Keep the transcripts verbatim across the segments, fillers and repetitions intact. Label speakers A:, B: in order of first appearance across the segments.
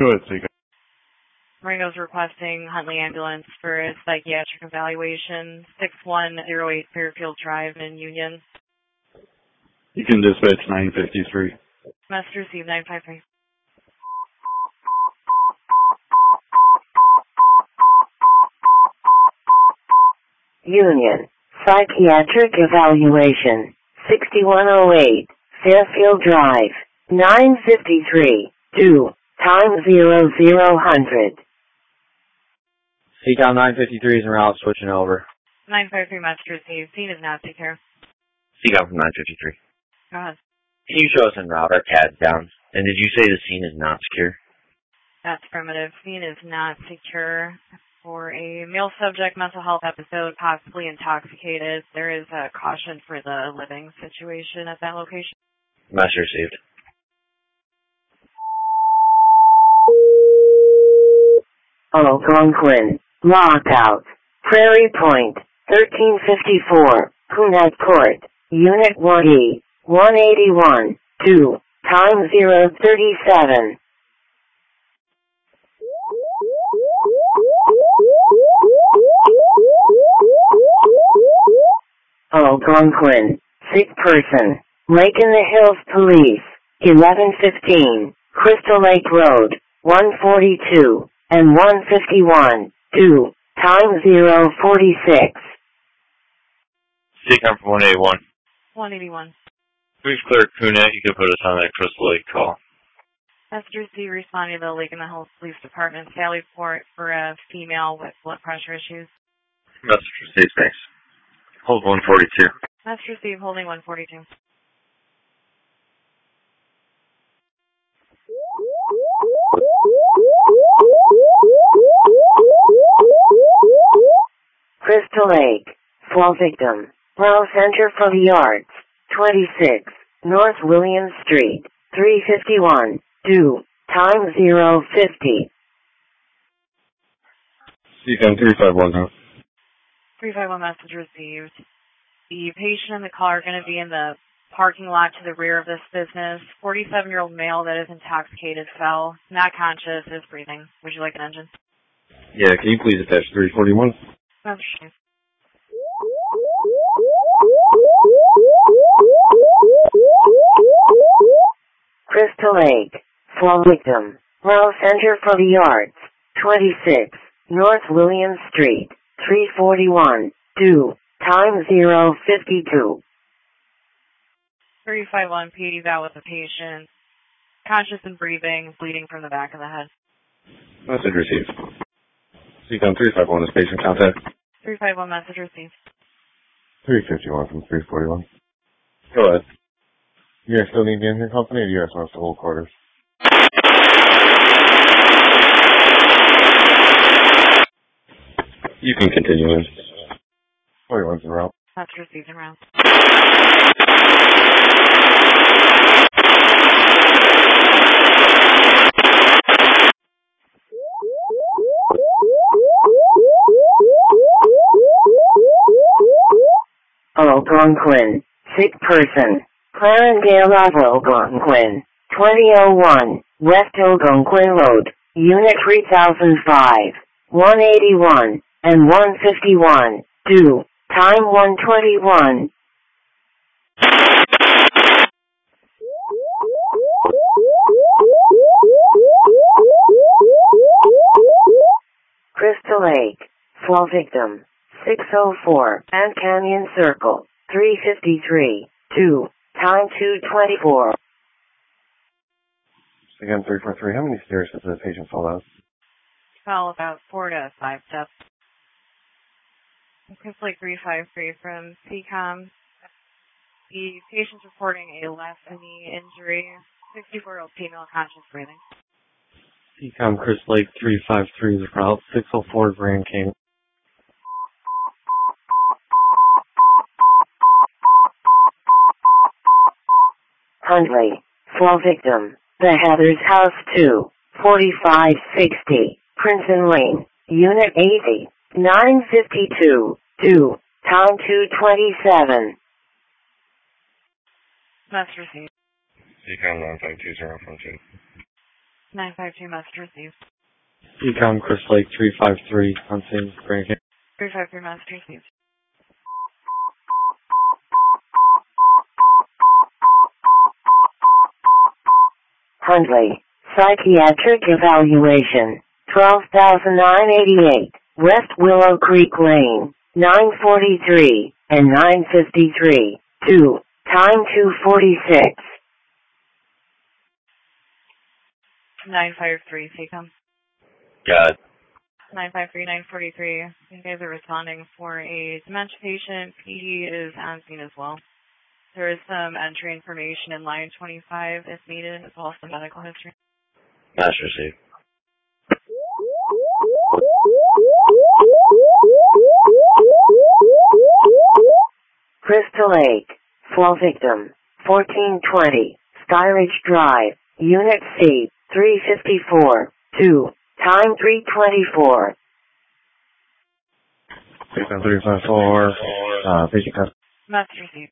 A: Go ahead, Seacom.
B: Ringo's requesting Huntley Ambulance for a psychiatric evaluation, six one zero eight Fairfield Drive in Union.
A: You can dispatch nine fifty-three.
B: Message received nine five three.
C: Union, psychiatric evaluation, sixty-one oh eight Fairfield Drive, nine fifty-three, two, time zero zero hundred.
D: Seacom nine fifty-three is en route, switching over.
B: nine five three message received. Scene is not secure.
E: Seacom from nine fifty-three.
B: Go ahead.
E: Can you show us en route? Our C A D's down. And did you say the scene is not secure?
B: That's affirmative. Scene is not secure. For a male subject mental health episode, possibly intoxicated, there is a caution for the living situation at that location.
E: Message received.
C: Algonquin, Lockout, Prairie Point, thirteen fifty-four, Cunard Court, Unit one E, one eighty-one, two, time zero thirty-seven. Algonquin, sick person, Lake in the Hills Police, eleven fifteen, Crystal Lake Road, one forty-two, and one fifty-one, two, time zero forty-six.
F: Seacom from one eighty-one.
B: one eighty-one.
F: We've cleared Cunard. You can put us on that Crystal Lake call.
B: Message C responding to the Lake in the Hills Police Department Sally Port for a female with blood pressure issues.
F: Message received, thanks. Hold one forty-two.
B: Message received, holding one forty-two.
C: Crystal Lake, fall victim, Row Center for the Arts, twenty-six, North William Street, three fifty-one, two, time zero fifty.
A: Seacom three five one, huh?
B: three five one message received. The patient and the car are going to be in the parking lot to the rear of this business. forty-seven-year-old male that is intoxicated fell, not conscious, is breathing. Would you like an engine?
A: Yeah, can you please attach three forty-one?
B: Message received.
C: Crystal Lake, fall victim, Row Center for the Arts, twenty-six, North William Street, three forty-one, two, time zero fifty-two.
B: three five one P D eval with the patient, conscious and breathing, bleeding from the back of the head.
A: Message received. Seacom three five one is patient contact.
B: three five one message received.
A: three fifty-one from three forty-one. Go ahead. You guys still need the engine company, or do you guys want us to hold quarters? You can continue in. forty-one's en route.
B: Message received en route.
C: Algonquin, sick person, Clarendale of Algonquin, twenty oh one, West Algonquin Road, Unit three thousand five, one eighty-one, and one fifty-one, two, time one twenty-one. Crystal Lake, fall victim, six oh four, and Canyon Circle, three fifty-three, two, time two twenty-four.
A: Again, three four three, how many stairs does the patient fall out?
B: Fell about four to five steps. Crystal Lake three five three from C COM. The patient's reporting a left knee injury, sixty-four-year-old female, conscious breathing.
D: Seacom Crystal Lake three five three is route six oh four Grand King.
C: Huntley, fall victim, The Heathers House two, forty-five sixty, Princeton Lane, Unit eighty, nine fifty-two, two, time two twenty-seven.
B: Message received.
F: Seacom nine five two zero from two.
B: nine five two message received.
D: Ecom Chris Lake three five three on scene, Grand Canyon.
B: three five three message received.
C: Huntley, psychiatric evaluation, twelve thousand nine hundred eighty-eight, West Willow Creek Lane, nine forty-three and nine fifty-three, two, time two forty-six.
B: nine five three, Seacom.
E: Got it.
B: nine five three, nine forty-three. You guys are responding for a dementia patient. P D is on scene as well. There is some entry information in line twenty-five if needed, as well as some medical history.
E: Master received.
C: Crystal Lake, fall victim, fourteen twenty, Skyridge Drive, Unit C, three fifty-four, two, time three twenty-four.
A: Seacom three five four, uh, patient custody.
B: Message received.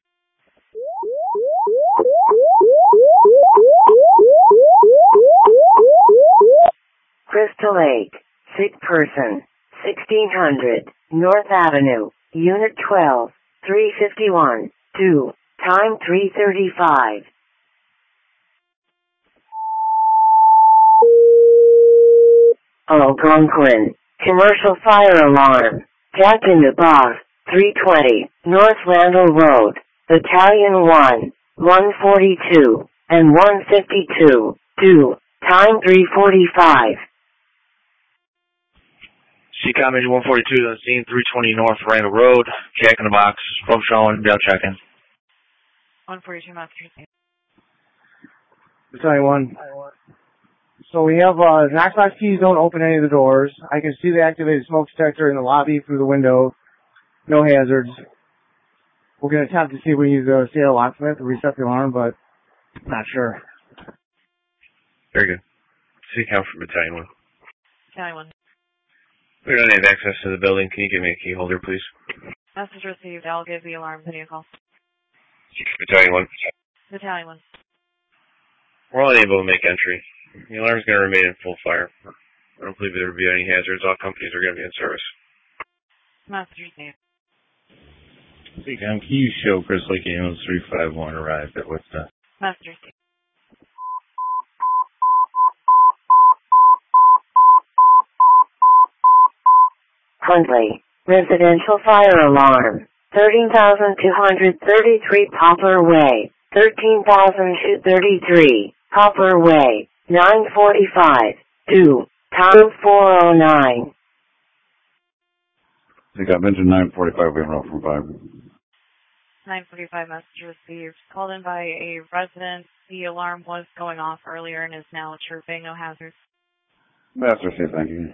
C: Crystal Lake, sick person, sixteen hundred, North Avenue, Unit twelve, three fifty-one, two, time three thirty-five. Algonquin, commercial fire alarm, Jack in the Box, three twenty, North Randall Road, Battalion one, one forty-two, and one fifty-two, two, time three forty-five.
F: Seacom Engine one forty-two on scene, three twenty North Randall Road, Jack in the Box, both showing, down check-in.
B: one forty-two message received.
G: Battalion one. So we have, uh, Knox-Box keys don't open any of the doors. I can see the activated smoke detector in the lobby through the window. No hazards. We're going to attempt to see if we use the C L locksmith to reset the alarm, but not sure.
F: Very good. Seacom from Battalion one.
B: Battalion one.
F: We don't have access to the building. Can you give me a key holder, please?
B: Message received. I'll give the alarm video call.
F: Battalion one.
B: Battalion one.
F: We're unable to make entry. The alarm is going to remain in full fire. I don't believe there will be any hazards. All companies are going to be in service.
B: Message received.
A: Seacom, can you show Chris Lake Ambulance three five one arrived at what's that?
B: Message received.
C: Huntley, residential fire alarm, thirteen thousand two hundred thirty-three Poplar Way, thirteen thousand two hundred thirty-three Poplar Way, nine forty-five, two, time four oh nine.
A: Seacom Engine nine forty-five, we have from five.
B: nine forty-five message received. Called in by a resident. The alarm was going off earlier and is now chirping. No hazards.
A: Master received, thank you.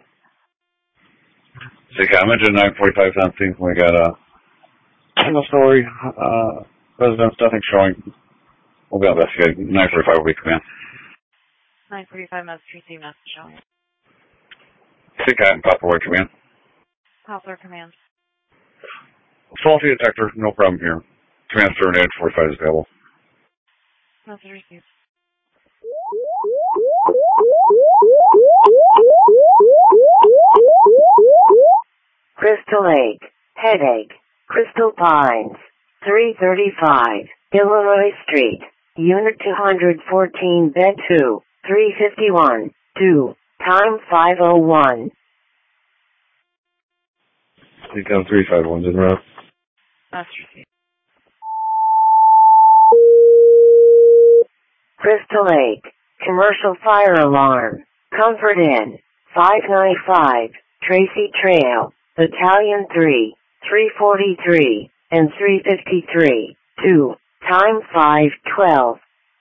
F: Seacom Engine nine forty-five on scene. We got a single story, uh, residence, nothing showing. We'll be on investigating. nine forty-five will be command.
B: nine forty-five message received. Message showing.
F: Seacom Poplar Way command.
B: Poplar command.
F: Faulty detector, no problem here. Command seven eight forty-five is available.
B: Message received.
C: Crystal Lake, headache, Crystal Pines, three thirty-five, Illinois Street, Unit two fourteen, Bed two, three fifty-one, two, time five oh one.
A: Seacom three five one's en route.
B: Message received.
C: Crystal Lake, commercial fire alarm, Comfort Inn, five ninety-five, Tracy Trail, Battalion three, three forty-three, and three fifty-three, two, time five twelve.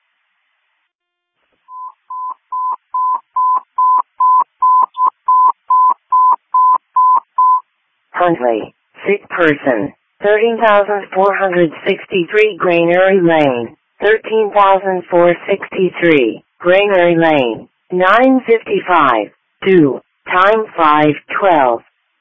C: Huntley, sick person, thirteen thousand four hundred sixty-three Granary Lane, thirteen thousand four hundred sixty-three Granary Lane, nine fifty-five, two, time five twelve.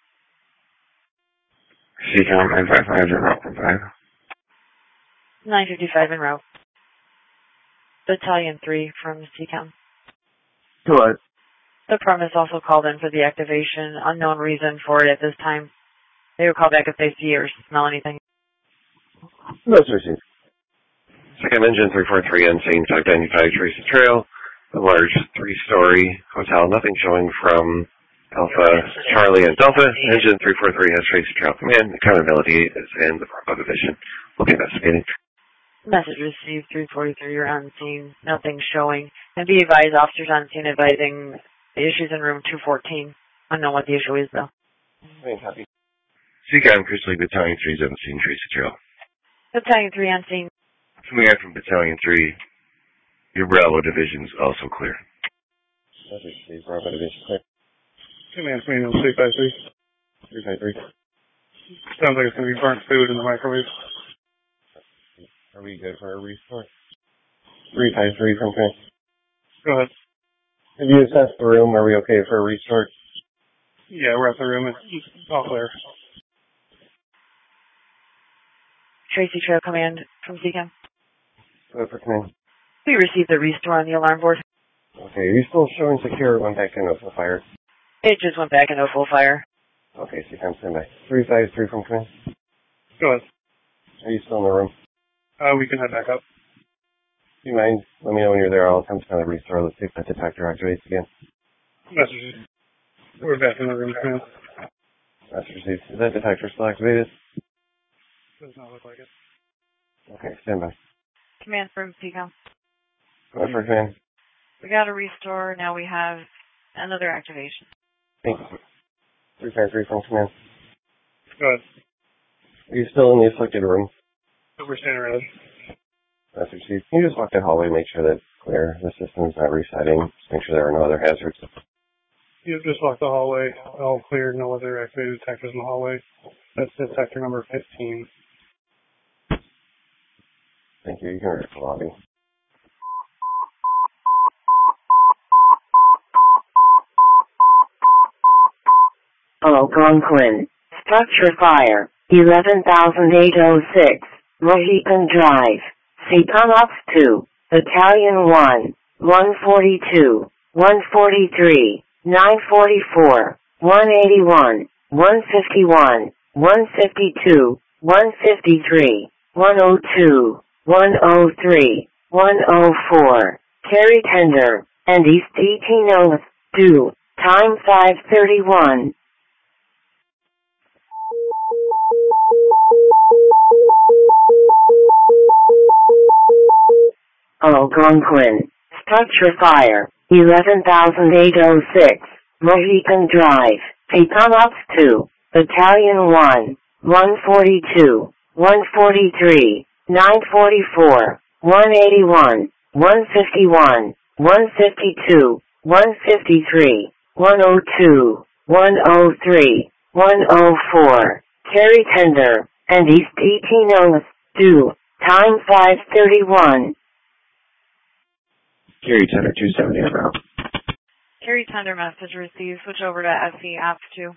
F: Seacom nine five five, you're out from five.
B: nine fifty-five en route. Battalion three from Seacom.
G: What?
B: The premise also called in for the activation. Unknown reason for it at this time. They will call back if they see or smell anything.
A: Message received.
H: Second engine three four three unseen, five ninety-five Tracy Trail. A large three-story hotel. Nothing showing from Alpha, Charlie, and Delta. Engine three four three has Tracy Trail command. Accountability is in the Bravo division. We'll be investigating.
B: Message received three forty-three. You're on scene. Nothing showing. And be advised, officers on scene advising the issues in room two fourteen. I don't know what the issue is, though.
A: Very happy.
H: Seacom, Chris Lake, Battalion three seventeen, Tracy Trail.
B: Battalion three on scene.
H: Coming out from Battalion three, your Bravo division is also clear.
A: Message received. Bravo division clear.
I: Command manual three five three.
A: three five three.
I: Sounds like it's going to be burnt food in the microwave.
A: Are we good for a restart? three five three from Chris.
I: Go ahead.
A: Have you assessed the room? Are we okay for a restart?
I: Yeah, we're at the room. It's all clear.
B: Tracy Trail Command from C CAM.
A: Go for command.
B: We received the restore on the alarm board.
A: Okay, are you still showing secure? It went back into full fire.
B: It just went back into full fire.
A: Okay, C CAM stand by. three five three from command.
I: Go ahead.
A: Are you still in the room?
I: Uh, we can head back up.
A: Do you mind? Let me know when you're there. I'll attempt to kind of restore. Let's see if that detector activates again.
I: Messages. We're back in the room, command.
A: Message received. Is that detector still activated?
I: Does not look like it.
A: Okay, stand by.
B: Command from C CAM.
A: Go for command.
B: We got a restore. Now we have another activation.
A: Thank you. three five three from command.
I: Go ahead.
A: Are you still in the afflicted room?
I: We're standing ready.
A: Message received. Can you just walk that hallway, make sure that it's clear, the system's not resetting, just make sure there are no other hazards?
I: You just walk the hallway. All clear. No other activated detectors in the hallway. That's detector number fifteen.
A: Thank you. You can reach the lobby.
C: Algonquin. Structure fire. eleven thousand eight hundred six. Mohican Drive. Seacom Ops two. Battalion one. one forty-two. one forty-three. nine forty-four. one eighty-one. one fifty-one. one fifty-two. one fifty-three. one oh two. one oh three. one oh four. Carry tender. And East eighteen oh two. Time five thirty-one. Algonquin. Structure fire. eleven thousand eight hundred six. Mohican Drive. Seacom Ops two. Battalion one. one forty-two. one forty-three. nine forty-four. one eighty-one. one fifty-one. one fifty-two. one fifty-three. one oh two. one oh three. one oh four. Carry tender. And East eighteen oh two. Time five thirty-one.
H: Carry tender two seventy around.
B: Carry tender message received. Switch over to S C App two.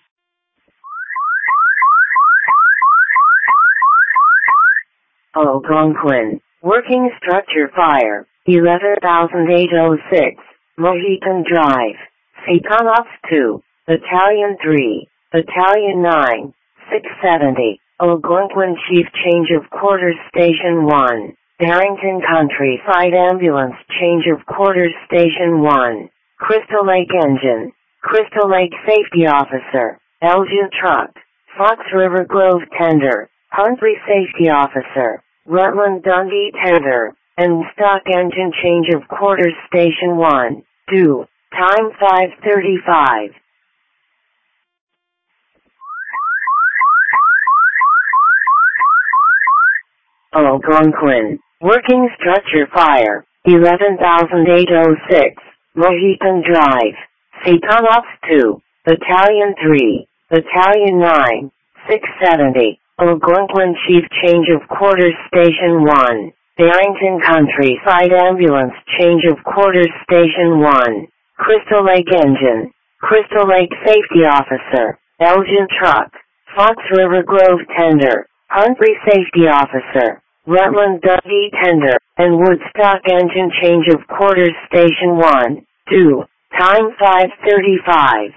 C: Algonquin. Working structure fire. eleven thousand eight hundred six. Mohican Drive. Seacom Ops two. Battalion three. Battalion nine. six seventy. Algonquin Chief Change of Quarters Station one. Barrington Countryside Ambulance Change of Quarters Station one. Crystal Lake Engine. Crystal Lake Safety Officer. Elgin Truck. Fox River Grove Tender. Huntly Safety Officer. Rutland Dundee Tender. And Stock Engine Change of Quarters Station one. two. Time five thirty-five. Algonquin. Working structure fire. eleven thousand eight hundred six. Mohican Drive. Seacom Ops two. Battalion three. Battalion nine. six seventy. Algonquin Chief Change of Quarters Station one. Barrington Countryside Ambulance Change of Quarters Station one. Crystal Lake Engine. Crystal Lake Safety Officer. Elgin Truck. Fox River Grove Tender. Huntly Safety Officer. Rutland Dundee Tender. And Woodstock Engine Change of Quarters Station one. two. Time five thirty-five.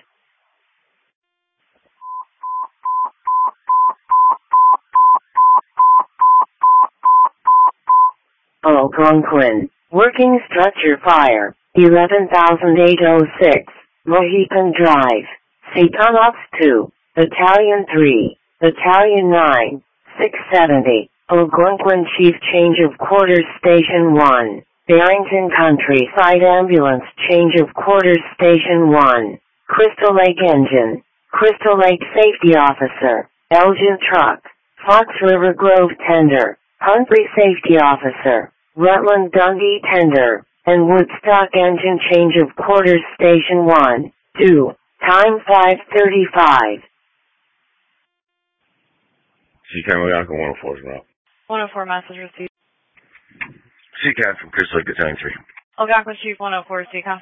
C: Algonquin. Working structure fire. eleven thousand eight hundred six. Mohican Drive. Seton Ops two. Battalion three. Battalion nine. six seventy. Algonquin Chief Change of Quarters Station one. Barrington Countryside Ambulance Change of Quarters Station one. Crystal Lake Engine. Crystal Lake Safety Officer. Elgin Truck. Fox River Grove Tender. Huntly Safety Officer. Rutland Dundee Tender. And Woodstock Engine Change of Quarters Station one. two. Time five thirty-five.
E: C CAM Algonquin one oh four is route.
B: one oh four message received.
E: C CAM from Crystal Lake Battalion three.
B: Algonquin Chief one oh four, C CAM.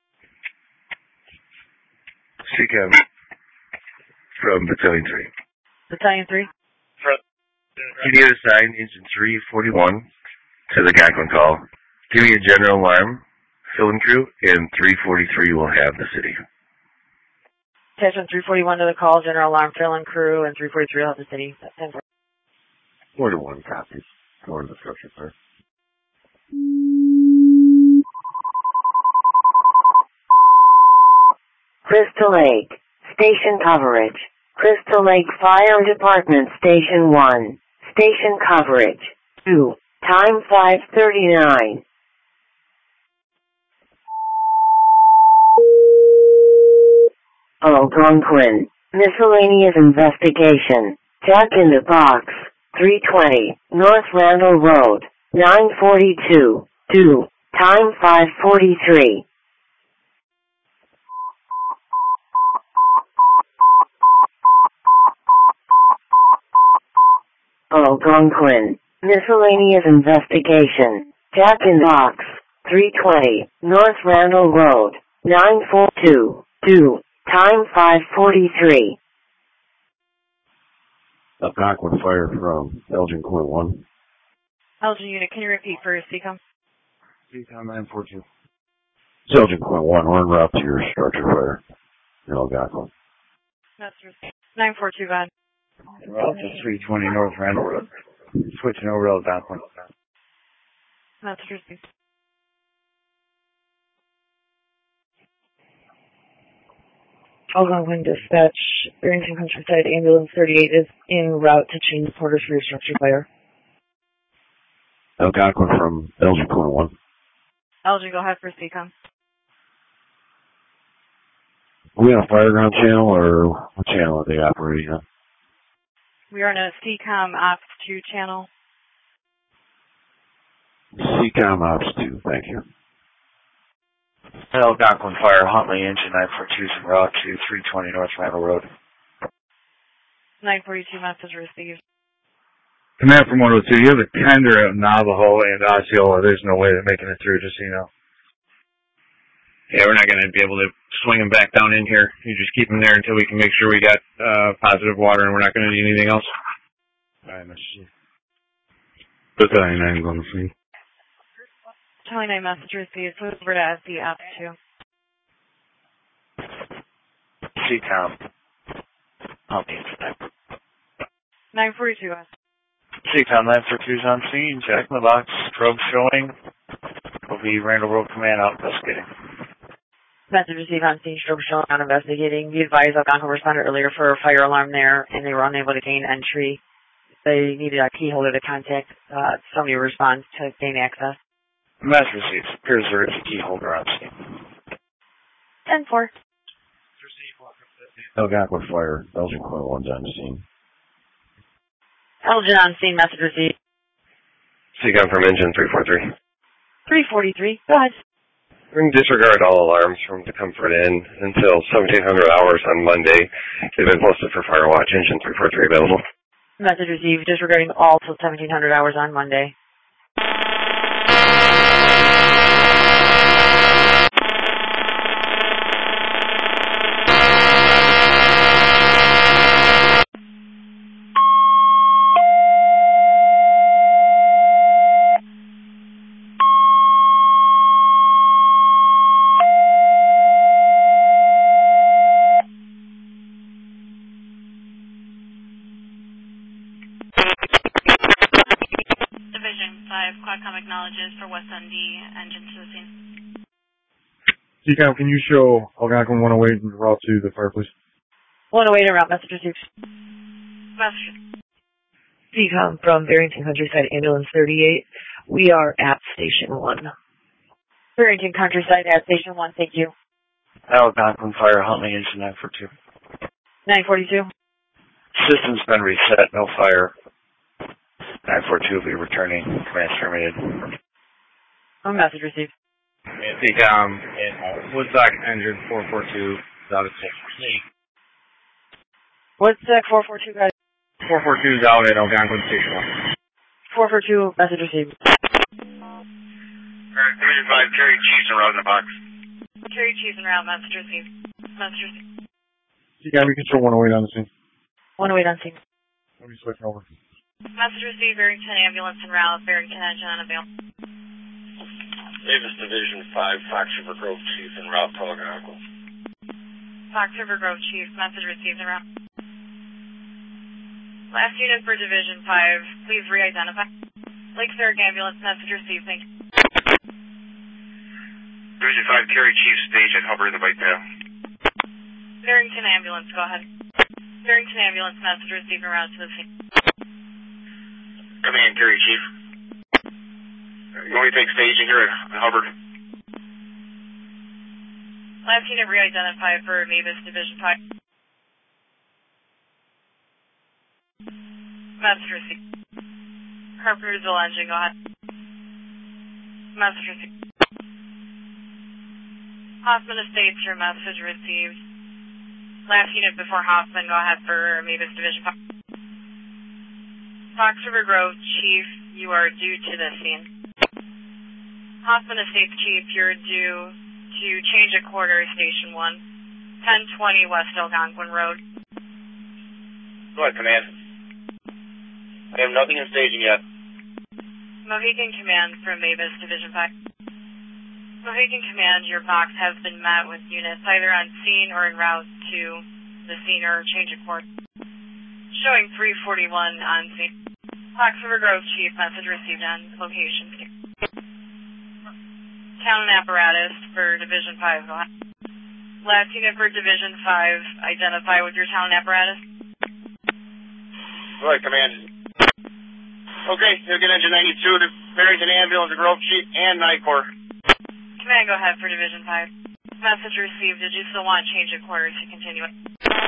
E: C CAM from Battalion three.
B: Battalion three.
E: Can you assign Engine three forty-one to the Algonquin call? Give me a general alarm, fill and crew, and three forty-three will have the city.
B: Attention three forty-one to the call, general alarm, fill and crew, and three forty-three will have the city. ten four.
A: Four to one copies. Four to the structure fire.
C: Crystal Lake. Station coverage. Crystal Lake Fire Department Station one. Station coverage. two. Time five thirty-nine. Algonquin. Miscellaneous investigation. Jack in the Box. three twenty. North Randall Road. nine forty-two. two. Time five forty-three. Algonquin. Miscellaneous investigation. Jack in the Box. three twenty. North Randall Road. nine forty-two. two. Time five forty-three.
F: Algonquin fire from Elgin Point one.
B: Elgin Unit, can you repeat for C CAM?
F: C CAM nine four two. It's Elgin Point one. We're en route to your structure fire in Algonquin.
B: That's nine four two, Van.
F: Route to three twenty North Randall Road. Switching over to Algonquin.
B: That's received. Algonquin Dispatch, Barrington Countryside Ambulance thirty-eight is en route to change quarters for your structure fire.
F: Algonquin from Elgin Point one.
B: Elgin, go ahead for C CAM.
F: Are we on a fireground channel or what channel are they operating on?
B: We are in a C CAM Ops two channel.
F: C CAM Ops two, thank you.
J: Algonquin Fire, Huntley Engine nine four two is en route to three twenty North Randall Road.
B: nine forty-two message received.
K: Command from one oh two, you have a tender at Navajo and Osceola. There's no way they're making it through, just so you know.
L: Yeah, we're not going to be able to swing them back down in here. You just keep them there until we can make sure we got uh, positive water and we're not going to need anything else.
K: All right, Mister Battalion nine going to see.
B: Battalion nine message received. Move over to S D F two.
J: C CAM. Huntley Engine
B: nine forty-two.
J: C CAM nine four two is on scene. Jack in the Box. Probe showing. Will be Randall Road Command out investigating.
B: Message received on scene. Stroke showing on investigating. Be advised, Algonquin responded earlier for a fire alarm there, and they were unable to gain entry. They needed a key holder to contact uh, somebody to respond to gain access.
J: Message received. Appears there is a key holder on scene.
B: ten four.
F: Algonquin fire, Elgin Point one's on the scene.
B: Elgin on scene. Message received.
H: C CAM from Engine three forty-three.
B: three forty-three. Go ahead.
H: We're going to disregard all alarms from the Comfort Inn until seventeen hundred hours on Monday. They've been posted for Firewatch. Engine three forty-three available.
B: Message received. Disregarding all till seventeen hundred hours on Monday. acknowledges for West N D engine to the scene.
K: C COM, can you show Algonquin one oh eight and route to the fire, please?
M: one oh eight en route, message received.
B: Message.
M: C COM from Barrington Countryside Ambulance thirty-eight. We are at Station one. Barrington Countryside at Station one, thank you.
J: Algonquin Fire, Huntley, engine nine four two.
M: nine forty-two.
J: System's been reset, no fire. nine four two will be returning. Command terminated.
M: Oh, message received.
N: C COM in uh, Woodstock, engine four four two, out of station.
M: What's that four four two, guys?
N: four four two is out at Algonquin Station one.
M: four four two, message received.
E: Alright, Division five, carry Chiefs and route in the box.
B: Carry Chiefs en route, message received. Message received.
K: C COM, you can show one oh eight on the scene.
M: one oh eight on scene.
K: Let me switch over.
B: Message received, Barrington ambulance en route, Barrington engine unavailable.
E: Davis Division five, Fox River Grove Chief en route to Algonquin.
B: Fox River Grove Chief, message received en route. Last unit for Division five, please re-identify. Lake Zurich ambulance, message received, thank you.
E: Division five, carry Chief stage at Hubbard in the bike path.
B: Barrington ambulance, go ahead. Barrington ambulance, message received en route to the scene.
E: Command, carry Chief. You want me to take staging here at Hubbard?
B: Last unit re-identify for Mavis Division five. Message received. Carpentersville engine, go ahead. Message received. Hoffman Estates, your message received. Last unit before Hoffman, go ahead for Mavis Division five. Fox River Grove Chief, you are due to the scene. Hoffman Estates Chief, you're due to change a quarter, Station one, ten twenty West Algonquin Road.
E: Go ahead, Command. I have nothing in staging yet.
B: Mohegan Command from Mavis Division five. Mohegan Command, your box has been met with units either on scene or en route to the scene or change of course. Showing three forty-one on scene. Fox River Grove Chief, message received on location. Town and apparatus for Division five. Last unit for Division five, identify with your town and apparatus.
E: Go ahead, Command. Okay, you'll get engine ninety-two to Barrington ambulance, Grove Chief, and Night Corps.
B: Command, go ahead for Division five. Message received. Did you still want change of quarters to continue it?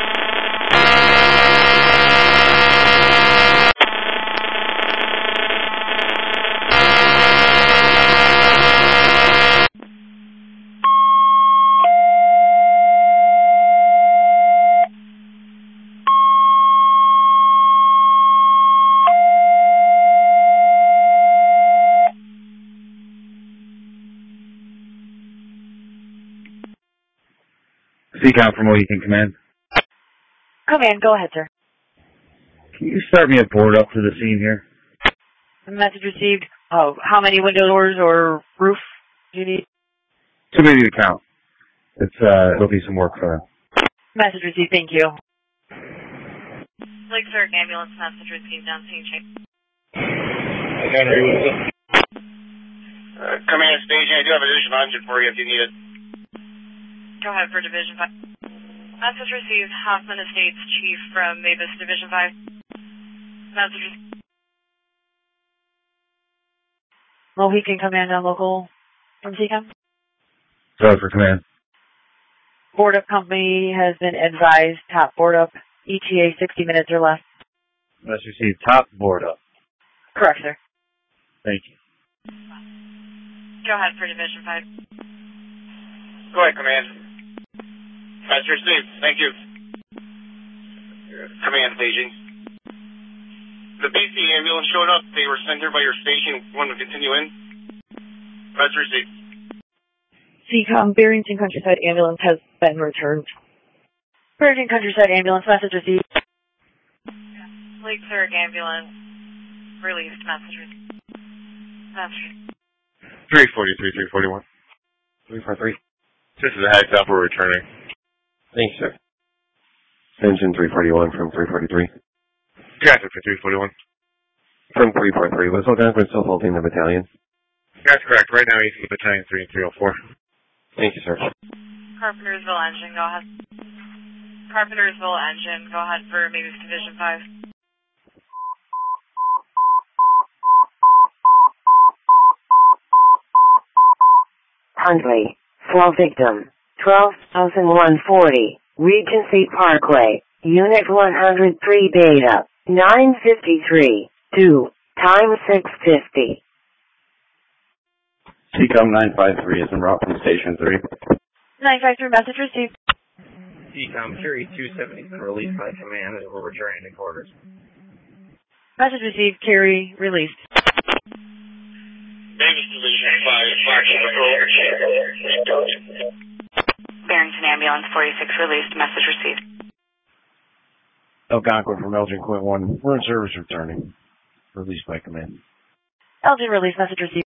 K: C COM from Mohegan Command.
M: Command, go ahead, sir.
K: Can you start me a board up to the scene here?
M: Message received. Oh, how many window doors or roof do you need?
K: Too many to count. It's, uh, it'll be some work for them.
M: Message received, thank you.
B: Lake Zurich ambulance, message received on scene change.
E: Uh, Command staging, I do have a additional engine for you if you need it.
B: Go ahead for Division five. Message received, Hoffman Estates Chief from Mavis Division five. Message received.
M: Mohegan Command on local from C COM.
K: Sorry for Command.
M: Board up company has been advised, top board up, E T A sixty minutes or less.
K: Let's receive top board up.
M: Correct, sir.
K: Thank you.
B: Go ahead for Division five.
E: Go ahead, Command. Message received. Thank you. Command staging. The B C ambulance showed up. They were sent here by your station. Want to continue in? Message received.
M: C COM, Barrington Countryside ambulance has been returned. Barrington Countryside ambulance, message received.
B: Lake Zurich ambulance, released, message received. Message received.
A: three forty-three, three forty-one.
H: three four three.
A: This is a heads up, we're returning.
H: Thanks, sir. Engine three forty-one from three forty-three.
A: Traffic for three forty-one.
H: From three four three, was Algonquin still holding the battalion?
J: That's correct. Right now he's Battalion three and three oh four.
H: Thank you, sir.
B: Carpentersville engine, go ahead. Carpentersville engine, go ahead for maybe Division five.
C: Hundley, flow victim, twelve thousand one hundred forty, Regency Parkway, Unit one hundred three Beta, nine fifty-three, two, time six fifty.
H: C COM nine five three is en route from Station three.
B: nine five three, message received.
N: C COM Carry two seventy, released by command and we're returning to quarters.
B: Message received, carry, released.
O: Davis Division five, Fox Control.
B: Barrington Ambulance forty-six released, message received.
P: Algonquin from Elgin Quint one, we're in service returning. Released by command.
B: Elgin release, message received.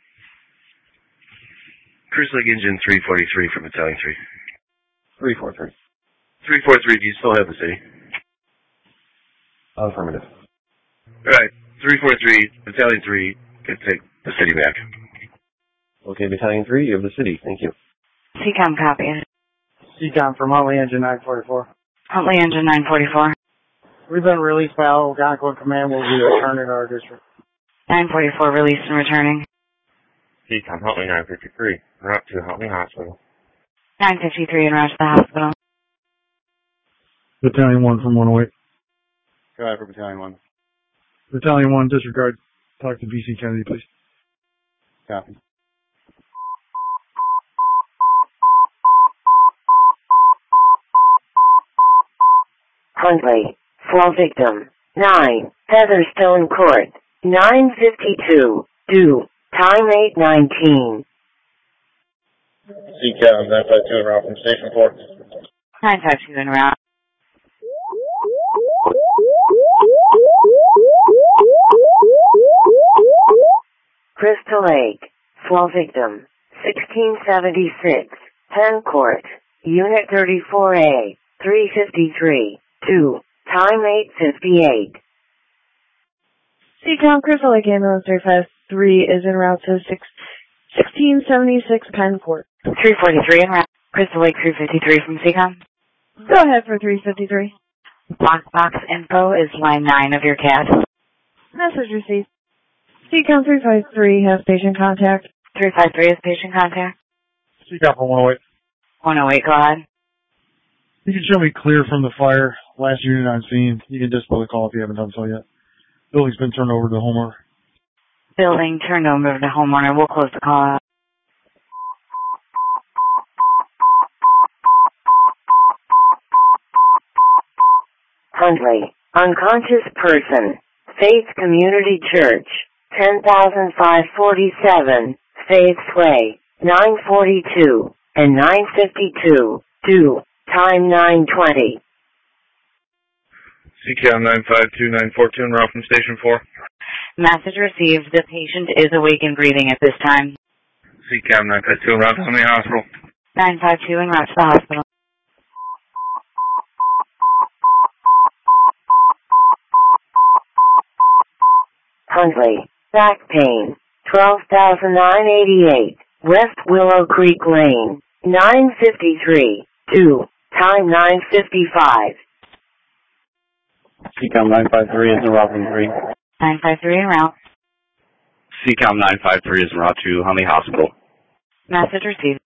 E: Cruise Lake Engine three forty-three from Battalion three.
H: three four three.
E: three forty-three, do you still have the city?
H: Affirmative.
E: Alright, three forty-three, Battalion three, can take the city back.
H: Okay, Battalion three, you have the city. Thank you.
B: C COM copy.
G: C COM from Huntley Engine nine forty-four.
B: Huntley Engine nine forty-four.
G: We've been released by Algonquin Command. We'll be returning to our district.
B: nine forty-four released and returning.
J: C COM Huntley nine fifty-three, route to Huntley Hospital.
B: nine fifty-three en route to the hospital.
K: Battalion one from one oh eight.
F: Go ahead for Battalion one.
K: Battalion one, disregard. Talk to B C Kennedy, please.
F: Copy.
C: Huntley, flow victim, nine, Featherstone Court, nine fifty-two, due, time eight nineteen.
F: C COM nine five two en route from Station four.
B: nine five two en route.
C: Crystal Lake, flow victim, sixteen seventy-six, Penn Court, Unit thirty-four A, three fifty-three, two, time eight fifty-eight.
M: C COM Crystal Lake Ambulance three five three is en route to six, sixteen seventy-six Penn Court.
B: three forty-three en route. Crystal Lake three fifty-three from C COM.
M: Go ahead for three fifty-three.
B: Block box info is line nine of your C A D.
M: Message received. C COM three five three has patient contact.
B: three five three is patient contact.
K: C COM from one oh eight.
B: one oh eight, go ahead.
K: You can show me clear from the fire. Last unit on scene. You can display the call if you haven't done so yet. Building's been turned over to the homeowner.
B: Building turned over to the homeowner. We'll close the call out.
C: Huntley, unconscious person, Faith Community Church, ten thousand five hundred forty-seven, Faith Way, nine forty-two, and nine fifty-two, two, time nine twenty.
J: C COM nine five two nine four two en route from Station four.
B: Message received. The patient is awake and breathing at this time.
J: C COM nine five two en route to Huntley Hospital.
B: nine five two en route to the hospital.
C: Huntley, back pain, twelve thousand nine hundred eighty-eight, West Willow Creek Lane, nine fifty-three, two, time nine fifty-five.
H: C COM nine five three is en route from three.
B: nine five three en route.
H: C COM nine five three is en route to Huntley Hospital.
B: Message received.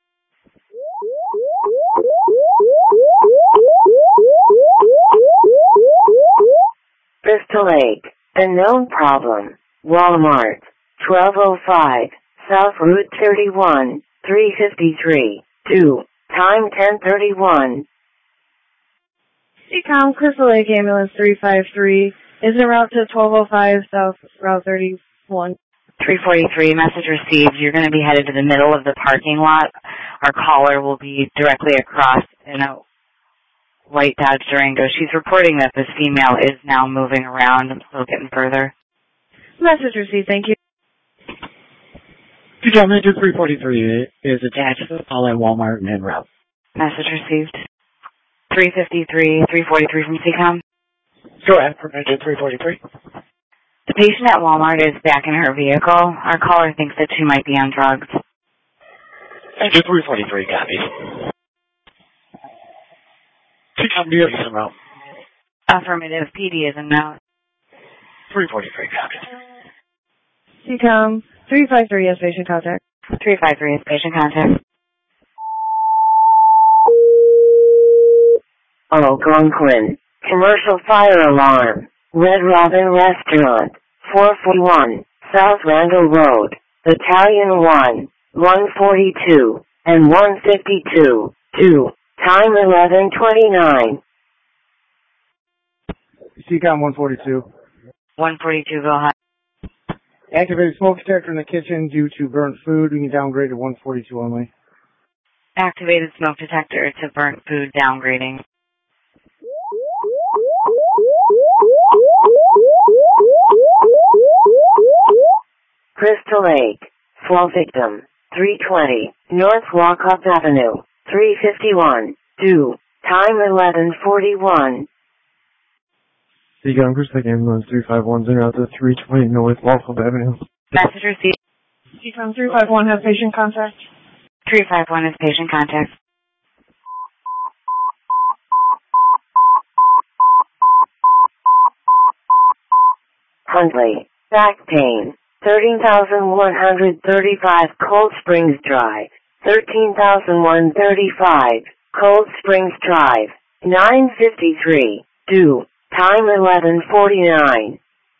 C: Bristol Lake, unknown problem, Walmart, twelve oh five, South Route thirty-one, three fifty-three, two, time ten thirty-one.
M: C COM Crystal Lake Ambulance three five three is en route to twelve oh five South Route thirty-one.
B: three forty-three, message received. You're going to be headed to the middle of the parking lot. Our caller will be directly across in a white Dodge Durango. She's reporting that this female is now moving around and still getting further.
M: Message received, thank you.
G: C COM Engine three forty-three is attached to the call at Walmart and en route.
B: Message received. three fifty-three, three forty-three from C COM.
G: Go ahead for Engine three forty-three.
B: The patient at Walmart is back in her vehicle. Our caller thinks that she might be on drugs.
Q: Engine three forty-three, copy.
K: T-Com, do you have some out?
B: Affirmative. P D is in now.
Q: three forty-three, copy.
M: C COM three five three has patient contact.
B: three five three is patient contact.
C: Algonquin. Commercial fire alarm. Red Robin Restaurant. four forty-one. South Randall Road. Battalion one. one forty-two. And one fifty-two. two. Time eleven twenty-nine.
G: C COM one forty-two.
B: one forty-two, go ahead.
G: Activated smoke detector in the kitchen due to burnt food. We can downgrade to one forty-two only.
B: Activated smoke detector to burnt food downgrading.
C: Crystal Lake. Fall victim. three twenty. North Walkup Avenue. three fifty-one. two. Time eleven forty-one.
D: C COM, Crystal Lake Ambulance three five one, in out to three twenty North Walkup Avenue.
B: Message received.
M: C COM three five one has patient contact.
B: three five one is patient contact.
C: Huntley. Back pain. thirteen thousand one hundred thirty-five Cold Springs Drive. thirteen thousand one hundred thirty-five Cold Springs Drive. nine fifty-three. Due. Time eleven forty-nine.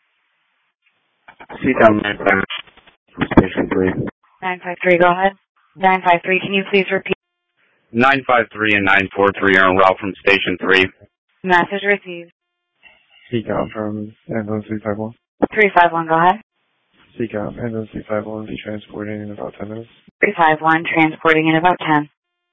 H: C COM nine five three, station three.
B: nine five three, go ahead. nine five three, can you please repeat?
N: nine five three and nine four three are en route from station three.
B: Message received.
D: C COM from Ambulance three five one.
B: three five one, go ahead.
D: C COM, Ambulance three five one, be transporting in about ten minutes.
B: three five one, transporting in about ten.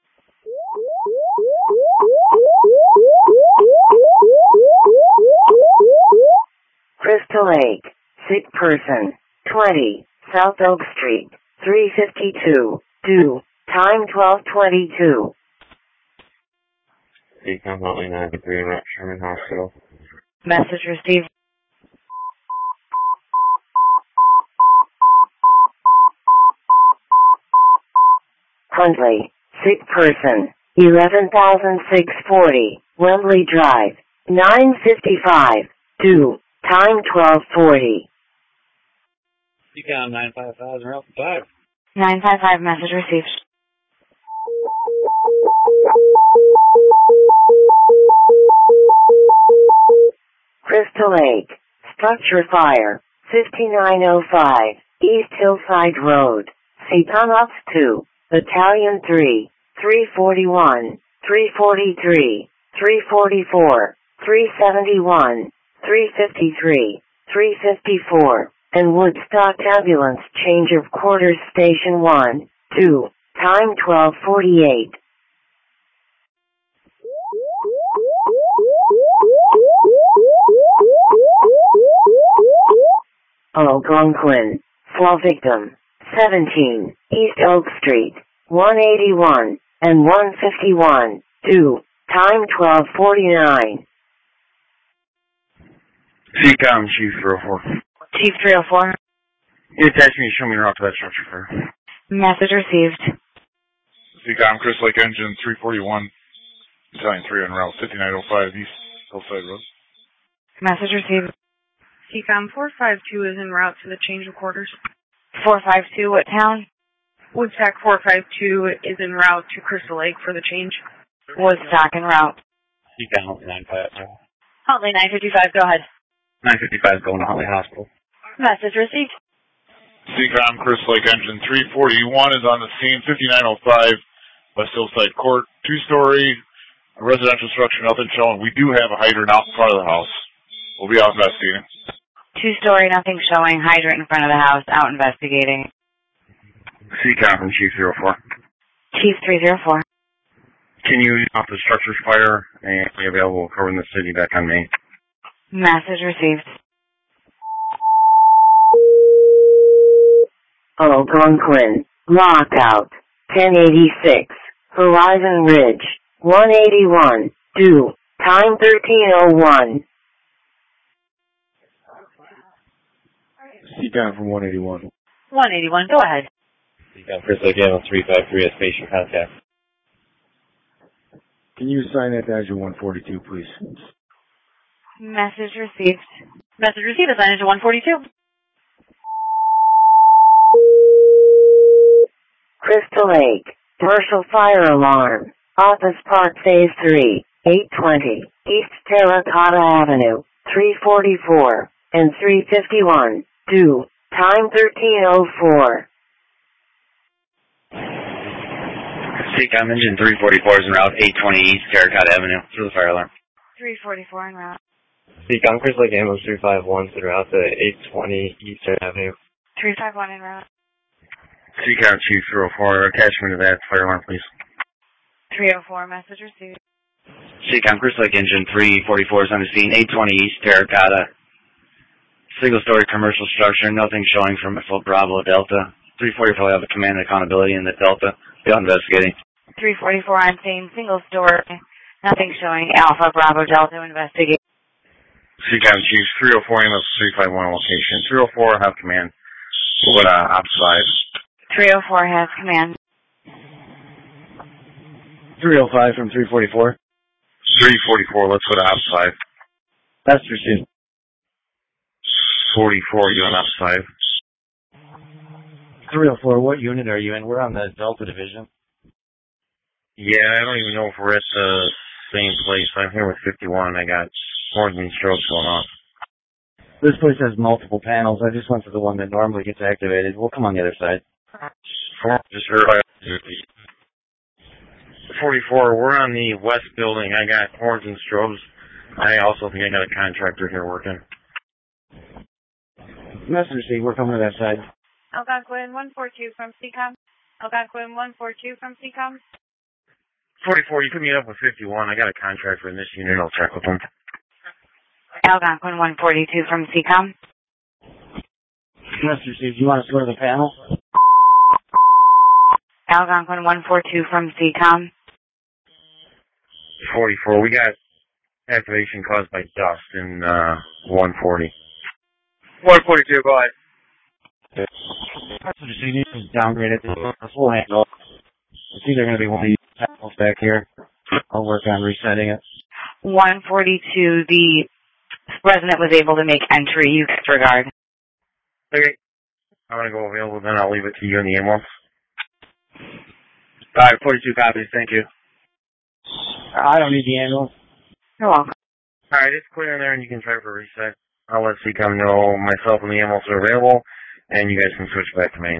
C: Crystal Lake. Sick person. twenty. South Oak Street. three fifty-two. Due. Time twelve twenty-two.
E: C COM Huntley nine three in route Sherman Hospital.
B: Message received.
C: Huntley. Sick person. eleven thousand six hundred forty. Wembley Drive. nine fifty-five. Due. Time twelve forty.
N: C COM nine five five is en route from five.
B: nine five five, message received.
C: Crystal Lake. Structure fire. fifty-nine oh five. East Hillside Road. C COM Ops two. Battalion three. three forty-one. three forty-three. three forty-four. three seventy-one. three fifty-three. three fifty-four. And Woodstock Ambulance change of quarters station one. two. Time twelve forty-eight. Algonquin. Fall victim. seventeen. East Oak Street. one eighty-one. And one fifty-one. two. Time twelve forty-nine.
E: C COM Chief three oh four.
B: Chief three oh four.
E: You attach me to show me the route to that structure fire.
B: Message received.
R: C COM Crystal Lake Engine three forty-one. Battalion three on route fifty-nine oh five East Hillside Road.
B: Message received.
S: C COM four five two is en route to the change of quarters.
B: four five two, what town?
S: Woodstock four five two is en route to Crystal Lake for the change.
B: Woodstock en route.
N: C COM nine five five.
B: Huntley nine fifty-five, go ahead.
N: nine fifty-five going to Huntley Hospital.
B: Message received.
R: C COM Crystal Lake Engine three forty-one is on the scene, fifty-nine oh five West Hillside Court, two-story residential structure, nothing showing. We do have a hydrant out in front of the house. We'll be out investigating.
B: Two-story, nothing showing, hydrant in front of the house, out investigating.
E: C COM from Chief three oh four.
B: Chief three oh four.
E: Can you off the structures fire and be available covering the city back on Main?
B: Message received.
C: Algonquin. Lockout. ten eighty-six. Horizon Ridge. one eighty-one. Due. Time thirteen oh one.
P: Seacom from one eighty-one.
B: one eighty-one, go ahead.
N: Seacom Chris Lake Animal three five three has patient contact.
P: Can you assign that to Azure one forty-two, please?
B: Message received. Message received, assigned to one forty-two.
C: Crystal Lake, commercial fire alarm, Office Park Phase three, eight twenty, East Terracotta Avenue, three forty-four, and three fifty-one, due, time thirteen oh four.
N: Seacom engine three forty-four is en route, eight twenty East Terracotta Avenue, through the fire alarm.
B: three forty-four en route.
N: Seacom Chris Lake Animal three five one is en route to eight twenty East Terracotta Avenue.
B: three five one en route.
E: Seacom Chief three oh four, attachment to that fire alarm, please.
B: three oh four, message received.
N: Seacom Chris Lake engine three forty-four is on the scene, eight twenty East Terracotta. Single-story commercial structure, nothing showing from Alpha Bravo Delta. three forty-four will have a command and accountability in the Delta. Still investigating.
B: three forty-four on scene, single story, nothing showing. Alpha Bravo Delta investigating.
E: Seacom Chief three oh four, M S three five one location. three oh four, have command. What, uh, ops five?
B: three oh four has command.
G: three oh five from three forty-four.
E: three forty-four, let's go to ops five.
G: That's received.
E: forty-four, you on ops five.
G: three oh four, what unit are you in? We're on the Delta Division.
E: Yeah, I don't even know if we're at the same place. I'm here with fifty-one. I got horns and strokes going on.
G: This place has multiple panels. I just went to the one that normally gets activated. We'll come on the other side.
E: Just heard. forty-four, we're on the west building. I got horns and strobes. I also think I got a contractor here working.
G: Message C, we're coming to that side.
B: Algonquin one forty-two from Seacom. Algonquin one forty-two from Seacom.
E: forty-four, you can meet up with fifty-one. I got a contractor in this unit. I'll check with him.
B: Algonquin one forty-two from Seacom.
G: Message C, do you want us to go to the panel?
B: Algonquin one forty-two from Seacom.
E: forty-four, we got activation caused by dust in uh, one forty.
G: one forty-two, go ahead. Message C needs to downgrade it to a full handle. It's either going to be one of these panels back here. I'll work on resetting it.
B: one forty-two, the resident was able to make entry. You disregard.
E: Okay. I'm going to go available, then I'll leave it to you and the ambulance.
G: All right, forty-two copies. Thank you. I don't need the ambulance.
B: You're welcome.
E: All right, it's clear in there, and you can try for a reset. I'll let Seacom know myself and the ambulance are available, and you guys can switch back to main.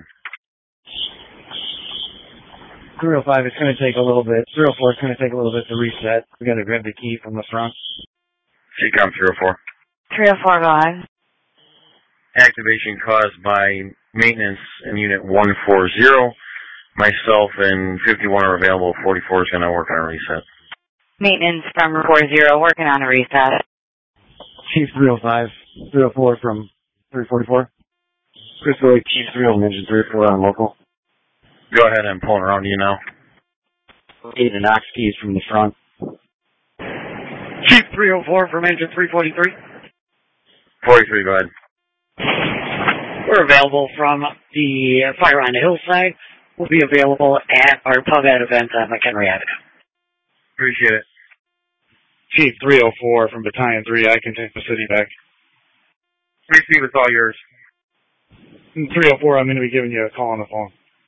G: three oh five, it's going to take a little bit. three oh four, it's going to take a little bit to reset. We got to grab the key from the front.
E: Seacom three oh four.
B: three oh four, go ahead.
E: Activation caused by maintenance in unit one forty. Myself and fifty-one are available. forty-four is going to work on a reset.
B: Maintenance from forty, working on a reset.
G: Chief three oh five, three oh four from three forty-four. Crystal Lake, Chief three oh, Engine three oh four on local.
E: Go ahead, I'm pulling around you now.
G: Eight and Knox keys from the front.
T: Chief three oh four from Engine three forty-three.
E: forty-three, go ahead.
T: We're available from the fire on the hillside. We'll be available at our pub at event on McHenry Avenue.
E: Appreciate it.
J: Chief three oh four from Battalion three, I can take the city back.
E: Receive, it's all yours.
J: three oh four, I'm going to be giving you a call on the phone.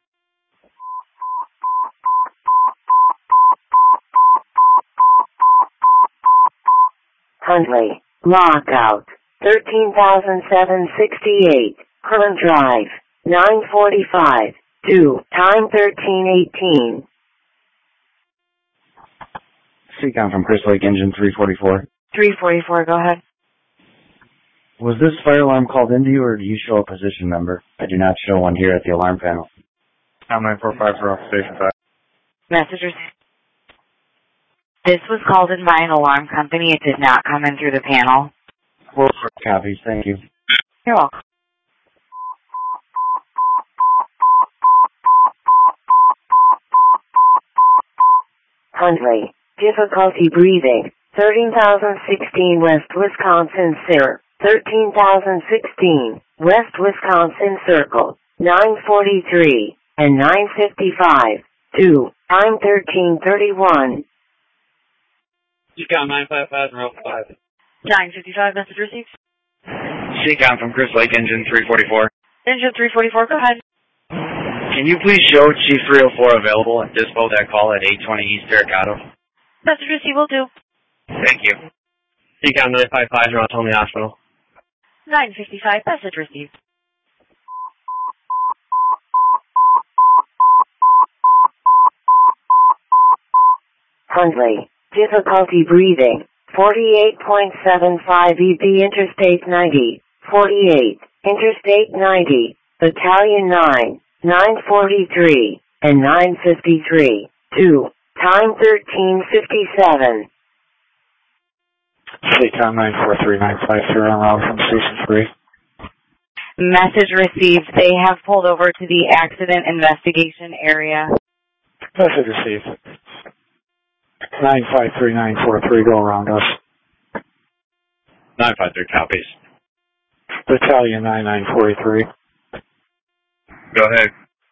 C: Huntley, lockout, thirteen thousand seven hundred sixty-eight, current drive, nine forty-five, due, time thirteen eighteen.
G: Seacom from Crystal Lake, Engine three forty-four.
B: three forty-four, go ahead.
G: Was this fire alarm called into you, or do you show a position number? I do not show one here at the alarm panel.
J: I'm nine four five for station five.
B: Messengers. This was called in by an alarm company. It did not come in through the panel.
G: Four copies, thank you.
B: You're welcome.
C: Huntley, difficulty breathing, thirteen thousand sixteen West Wisconsin, Sir, thirteen thousand sixteen, West Wisconsin Circle, nine forty-three and nine fifty-five, two, time thirteen thirty-one.
J: C COM nine five five and route five.
B: nine fifty-five, message received.
N: C COM from Chris Lake, engine three forty-four.
B: Engine three forty-four, go ahead.
N: Can you please show Chief three oh four available and dispo that call at eight twenty East Terracato?
B: Message received, will do.
N: Thank you.
J: C COM nine five five and route to the hospital.
B: nine fifty-five, message received.
C: Hundley, difficulty breathing, forty-eight point seven five E B Interstate ninety, forty-eight, Interstate ninety, Battalion nine, nine forty-three, and nine fifty-three, two, time thirteen fifty-seven.
J: C COM nine four three nine five three en route from Station three.
B: Message received. They have pulled over to the accident investigation area.
J: Message received. nine five three nine four three, go around us.
L: nine five three copies.
J: Battalion nine nine forty-three.
L: Go ahead.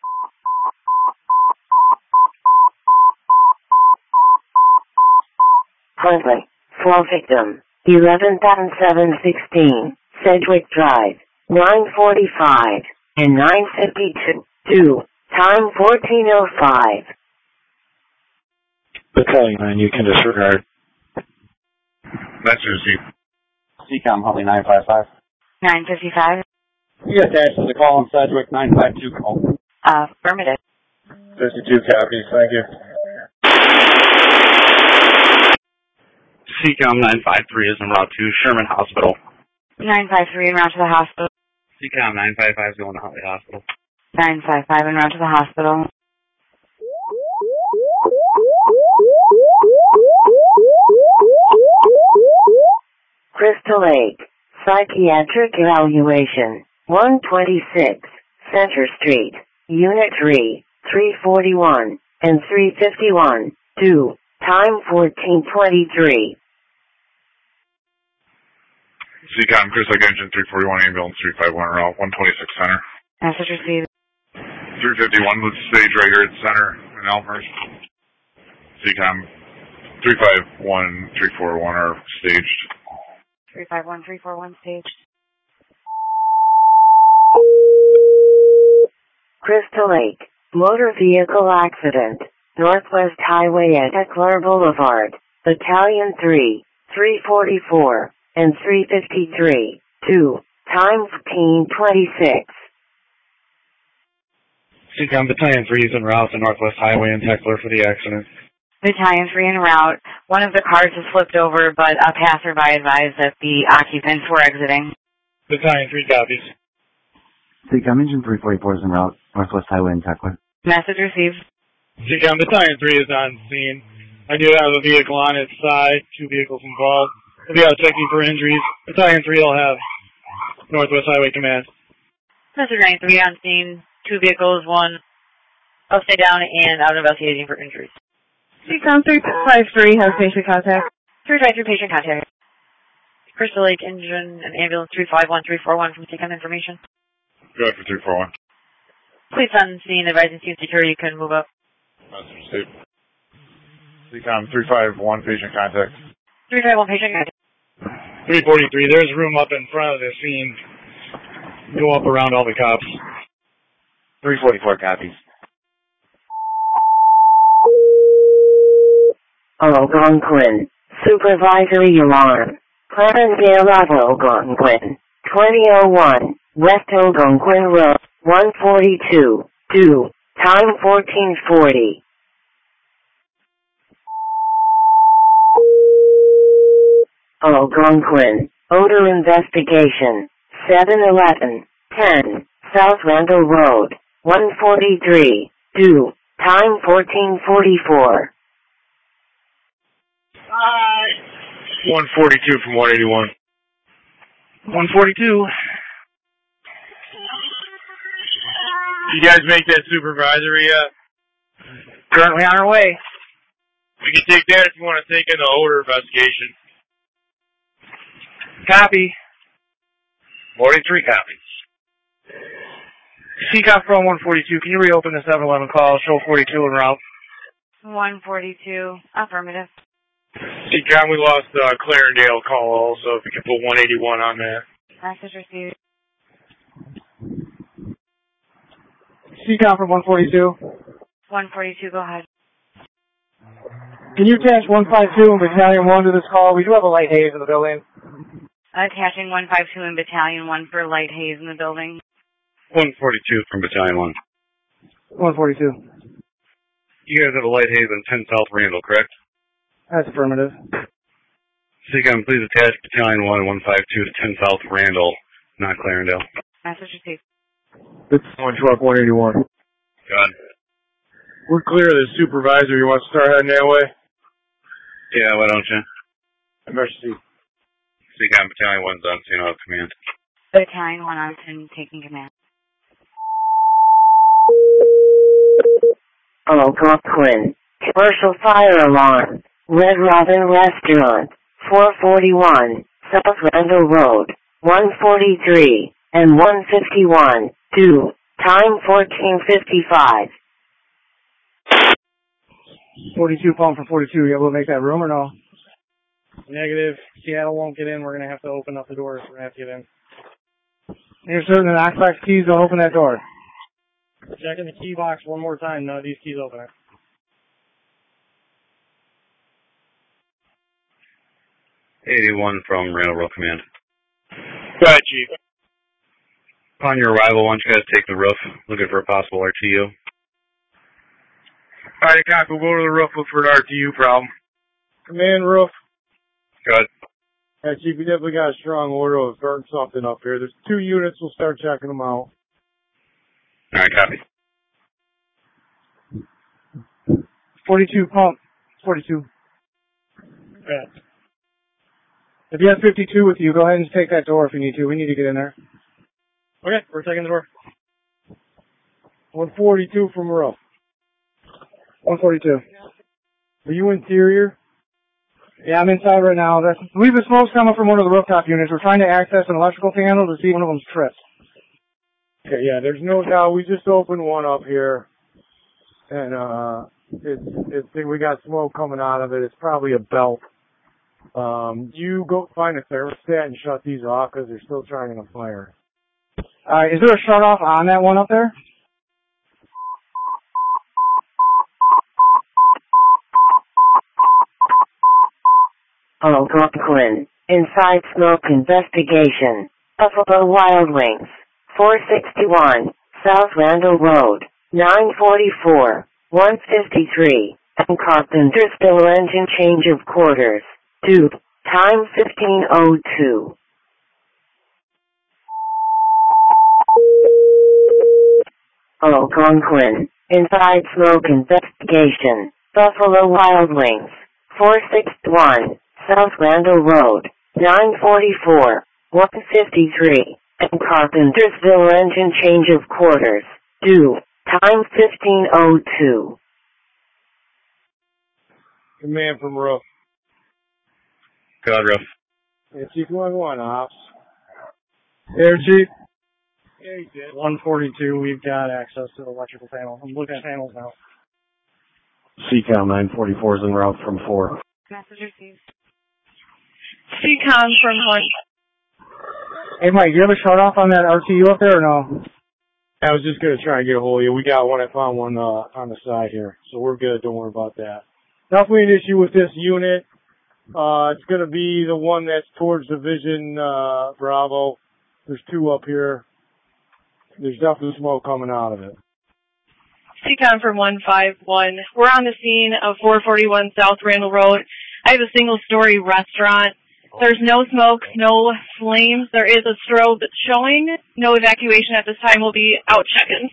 C: Hundley, flow victim, eleven thousand seven hundred sixteen, Sedgwick Drive, nine forty-five, and nine fifty-two, two, time fourteen oh five.
J: Battalion nine, you can disregard.
L: That's received.
F: C COM Huntley nine five five.
B: nine fifty-five.
F: You attached to the call on Sedgwick nine five two call.
B: Uh, affirmative.
A: fifty-two copies, thank you.
L: C COM nine five three is en route to Sherman Hospital.
B: nine five three en route to the hospital.
L: C COM nine five five is going to Huntley Hospital.
B: nine five five en route to the hospital.
C: Crystal Lake, psychiatric evaluation, one twenty-six, Center Street, Unit three, three forty-one, and three fifty-one, two, time fourteen twenty-three.
R: C COM, Chris Lake Engine three forty-one, ambulance three five one, route one twenty-six center.
B: Message received.
R: three fifty-one, let's stage right here at center in Elmhurst. C COM, three five one, three four one are staged.
B: three five one, three four one staged.
C: Crystal Lake, motor vehicle accident, Northwest Highway at Eckler Boulevard, Battalion three, three forty-four, and three fifty-three, two, time fifteen twenty-six.
J: C COM Battalion three is en route to Northwest Highway in Heckler for the accident.
B: Battalion three en route. One of the cars has flipped over, but a passerby advised that the occupants were exiting.
J: Battalion three copies.
U: C COM Engine three forty-four is en route, Northwest Highway in Heckler.
B: Message received.
J: C COM Battalion three is on scene. I do have a vehicle on its side, two vehicles involved. We'll be out checking for injuries. Battalion three will have Northwest Highway Command.
B: Message nine three on scene. Two vehicles, one upside down and out investigating for injuries.
S: C COM three five three has patient contact.
B: three five three patient contact. Crystal Lake Engine and ambulance three five one, three four one from C COM information.
R: Go ahead for three four one.
B: Police on scene advising scene security can move up.
R: Message received. C COM three five one, patient contact.
B: three five one patient contact.
J: three forty-three, there's room up in front of the scene. Go up around all the cops.
N: three forty-four copies.
C: Algonquin, supervisory alarm. Clarendale Algonquin, twenty oh one, West Algonquin Road, one forty-two, two, time fourteen forty. Algonquin, odor investigation, seven eleven, ten, South Randall Road, one forty-three, two, time fourteen forty-four.
L: one forty-two from one eighty-one.
J: one forty-two.
L: You guys make that supervisory yet?
J: Currently on our way.
L: We can take that if you want to take in the odor investigation.
J: Copy.
L: forty-three copies.
J: C COM from one forty-two, can you reopen the seven eleven call? Show forty-two en route.
B: one forty-two, affirmative.
J: C COM, we lost uh, Clarendale call also. If you can put one eighty-one on that.
B: Message received.
G: C COM from one forty-two.
B: one forty-two, go ahead.
G: Can you attach one five two and Battalion one to this call? We do have a light haze in the building.
B: Attaching one five two in Battalion one for light haze in the building.
L: one forty-two from Battalion one.
G: one forty-two.
L: You guys have a light haze on ten South Randall, correct?
G: That's affirmative.
L: C COM, please attach Battalion one and one five two to ten South Randall, not Clarendale.
B: Message received.
K: It's one truck one eighty-one.
L: God.
K: We're clear of the supervisor. You want to start heading that way?
L: Yeah, why don't you?
K: Emergency.
L: C COM, Battalion one's on scene, out of command.
B: Battalion one on scene, taking command.
C: Algonquin. Commercial fire alarm. Red Robin Restaurant. four forty-one. South Randall Road. one forty-three. And one fifty-one. two. Time fourteen fifty-five.
G: forty-two, phone for forty-two. You able to make that room or no? Negative. Seattle won't get in. We're going to have to open up the doors. We're going to have to get in. You're certain the Knoxbox keys don't open that door? Checking the key box one more time. None of these keys open it.
L: eighty-one from Randall Road Command.
J: Go ahead, Chief.
L: Upon your arrival, why don't you guys take the roof, looking for a possible R T U.
J: Alright, copy. We'll go to the roof, look for an R T U problem.
K: Command roof.
L: Good.
K: Yeah, Chief, we definitely got a strong order of burn something up here. There's two units. We'll start checking them out.
L: Alright, copy.
G: forty-two, pump. forty-two. Yeah. If you have fifty-two with you, go ahead and just take that door if you need to. We need to get in there. Okay, we're taking the door.
K: one forty-two from roof.
G: one forty-two.
K: Are you interior?
G: Yeah, I'm inside right now. That's, I believe the smoke's coming from one of the rooftop units. We're trying to access an electrical panel to see if one of them's tripped.
K: Okay, yeah, there's no doubt. We just opened one up here. And, uh, it's, it's, we got smoke coming out of it. It's probably a belt. Um, you go find a thermostat and shut these off because they're still trying to fire.
G: Alright, is there a shut off on that one up there?
C: Algonquin. Inside smoke investigation. Buffalo Wild Wings. four sixty-one. South Randall Road. nine forty-four. one fifty-three. And Carpentersville engine change of quarters. two. Time fifteen oh two. Algonquin. Inside smoke investigation. Buffalo Wild Wings. four sixty-one. South Randall Road. nine forty-four. one fifty-three. And Carpentersville engine change of quarters. two. Time fifteen oh two.
K: Command from roof.
L: Good, roof.
K: Yeah, Chief one one, ops.
G: Air Chief.
K: Yeah, you did.
G: one forty-two, we've got access to the electrical panel. I'm looking at panels now.
P: C COM nine forty-four is en route from four.
B: Message received.
S: C COM from one.
G: Hey Mike, you have a shut off on that R T U up there or no?
K: I was just going to try and get a hold of you. We got one. I found one uh, on the side here. So we're good. Don't worry about that. Definitely an issue with this unit. Uh, it's going to be the one that's towards Division uh, Bravo. There's two up here. There's definitely smoke coming out of it.
S: C COM from one five one. We're on the scene of four forty-one South Randall Road. I have a single-story restaurant. There's no smoke, no flames. There is a strobe showing. No evacuation at this time. We'll be out checking.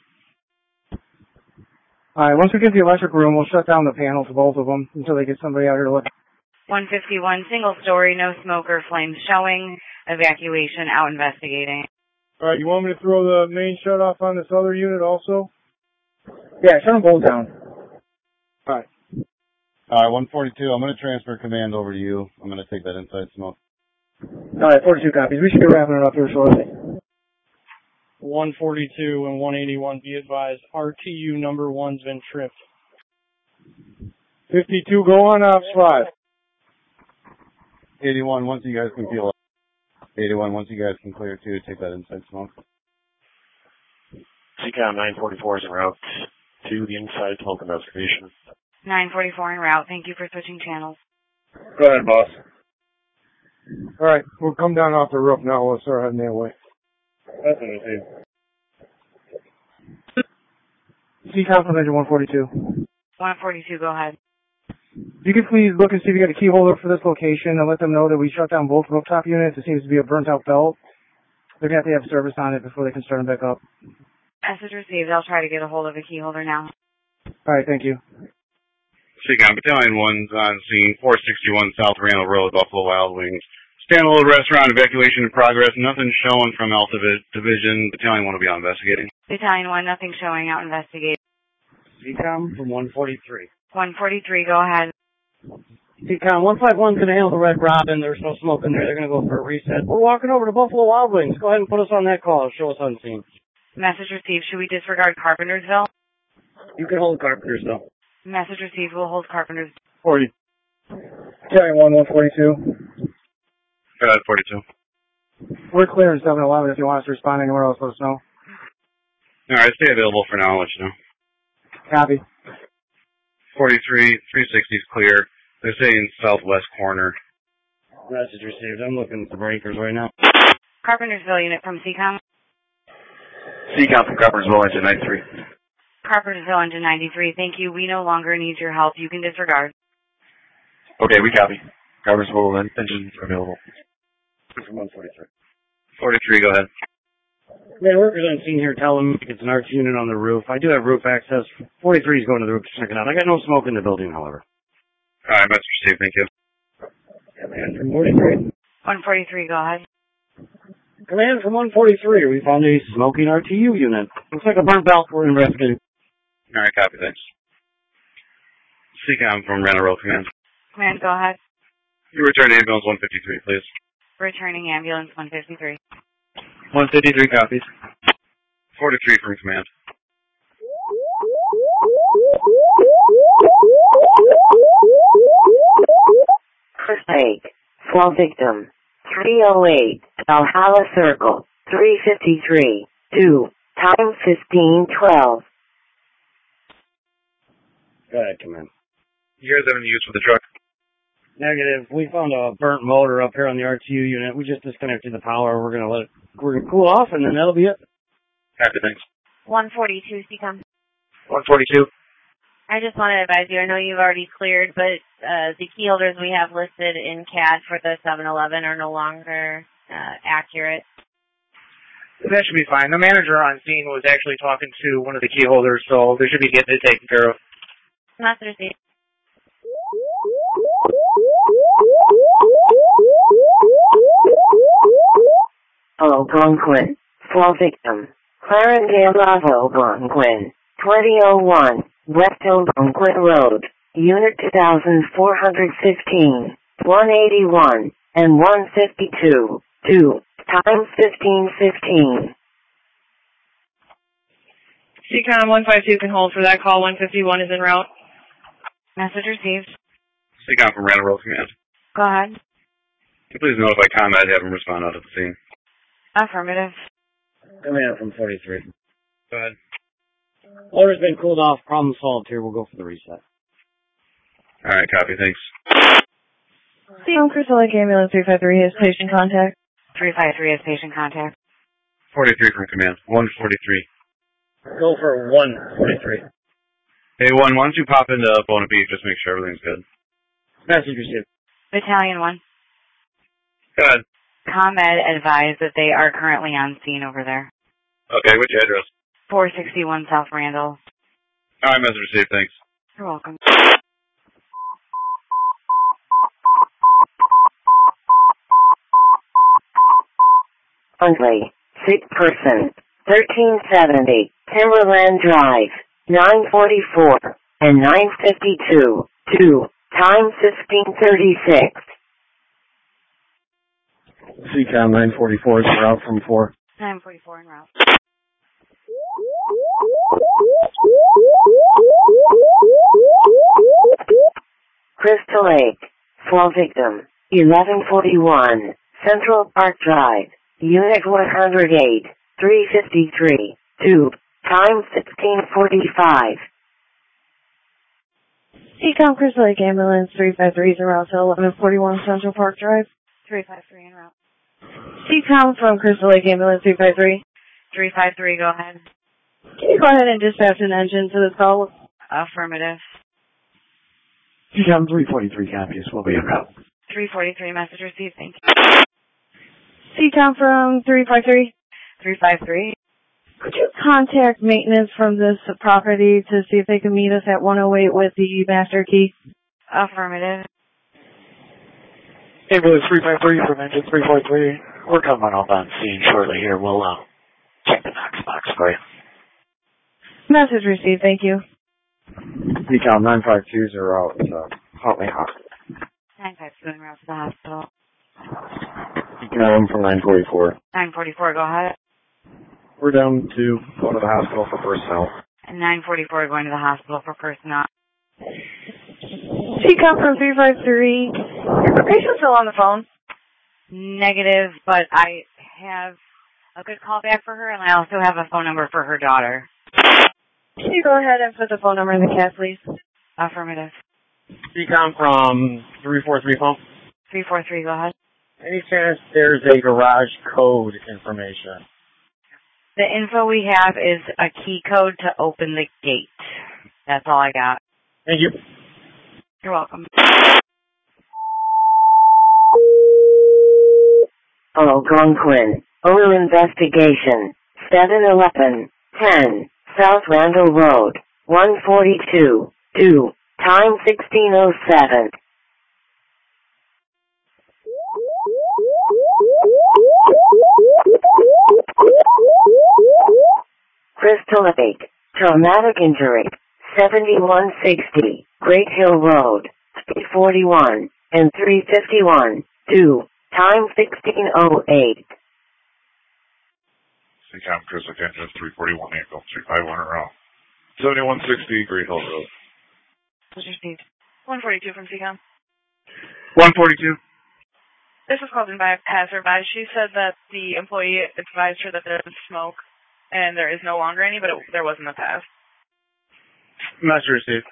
G: Alright, once we get the electric room, we'll shut down the panels for both of them until they get somebody out here to look.
B: one fifty-one, single story, no smoke or flames showing. Evacuation, out investigating.
K: Alright, you want me to throw the main shut off on this other unit also?
G: Yeah, shut them both down.
K: Alright.
F: Alright, one forty-two, I'm going to transfer command over to you. I'm going to take that inside smoke.
G: Alright, forty-two copies. We should be wrapping it up here shortly.
K: one forty-two and one eighty-one, be advised, R T U number one's been tripped.
G: fifty-two, go on ops five. eighty-one, once you guys can peel up. eighty-one, once you guys can clear two, take that inside smoke.
Q: C COM nine forty-four is en route to the inside smoke investigation.
B: nine forty-four en route. Thank you for switching channels.
R: Go ahead, boss.
K: Alright, we'll come down off the roof now. We'll start heading that way.
R: That's what I see.
G: C COM from engine one forty-two.
B: one forty-two, go ahead.
G: If you could please look and see if you got a key holder for this location and let them know that we shut down both rooftop units. It seems to be a burnt out belt. They're going to have to have service on it before they can start them back up.
B: Message received. I'll try to get a hold of a key holder now.
G: Alright, thank you.
L: C COM Battalion one's on scene, four sixty-one South Randall Road, Buffalo Wild Wings. Standalone restaurant evacuation in progress. Nothing showing from Alpha Division. Battalion one will be on investigating.
B: Battalion one, nothing showing out investigating.
T: C COM from one forty-three.
B: one forty-three, go ahead.
T: C COM one fifty-one's going to handle the Red Robin. There's no smoke in there. They're going to go for a reset. We're walking over to Buffalo Wild Wings. Go ahead and put us on that call. Show us on scene.
B: Message received. Should we disregard Carpentersville?
T: You can hold Carpentersville.
B: Message received. We'll hold Carpenters.
K: forty. Carry one, one forty-two.
L: Go ahead, forty-two.
G: We're clear in seven eleven. If you want us to respond anywhere else, let us know.
L: Alright, stay available for now. I'll let you know.
G: Copy.
L: forty-three, three sixty is clear. They're saying southwest corner.
T: Message received. I'm looking at the breakers right now.
B: Carpentersville unit from C COM.
Q: C COM from Carpentersville, engine ninety-three.
B: Carpentersville engine ninety-three. Thank you. We no longer need your help. You can disregard.
Q: Okay, we copy. Carpentersville engine available.
T: From one forty-three.
L: forty-three, go ahead.
T: Man, workers on scene here tell them it's an arch unit on the roof. I do have roof access. forty-three is going to the roof to check it out. I got no smoke in the building, however.
L: Alright, message received. Thank you.
T: Command from forty-three.
B: one forty-three, go ahead.
T: Command from one forty-three. We found a smoking R T U unit. Looks like a burnt belt. We're investigating.
L: Alright, copy, thanks. C COM from Randall Road Command.
B: Command, go ahead.
L: You return ambulance one fifty-three, please.
B: Returning ambulance one fifty-three.
L: one fifty-three copies. forty-three from command.
C: First aid. Fall victim. three oh eight. Valhalla Circle. three fifty-three. two. Time fifteen twelve.
T: Go ahead, command.
L: You guys have any use for the truck?
T: Negative. We found a burnt motor up here on the R T U unit. We just disconnected the power. We're gonna let it. We're gonna cool off, and then that'll be it.
L: Copy, thanks.
B: one forty-two, C COM.
L: one forty-two.
B: I just want to advise you, I know you've already cleared, but uh, the key holders we have listed in C A D for the seven eleven are no longer uh, accurate.
J: That should be fine. The manager on scene was actually talking to one of the key holders, so they should be getting it taken care of.
B: Message received.
C: Algonquin. Fall victim. Clarendale Bravo Algonquin. twenty oh one. West Algonquin Road. Unit two thousand four hundred fifteen. one eighty-one. And one fifty-two. two. Time fifteen fifteen.
S: C COM one fifty-two can hold for that call. one fifty-one is en route.
B: Message received.
L: C COM from Randall Road Command.
B: Go ahead.
L: Can you please notify combat have them respond out at the scene?
B: Affirmative.
T: Command from forty-three.
L: Go ahead.
T: Order's been cooled off. Problem solved here. We'll go for the reset.
L: Alright, copy, thanks.
M: C COM Crystal Lake Ambulance three five three has patient contact.
B: three five three has patient contact.
L: forty-three from command. one forty-three.
T: Go for one forty-three.
L: Hey, one, why don't you pop into Bona Beach, just make sure everything's good.
T: Message received.
B: Battalion one.
L: Go ahead.
B: ComEd advised that they are currently on scene over there.
L: Okay, which address?
B: four sixty-one South Randall.
L: Alright, message received, thanks.
B: You're welcome.
C: Huntley. Sick person. thirteen seventy. Timberland Drive. nine forty-four. And nine fifty-two. two. Time fifteen thirty-six.
G: C COM nine forty-four is en route from four.
B: nine forty-four en route.
C: Crystal Lake. Fall victim. eleven forty-one. Central Park Drive. Unit one oh eight. three fifty-three. Tube. Time sixteen forty-five.
M: Seacom Crystal Lake Ambulance three five three is en route to eleven forty-one Central Park Drive.
B: three five three en route.
M: Seacom from Crystal Lake Ambulance three five three.
B: three five three, go ahead.
M: Can you go ahead and dispatch an engine to this call?
B: Affirmative.
U: Seacom three forty-three copies. We'll be en route.
B: three forty-three, message received, thank you.
M: Seacom from three five three.
B: three five three.
M: Could you contact maintenance from this property to see if they can meet us at one oh eight with the master key?
B: Affirmative.
U: Ambulance three five three from engine three four three. We're coming up on scene shortly here. We'll uh, check the Knox box for you.
M: Message received, thank you.
D: Seacom nine five two zero out to Huntley Hospital.
B: nine five two en route to the hospital.
D: Seacom from nine forty-four.
B: nine forty-four, go ahead.
D: We're down to go to the hospital for personnel.
B: And nine forty-four going to the hospital for personnel.
M: Seacom from three five three. Is the patient still on the phone?
B: Negative, but I have a good callback for her, and I also have a phone number for her daughter.
M: Can you go ahead and put the phone number in the cat, please?
B: Affirmative.
G: Seacom from three four three phone.
B: three four three, go ahead.
G: Any chance there's a garage code information?
B: The info we have is a key code to open the gate. That's all I got.
G: Thank you.
B: You're welcome.
C: Algonquin. Owner investigation. seven eleven. ten. South Randall Road. one forty-two. two. Time sixteen oh seven. Crystal Lake. Traumatic injury. seventy-one sixty. Great Hill Road. three forty-one. And three fifty-one. two. Time sixteen oh eight.
R: Seacom Crystal Lake Engine three forty-one, Ankle three five one around. seventy-one sixty, Great Hill Road.
B: Received. one forty-two from Seacom.
J: one forty-two.
B: This was called in by a passerby. She said that the employee advised her that there was smoke, and there is no longer any, but it, there was in the past.
J: Message received.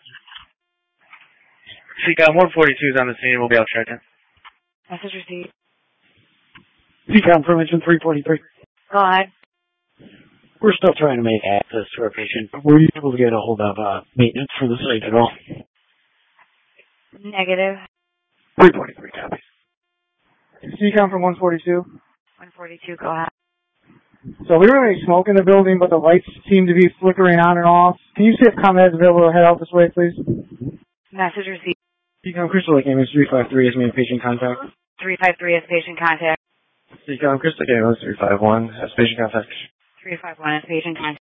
J: Seacom one forty-two is on the scene. We'll be out checking.
B: Message received.
U: Seacom from engine three forty-three.
B: Go ahead.
U: We're still trying to make access to our patient. Were you able to get a hold of uh, maintenance for the site at all?
B: Negative.
U: three forty-three copies.
G: Seacom from one forty-two.
B: one forty-two, go ahead.
G: So we don't have any smoke in the building, but the lights seem to be flickering on and off. Can you see if ComEd is available to head out this way, please?
B: Message received.
G: Seacom Crystal Lake Ambulance three five three has made patient contact.
B: three five three has patient contact.
D: Seacom Crystal Lake Ambulance three five one has patient contact.
B: three five one has patient contact.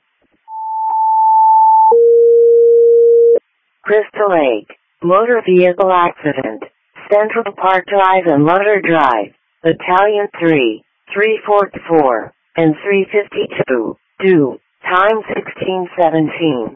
C: Crystal Lake. Motor vehicle accident. Central Park Drive and Lutter Drive. Battalion three. three forty-four. And three fifty-two. two. Time sixteen seventeen.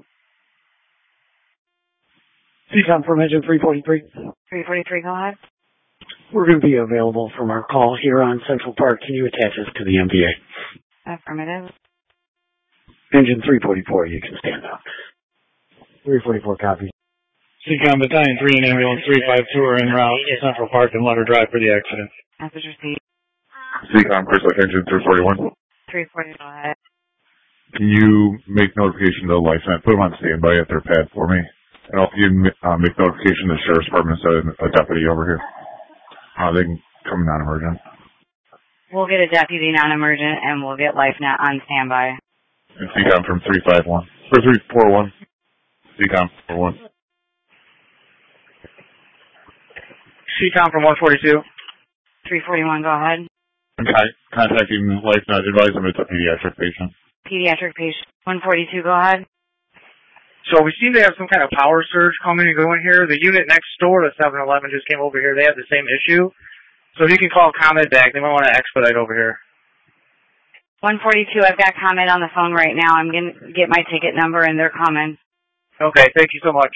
U: Seacom from engine three forty-three.
B: three forty-three, go ahead.
U: We're going to be available from our call here on Central Park. Can you attach us to the M V A?
B: Affirmative.
U: Engine three forty-four, you can stand up.
D: three forty-four copies.
J: Seacom Battalion three and Ambulance three five two are en route to Central Park and Lutter Drive for the accident.
B: Message received.
R: Seacom Crystal Lake Engine three forty-one.
B: three forty, go ahead.
R: Can you make notification to the license? Put them on standby at their pad for me. And also you can uh, make notification to the Sheriff's Department send a deputy over here. Uh, they can come non-emergent.
B: We'll get a deputy non-emergent, and we'll get LifeNet on standby.
R: And Seacom from three five one. Or three four one. Seacom four one.
J: Seacom from one forty-two.
B: three forty-one, go ahead.
R: I'm con- contacting LifeNet. Advise them it's a pediatric patient.
B: Pediatric patient. one forty-two, go ahead.
J: So we seem to have some kind of power surge coming and going here. The unit next door to seven eleven just came over here. They have the same issue. So if you can call ComEd back, they might want to expedite over here.
B: one forty-two, I've got comment on the phone right now. I'm going to get my ticket number and they're coming.
I: Okay, thank you so much.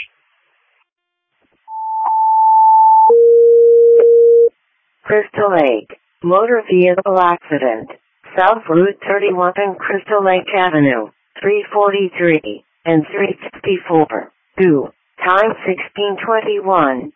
C: Crystal Lake, motor vehicle accident, South Route thirty-one and Crystal Lake Avenue, three forty-three and three sixty-four, two, time sixteen twenty-one.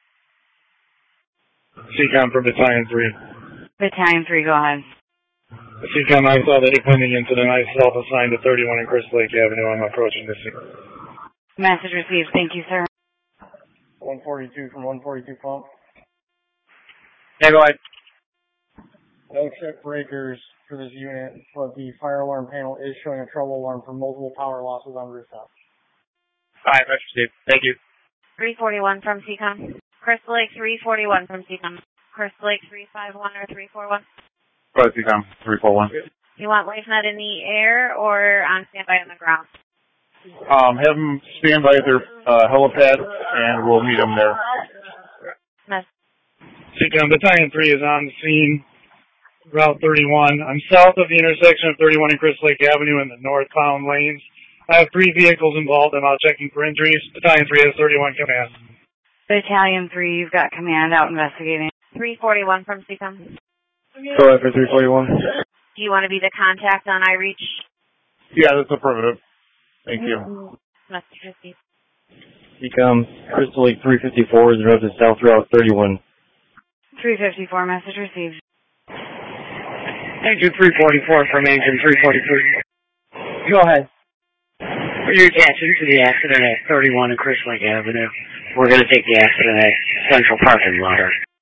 J: C COM from Battalion three.
B: Battalion three, go ahead.
J: C COM, I saw the pending incident. I self-assigned to thirty-one and Crystal Lake Avenue. I'm approaching the scene.
B: Message received. Thank you, sir.
G: one forty-two from one forty-two pump.
I: Yeah, go ahead.
G: No check breakers for this unit, but the fire alarm panel is showing a trouble alarm for multiple power losses on rooftop.
I: All right, that's received. Thank you.
B: three forty-one from C COM. Crystal Lake three forty-one from C COM. Crystal Lake three five one or three four one.
R: Go ahead, C COM, three four one.
B: You want LifeNet in the air or on standby on the ground?
R: Um, have them stand by their uh, helipad, and we'll meet them there.
B: Mess.
J: C COM, Battalion three is on the scene. Route thirty-one. I'm south of the intersection of thirty-one and Crystal Lake Avenue in the northbound lanes. I have three vehicles involved. I'm out checking for injuries. Battalion three has thirty-one command.
B: Battalion three, you've got command out investigating. three forty-one from C COM.
D: Go ahead for three forty-one.
B: Do you want to be the contact on iReach?
R: Yeah, that's affirmative. Thank you.
B: Message received.
D: C COM, Crystal Lake three fifty-four is routed south route thirty-one.
B: three fifty-four, message received.
T: Engine three forty-four from engine three forty-three.
G: Go ahead.
T: You're attaching to the accident at thirty-one and Crystal Lake Avenue. We're going to take the accident at Central Parking Lot.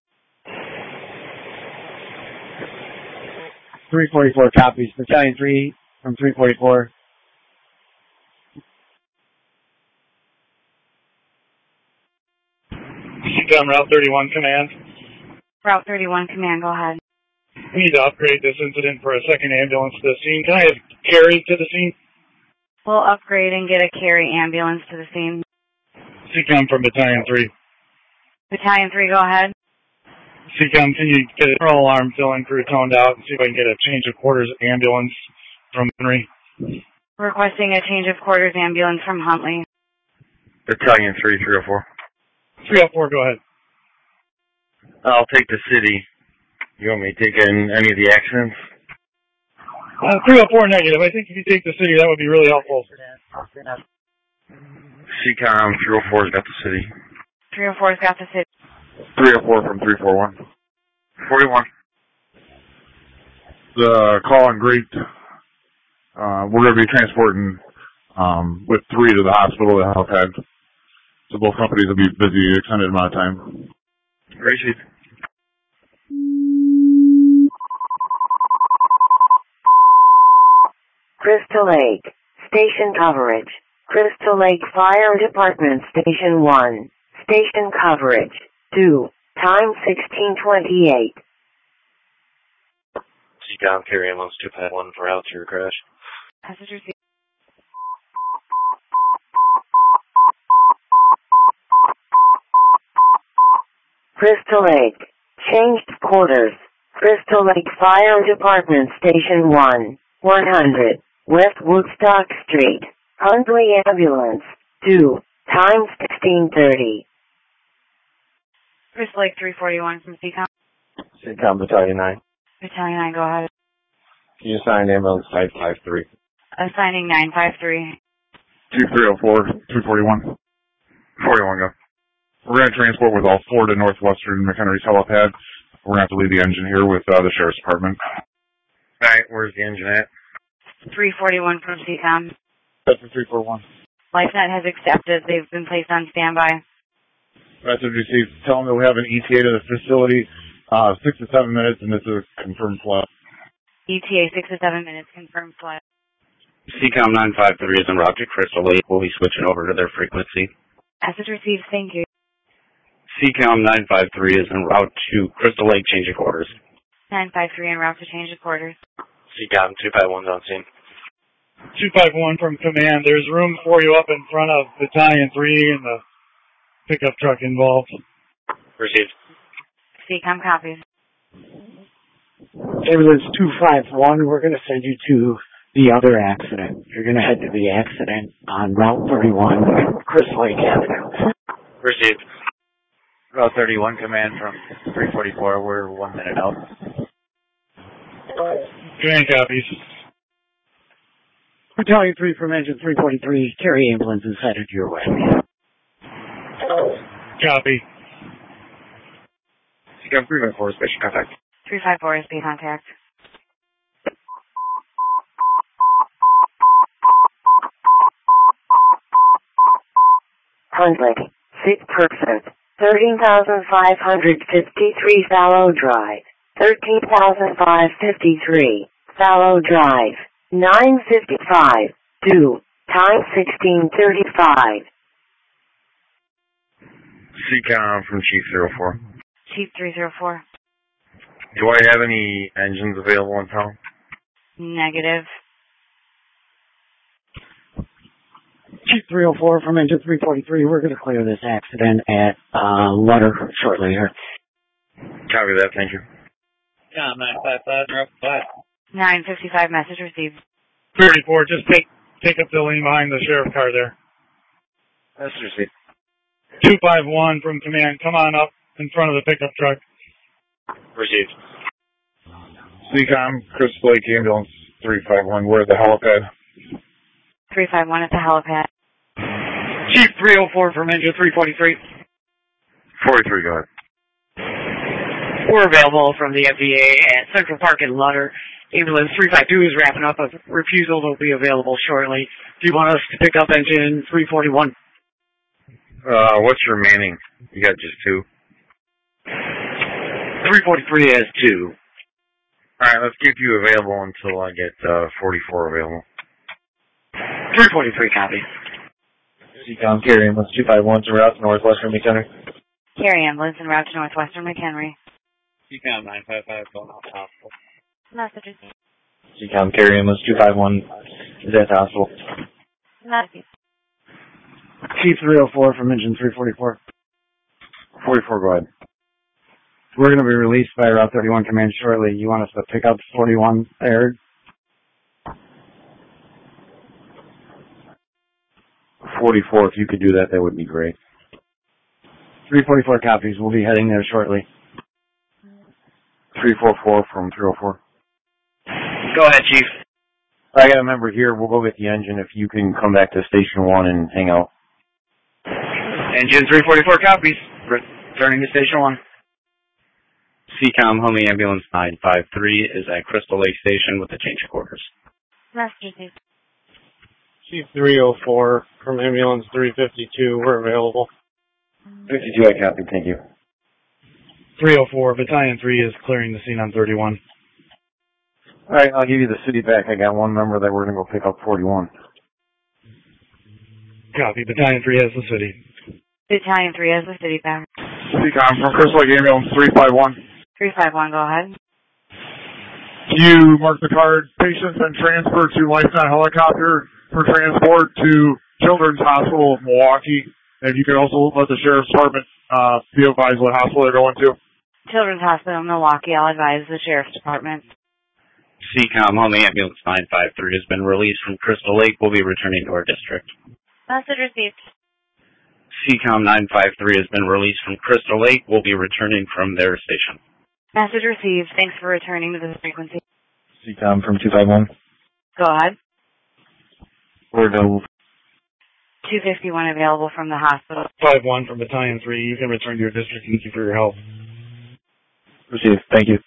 G: three forty-four copies. Battalion three from three forty-four.
J: C COM, Route thirty-one command.
B: Route thirty-one command, go ahead.
J: We need to upgrade this incident for a second ambulance to the scene. Can I have carry to the scene?
B: We'll upgrade and get a carry ambulance to the scene.
J: C COM from Battalion three.
B: Battalion three, go ahead.
J: C COM, can you get a control alarm filling crew toned out and see if I can get a change of quarters ambulance from Henry?
B: Requesting a change of quarters ambulance from Huntley.
E: Battalion three, three oh four.
J: three oh four, go ahead.
E: I'll take the city. You want me to take in any of the accidents?
J: Uh, three oh four negative. I think if you take the city, that would be really helpful.
E: C COM, three oh four's got the city.
B: three oh four's got the city.
R: three oh four from three four one.
E: forty-one.
R: The call on Great. Uh, we're going to be transporting um, with three to the hospital that have had. So both companies will be busy extended amount of time.
E: Received.
C: Crystal Lake, station coverage. Crystal Lake Fire Department Station one, station coverage. two, time sixteen twenty-eight.
H: C COM, carry ambulance two five one for altitude crash.
B: Message received.
C: Crystal Lake, changed quarters. Crystal Lake Fire Department Station one, one hundred, West Woodstock Street, Huntley Ambulance, two, time sixteen thirty.
B: Crystal Lake three forty-one from C COM.
D: C COM, Battalion nine.
B: Battalion nine, go ahead.
D: Can you assign ambulance nine five three?
B: Assigning nine five three.
R: two three oh four, two forty-one. forty-one, go. We're going to transport with all four to Northwestern McHenry's helipad. We're going to have to leave the engine here with uh, the Sheriff's Department.
E: All right, where's the engine at?
B: three forty-one from C COM.
R: That's for three four one.
B: LifeNet has accepted. They've been placed on standby.
R: Message received. Tell them that we have an E T A to the facility, uh, six to seven minutes, and this is a confirmed flight.
B: E T A six to seven minutes, confirmed flight.
N: C COM nine five three is en route to Crystal Lake. We'll be switching over to their frequency.
B: Message received. Thank you.
N: C COM nine five three is en route to Crystal Lake, change of quarters.
B: nine five three en route to change of quarters.
H: C COM two five one's on scene.
J: two five one from command. There's room for you up in front of Battalion three and the pickup truck involved.
H: Received.
B: C COM copies.
U: Ambulance two five one, we're going to send you to the other accident. You're going to head to the accident on Route thirty-one, Chris Lake Avenue.
N: Received. Route thirty-one, command from three forty-four. We're one minute out.
J: Command copies.
U: Battalion three from engine three forty-three, carry ambulance is headed your way.
J: Copy.
N: Second three five four, special contact.
B: three five four is B contact.
C: Hundred, sick person, thirteen thousand five hundred fifty-three Fallow Drive, thirteen thousand five hundred fifty-three, Fallow Drive, nine fifty-five, due, time sixteen thirty-five.
E: C COM from Chief zero four.
B: Chief three zero four.
E: Do I have any engines available in town?
B: Negative.
U: Chief three oh four from engine three forty-three, we're going to clear this accident at uh, Lutter shortly here.
E: Copy that, thank you.
I: Yeah, nine five five, five.
B: nine fifty-five, message received.
J: thirty-four, just take take up the lane behind the sheriff car there.
N: Message received.
J: two five one from command, come on up in front of the pickup truck.
N: Received.
R: C COM, Chris Lake Ambulance three five one, we're at the helipad.
B: three five one at the helipad.
U: Chief three oh four from engine three forty-three.
E: forty-three, go ahead.
T: We're available from the F D A at Central Park in Lutter. Ambulance three five two is wrapping up. A refusal will be available shortly. Do you want us to pick up engine three forty-one?
E: Uh, what's your manning? You got just two?
T: three forty-three has two.
E: Alright, let's keep you available until I get uh, forty-four available.
T: three forty-three, copy.
D: C COM, carry ambulance two five one to route to Northwestern McHenry.
B: Carry ambulance en route to Northwestern McHenry.
I: C COM nine five five going out to hospital.
B: Messages.
D: C COM, carry ambulance two five one is at the hospital.
B: Messages.
U: Chief three oh four from engine three forty-four.
F: forty-four, go ahead.
U: We're going to be released by Route thirty-one command shortly. You want us to pick up forty-one aired?
F: forty-four, if you could do that, that would be great.
U: three forty-four copies. We'll be heading there shortly.
F: three forty-four from three oh four.
T: Go ahead, Chief.
F: I got a member here. We'll go get the engine if you can come back to Station one and hang out.
N: Engine three forty-four copies. Returning to Station one. C COM, Homie Ambulance nine five three is at Crystal Lake Station with the change of quarters.
B: Messages.
K: Chief three oh four from ambulance three fifty-two, we're available.
F: fifty-two, I copy, thank you.
J: three oh four, Battalion three is clearing the scene on thirty-one.
F: Alright, I'll give you the city back. I got one member that we're going to go pick up forty-one.
J: Copy, Battalion three has the city.
B: Battalion three has the city back.
R: C COM from Chris Lake Ambulance three five one.
B: three five one, go ahead.
R: You mark the card, patients and transfer to Lifetime Helicopter for transport to Children's Hospital of Milwaukee. And you can also let the Sheriff's Department uh, be advised what hospital they're going to.
B: Children's Hospital of Milwaukee, I'll advise the Sheriff's Department.
N: C COM, Homie Ambulance nine five three has been released from Crystal Lake. Will be returning to our district.
B: Message received.
N: C COM nine five three has been released from Crystal Lake. Will be returning from their station.
B: Message received. Thanks for returning to this frequency.
D: C COM from two five one.
B: Go ahead.
D: We're available.
B: two fifty-one available from the hospital.
J: five one from Battalion three. You can return to your district. Thank you for your help.
D: Received. Thank you.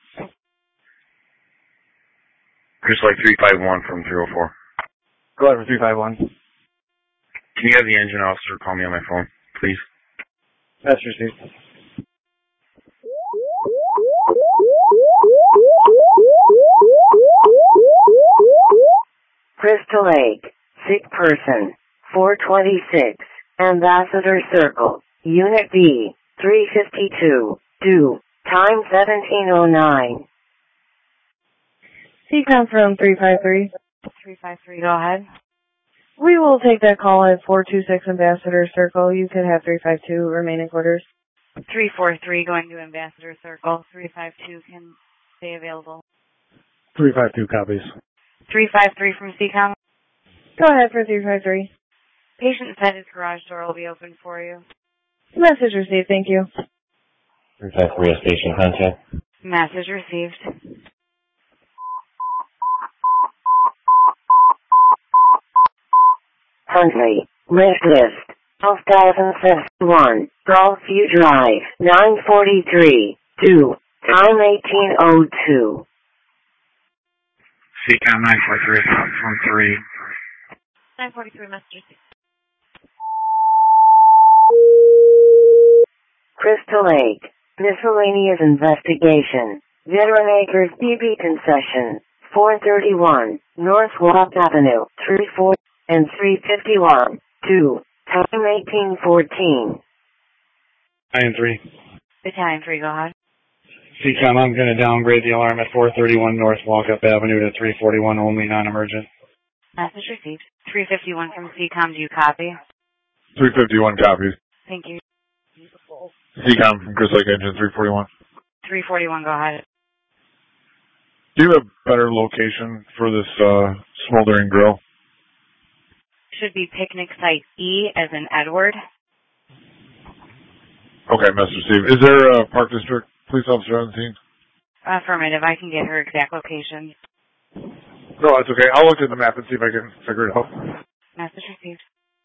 E: Chris Lake three five one from three oh four.
D: Go ahead for three five one.
E: Can you have the engine officer call me on my phone, please?
D: That's received.
C: Crystal Lake, sick person, four twenty-six, Ambassador Circle, Unit B, three fifty-two, due, time seventeen oh nine.
M: C COM from three five three.
B: three five three, go ahead.
M: We will take that call at four two six Ambassador Circle. You can have three five two remain in quarters.
B: three four three going to Ambassador Circle. three five two can stay available.
K: three five two copies.
B: three five three from C COM.
S: Go ahead for three five three.
B: Patient said his garage door will be open for you.
S: Message received, thank you.
E: three five three has patient contact.
B: Message received.
C: Huntley, lift list, twelve thousand fifty-one, Gulfview Drive, nine forty-three, two, time eighteen oh two.
L: C COM nine four three from three.
B: nine forty-three, message received.
C: Crystal Lake, miscellaneous investigation, Veteran Acres B B concession, four thirty-one, North Walk Avenue, three forty and three fifty-one, two, time eighteen fourteen.
J: Battalion three.
B: Battalion three, go ahead.
J: C COM, I'm going to downgrade the alarm at four thirty-one North Walkup Avenue to three forty-one, only non-emergent.
B: Message received. three fifty-one from C COM, do you copy?
R: three fifty-one copies.
B: Thank you.
R: C COM from Chris Lake Engine three forty-one.
B: three forty-one, go ahead.
R: Do you have a better location for this uh, smoldering grill?
B: Should be picnic site E as in Edward.
R: Okay, message received. Is there a Park District police officer on the scene?
B: Affirmative, I can get her exact location.
R: No, that's okay. I'll look at the map and see if I can figure it out.
B: Message received.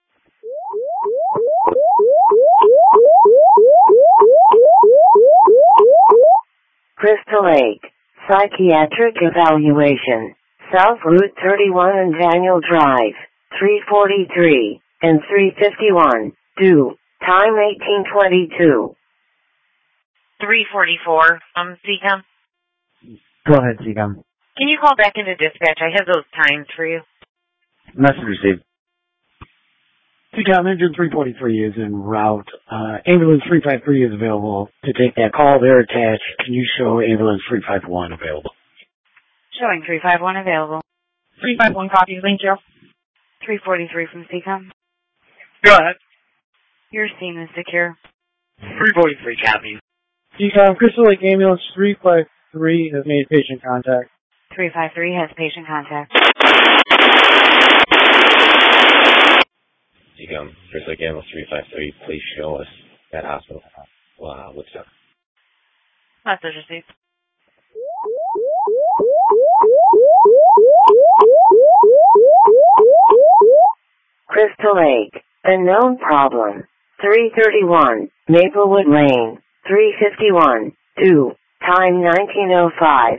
C: Crystal Lake, psychiatric evaluation, South Route thirty-one and Daniel Drive, three forty-three and three fifty-one, two, time eighteen twenty-two.
M: three forty-four, um, C COM.
U: Go ahead, C COM.
M: Can you call back into dispatch? I have those times for you.
U: Message received. C COM, engine three forty-three is en route. Uh, ambulance three five three is available to take that call. They're attached. Can you show ambulance three five one available?
B: Showing three five one available.
S: three five one copy, thank you.
B: three forty-three from C COM.
J: Go ahead.
B: Your scene is secure.
T: three forty-three copy.
K: C COM, Crystal Lake Ambulance three five three has made patient contact.
B: three five three has patient contact.
E: C COM, Chris Lake Ambulance three five three, please show us that hospital. Wow, what's up?
B: Message received.
C: Crystal Lake, unknown problem, three thirty-one, Maplewood Lane, three fifty-one, two, time nineteen oh five.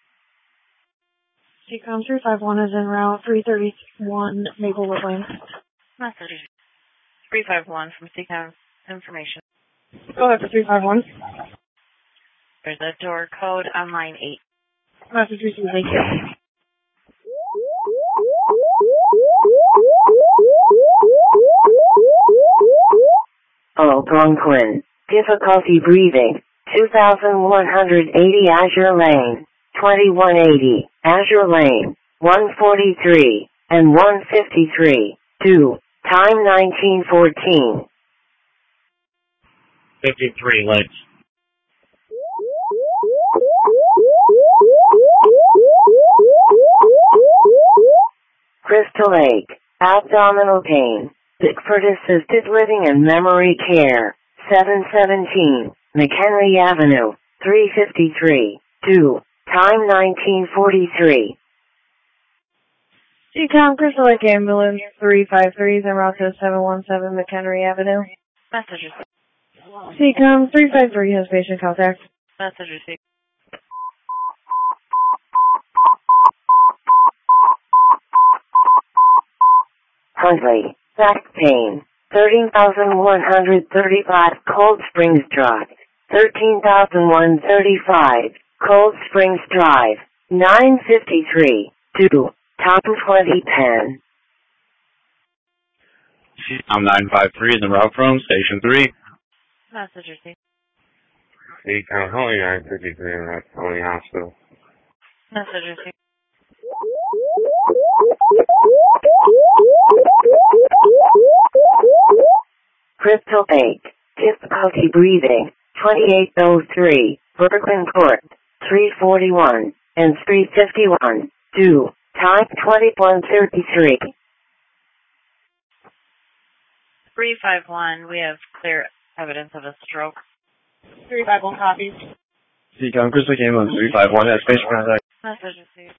S: C COM three five one is en route, three thirty-one Maplewood Lane.
B: Message. three five one from C COM information.
S: Go ahead for three five one.
B: There's a door code on line eight.
S: Message received, thank you.
C: Algonquin, difficulty breathing, two thousand one hundred eighty Azure Lane, twenty-one eighty, Azure Lane, one forty-three, and one fifty-three, two, time nineteen fourteen.
T: fifty-three, legs.
C: Crystal Lake, abdominal pain, Bickford Assisted Living and Memory Care, seven seventeen, McHenry Avenue, three fifty-three, two, time nineteen forty-three.
S: C COM, Crystal Lake Ambulance three five three is en route to seven one seven McHenry Avenue.
B: Message received.
S: C COM three five three has patient contact.
B: Message received.
C: Huntley, back pain, thirteen thousand one hundred thirty-five Cold Springs Drive, thirteen thousand one hundred thirty-five Cold Springs Drive, nine fifty-three, two, time twenty ten.
L: I'm nine five three in the route from Station three.
B: Message received.
E: C COM, Holy nine fifty-three in route to Holy Hospital.
B: Message received.
C: Crystal Lake, difficulty breathing, twenty-eight oh three, Bergman Court, three forty-one, and three fifty-one. Due. Time twenty-one thirty-three.
B: three five one, we have clear evidence of a stroke. three five one copies.
D: Seacom, Chris Lake Ambulance three five one has patient contact.
B: Message received.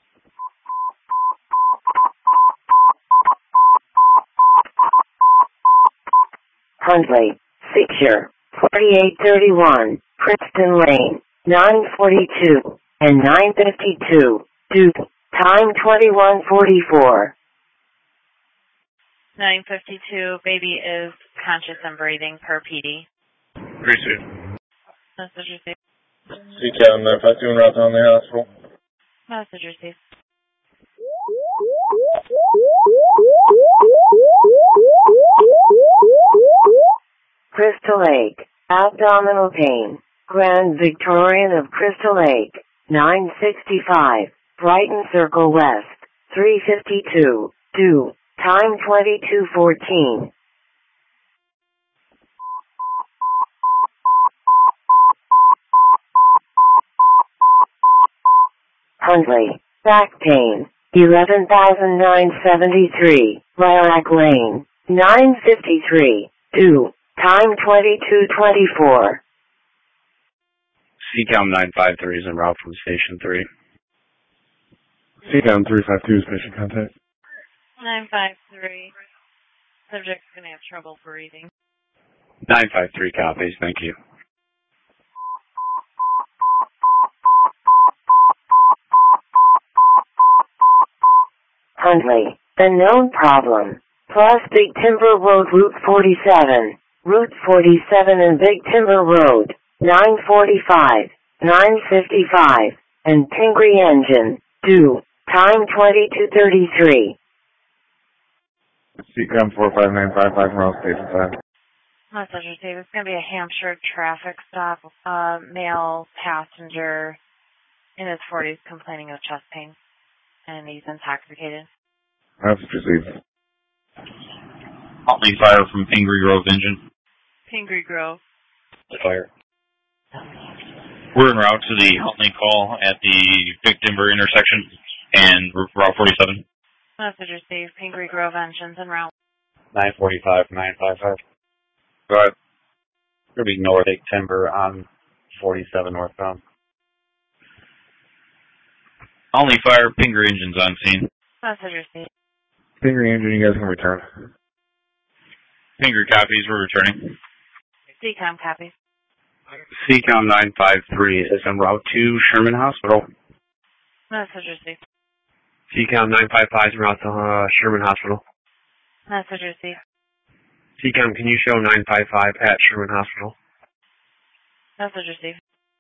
C: Huntley, Seizure, forty-eight thirty-one, Princeton Lane, nine forty-two, and nine fifty-two. Due. Time twenty-one forty-four.
B: nine fifty-two, baby is conscious and breathing per P D.
R: Appreciate it.
B: Message received.
A: Seacom nine five two en route to Huntley Hospital.
B: Message received.
C: Crystal Lake, abdominal pain. Grand Victorian of Crystal Lake, nine sixty-five, Brighton Circle West, three fifty-two. Due. Time twenty-two fourteen. Huntley, back pain, eleven thousand nine hundred seventy-three, Lilac Lane, nine fifty-three. Due. Time twenty-two twenty-four.
N: Seacom nine five three is en route from Station three.
D: Seacom three five two is patient contact.
B: nine five three. Subject's going to have trouble breathing.
N: nine five three copies, thank you.
C: Huntley, the known problem. Plus Big Timber Road Route forty-seven, Route forty-seven and Big Timber Road, nine forty-five, nine fifty-five, and Pingree Engine, due. Time twenty-two thirty-three.
A: Seacom four five nine five five en route to Station five.
B: Message received. It's going to be a Hampshire traffic stop. Uh, male passenger in his forties complaining of chest pain, and he's intoxicated.
A: Message received.
Q: Huntley fire from Pingree Grove engine.
B: Pingree Grove.
Q: Fire. We're en route to the Huntley call at the Big Timber intersection and Route forty-seven.
B: Message received. Pingree Grove engines en route.
I: nine forty-five, nine five five.
A: Go ahead.
I: Going to be north Big Timber on forty-seven northbound.
Q: Huntley fire, Pingree engines on scene.
B: Message received.
A: Pingree engine, you guys can return.
Q: Pingree copies, we're returning.
B: Seacom copies.
I: Seacom nine five three is en route to Sherman Hospital.
B: Message received.
I: Seacom nine five five is en route to uh, Sherman Hospital.
B: Message received.
I: Seacom, can you show nine five five at Sherman Hospital?
B: Message received.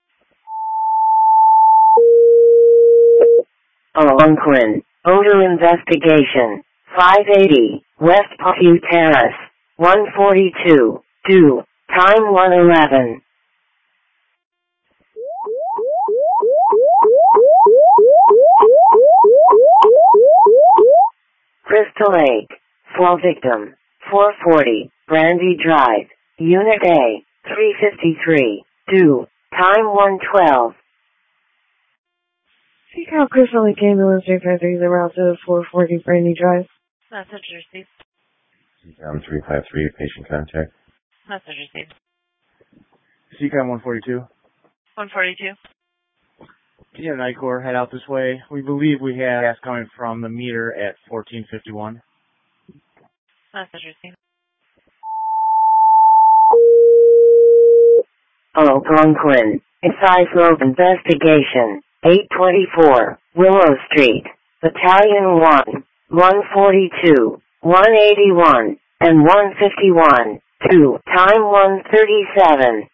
C: Algonquin, odor investigation, five eighty, West Pahue Terrace, one forty-two, due. Time one eleven. Crystal Lake, fall victim, four forty, Brandy Drive, Unit A, three fifty-three, due. Time one twelve.
M: Seacom Crystal Lake Ambulance three five three is en route to four forty Brandy Drive.
B: Message received.
A: Seacom three five three, patient contact.
B: Message received.
G: Seacom one forty-two.
B: one forty-two.
G: Yeah, Nightcore, head out this way. We believe we have gas coming from the meter at fourteen fifty-one.
B: Message received.
C: Algonquin, Size-Lobe investigation, eight twenty-four, Willow Street, Battalion one, one forty-two, one eighty-one, and one fifty-one, two. Time one thirty-seven.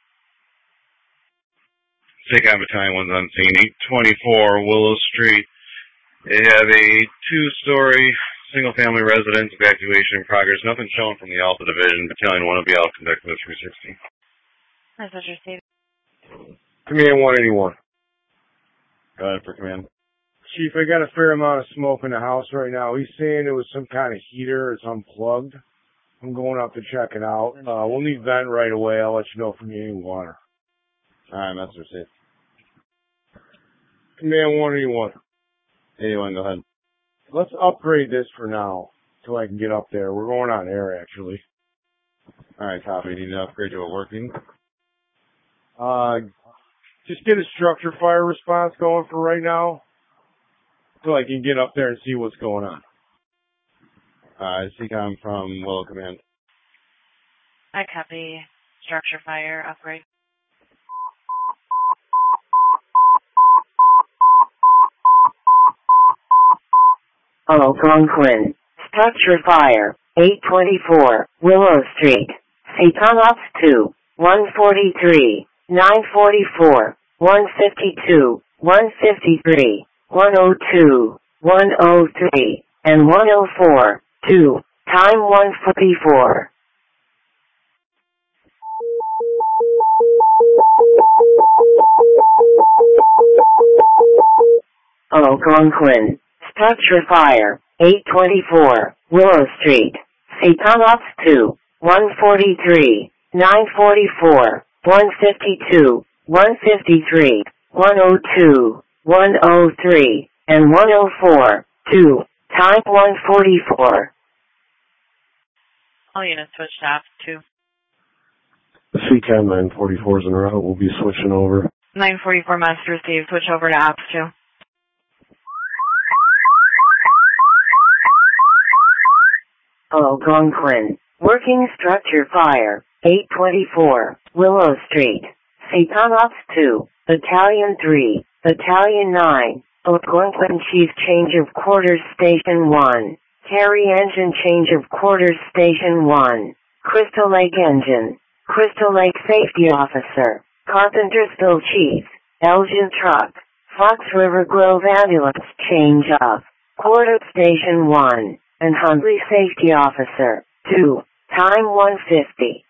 L: Seacom Battalion one's on scene, eight twenty-four Willow Street. They have a two-story single-family residence, evacuation in progress. Nothing shown from the Alpha Division. Battalion one will be out conducting the three sixty.
B: Message received.
A: Command one eighty-one.
F: Go ahead for command.
K: Chief, I got a fair amount of smoke in the house right now. He's saying it was some kind of heater. It's unplugged. I'm going up to check it out. Uh, we'll need vent right away. I'll let you know if we need any water.
F: All right, that's received.
K: Command one eighty-one.
F: eighty-one, go ahead.
K: Let's upgrade this for now, till I can get up there. We're going on air, actually.
F: Alright, copy. Need to upgrade to a working.
K: Uh, just get a structure fire response going for right now, so I can get up there and see what's going on.
F: Uh, C COM from Willow Command.
B: I copy. Structure fire upgrade.
C: Algonquin. Structure fire. eight twenty-four. Willow Street. Seacom Ops two. one forty-three. nine forty-four. one fifty-two. one fifty-three. one oh two. one oh three. And one oh four. two. Time one forty-four. Algonquin. Structure fire. eight twenty-four. Willow Street. Seacom Ops two. one forty-three. nine forty-four. one fifty-two. one fifty-three. one oh two. one oh three. And one oh four. two. Time one forty-four.
B: All units switch to ops two.
D: C COM nine forty-four is en route. We'll be switching over.
B: nine forty-four master received. Switch over to ops two.
C: Algonquin. Working structure fire. eight twenty-four. Willow Street. Seacom Ops two. Battalion three. Battalion nine. Algonquin Chief Change of Quarters Station one. Carry Engine Change of Quarters Station one. Crystal Lake Engine. Crystal Lake Safety Officer. Carpentersville Chief. Elgin Truck. Fox River Grove Ambulance Change of Quarters Station one. And Huntley Safety Officer. two. Time one fifty.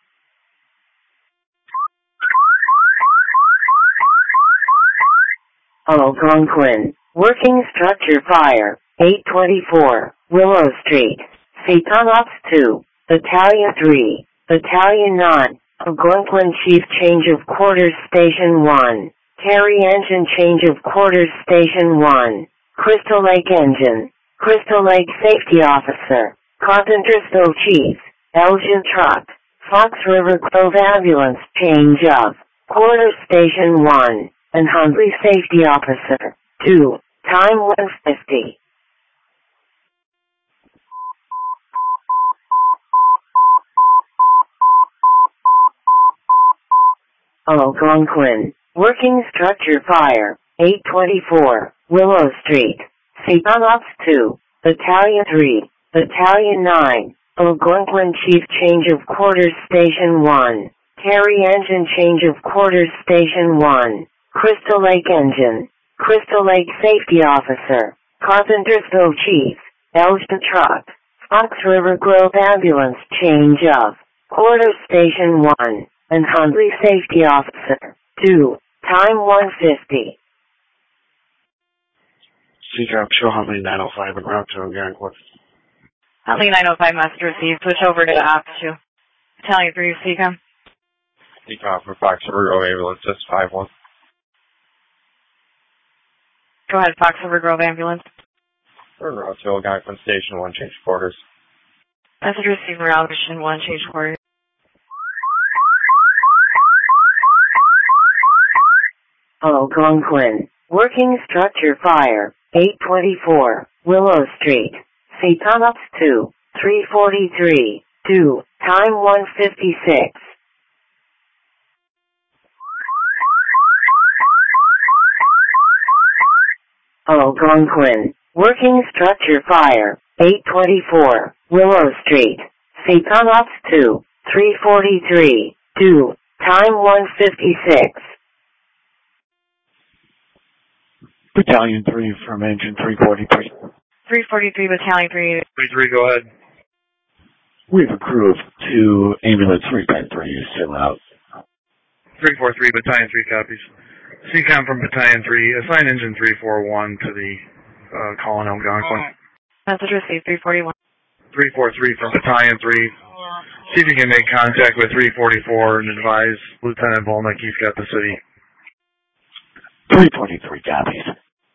C: Algonquin. Working structure fire. eight twenty-four. Willow Street. Seacom Ops two. Battalion three. Battalion nine. Algonquin Chief Change of Quarters Station one. Carry Engine Change of Quarters Station one. Crystal Lake Engine. Crystal Lake Safety Officer. Carpentersville Chief. Elgin Truck. Fox River Grove Ambulance Change of Quarters Station one. And Huntley Safety Officer. two. Time one fifty. Algonquin. Working structure fire. eight twenty-four. Willow Street. Seacom Ops two. Battalion three. Battalion nine. Algonquin Chief Change of Quarters Station one. Carry Engine Change of Quarters Station one. Crystal Lake Engine. Crystal Lake Safety Officer. Carpentersville Chief. Elgin Truck. Fox River Grove Ambulance Change of Quarters Station one. And Huntley Safety Officer. two. Time one fifty.
U: C COM, show Huntley nine oh five en route to Algonquin.
B: Huntley nine oh five master received. Switch over to ops two. Battalion three, C COM.
D: C COM for Fox River Grove Ambulance, that's five one.
B: Go ahead, Fox River Grove Ambulance.
D: We're en route to Algonquin Station one, change quarters.
B: Message received, route mission one, change quarters.
C: Algonquin. Working structure fire. eight twenty-four. Willow Street. Seacom Ops two. three forty-three. two. Time one fifty-six. Algonquin. Working structure fire. eight twenty-four. Willow Street. Seacom Ops two. three forty-three. two. Time one fifty-six.
U: Battalion three from Engine three forty-three.
B: three forty-three, Battalion three.
R: three three, go ahead.
U: We have a crew of two. Ambulance three five three is still out.
R: three four three, Battalion three copies. C COM from Battalion three. Assign Engine three four one to the uh, call in Algonquin.
B: Message received, three forty-one.
R: three four three from Battalion three. See if you can make contact with three forty-four and advise Lieutenant Volnick he's got the city.
U: three twenty-three copies.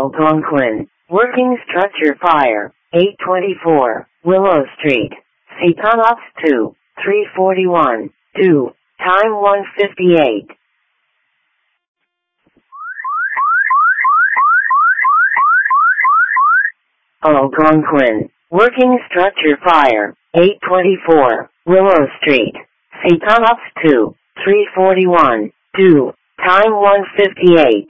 C: Algonquin. Working structure fire. eight twenty-four. Willow Street. Seacon Ops two. three forty-one. two. Time one fifty-eight. Algonquin. Working structure fire. eight twenty-four. Willow Street. Seacon Ops two. three forty-one. two. Time one fifty-eight.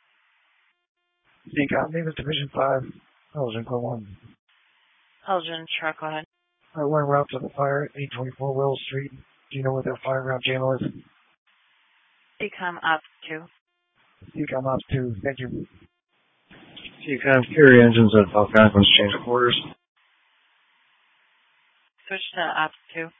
D: Seacon, name is Division five. Elgin, call one.
B: Elgin, truck, go ahead.
D: I went route to the fire at eight twenty-four Willow Street. Do you know what that fire route channel is?
B: Seacom Ops two.
D: Seacon Ops two, thank you.
A: Seacom, carry engines at Algonquin's change quarters.
B: Switch to Ops two.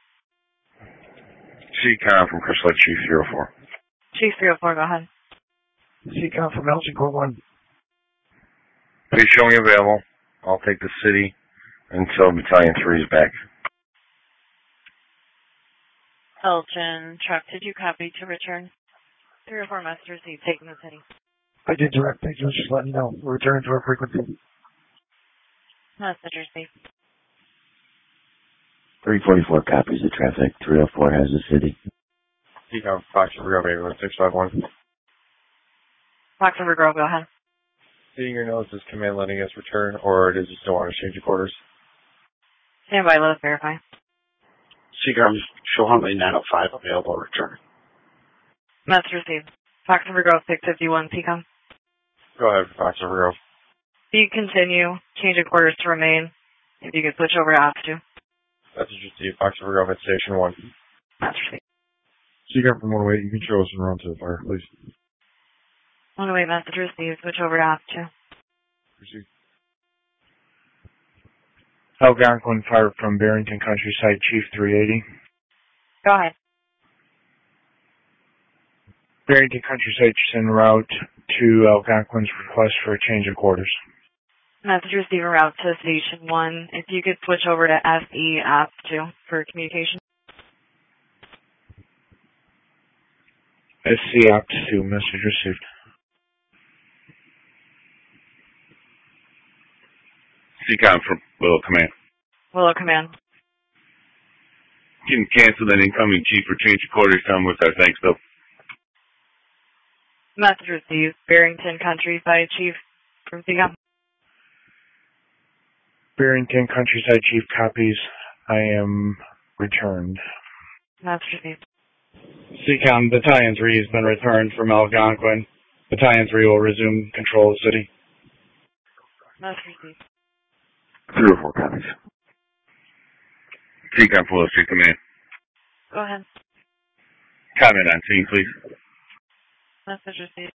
E: Seacom from Crystal Lake Chief zero four.
B: Chief zero four, go ahead.
D: Seacom from Elgin, call one.
E: Please show me available. I'll take the city until Battalion three is back.
B: Elgin, truck, did you copy to return? three oh four masters, you've taken the city.
D: I did direct, thank you. Just letting you know. We're returning to our frequency.
B: Message received.
O: three forty-four copies of traffic. three oh four has the city.
A: Seacom, Fox River Grove, six five one.
B: Fox River Grove, go ahead.
A: Seeing your notes, is command letting us return, or does you still want to change your quarters?
B: Stand by, let us verify.
U: Seacom, show Huntley nine oh five available return.
B: Message received. Fox River Grove, six fifty-one, Seacom.
A: Go ahead, Fox River Grove.
B: If you continue, change your quarters to remain. If you could switch over to Ops two.
A: Message received. Fox River Grove at Station one.
B: Message received.
A: Seacom from one oh eight, you can show us and run to the fire, please.
B: one oh eight, message received. Switch over to Ops two.
A: Proceed.
D: Algonquin fire from Barrington Countryside, Chief three eighty.
B: Go ahead.
D: Barrington Countryside en route to Algonquin's request for a change of quarters.
B: Message received en route to Station one. If you could switch over to S E Ops two for communication.
D: S C Ops two, message received.
L: Seacom from Willow Command.
B: Willow Command.
L: Can cancel that incoming chief for change of quarters time with our thanks though.
B: Message received. Barrington Countryside Chief from Seacom.
D: Barrington Countryside Chief copies. I am returned.
B: Message received.
J: Seacom, Battalion three has been returned from Algonquin. Battalion three will resume control of the city.
B: Message received.
E: three oh four copies.
L: Seacom from Willow Street Command.
B: Go ahead.
L: Comment on scene, please.
B: Message received.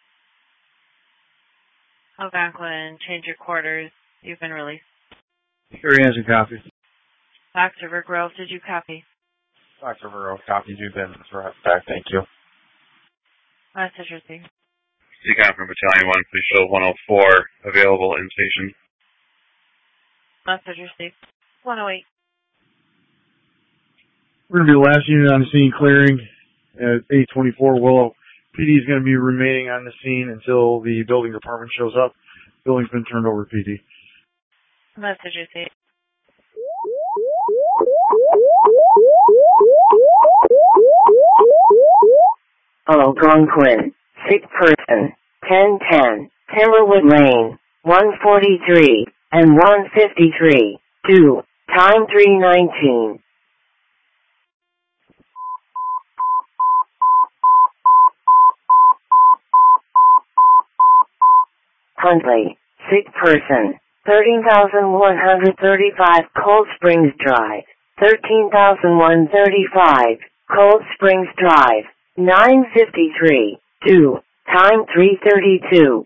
B: Algonquin, change your quarters. You've been released.
A: Carry engine copy.
B: Fox River Grove, did you copy?
A: Fox River Grove, copy. You've been back, thank you.
B: Message received.
L: Seacom from Battalion one, please show one oh four available in station.
B: Message received. one oh eight.
K: We're going to be the last unit on the scene clearing at eight twenty-four Willow. P D is going to be remaining on the scene until the building department shows up. Building's been turned over to P D.
B: Message received.
C: Algonquin, sick person, ten ten, Timberwood Lane, one forty-three, and one fifty-three, two, time three nineteen. Huntley, sick person, thirteen thousand one hundred thirty-five Cold Springs Drive, thirteen thousand one hundred thirty-five Cold Springs Drive, nine fifty-three, two, time three thirty-two.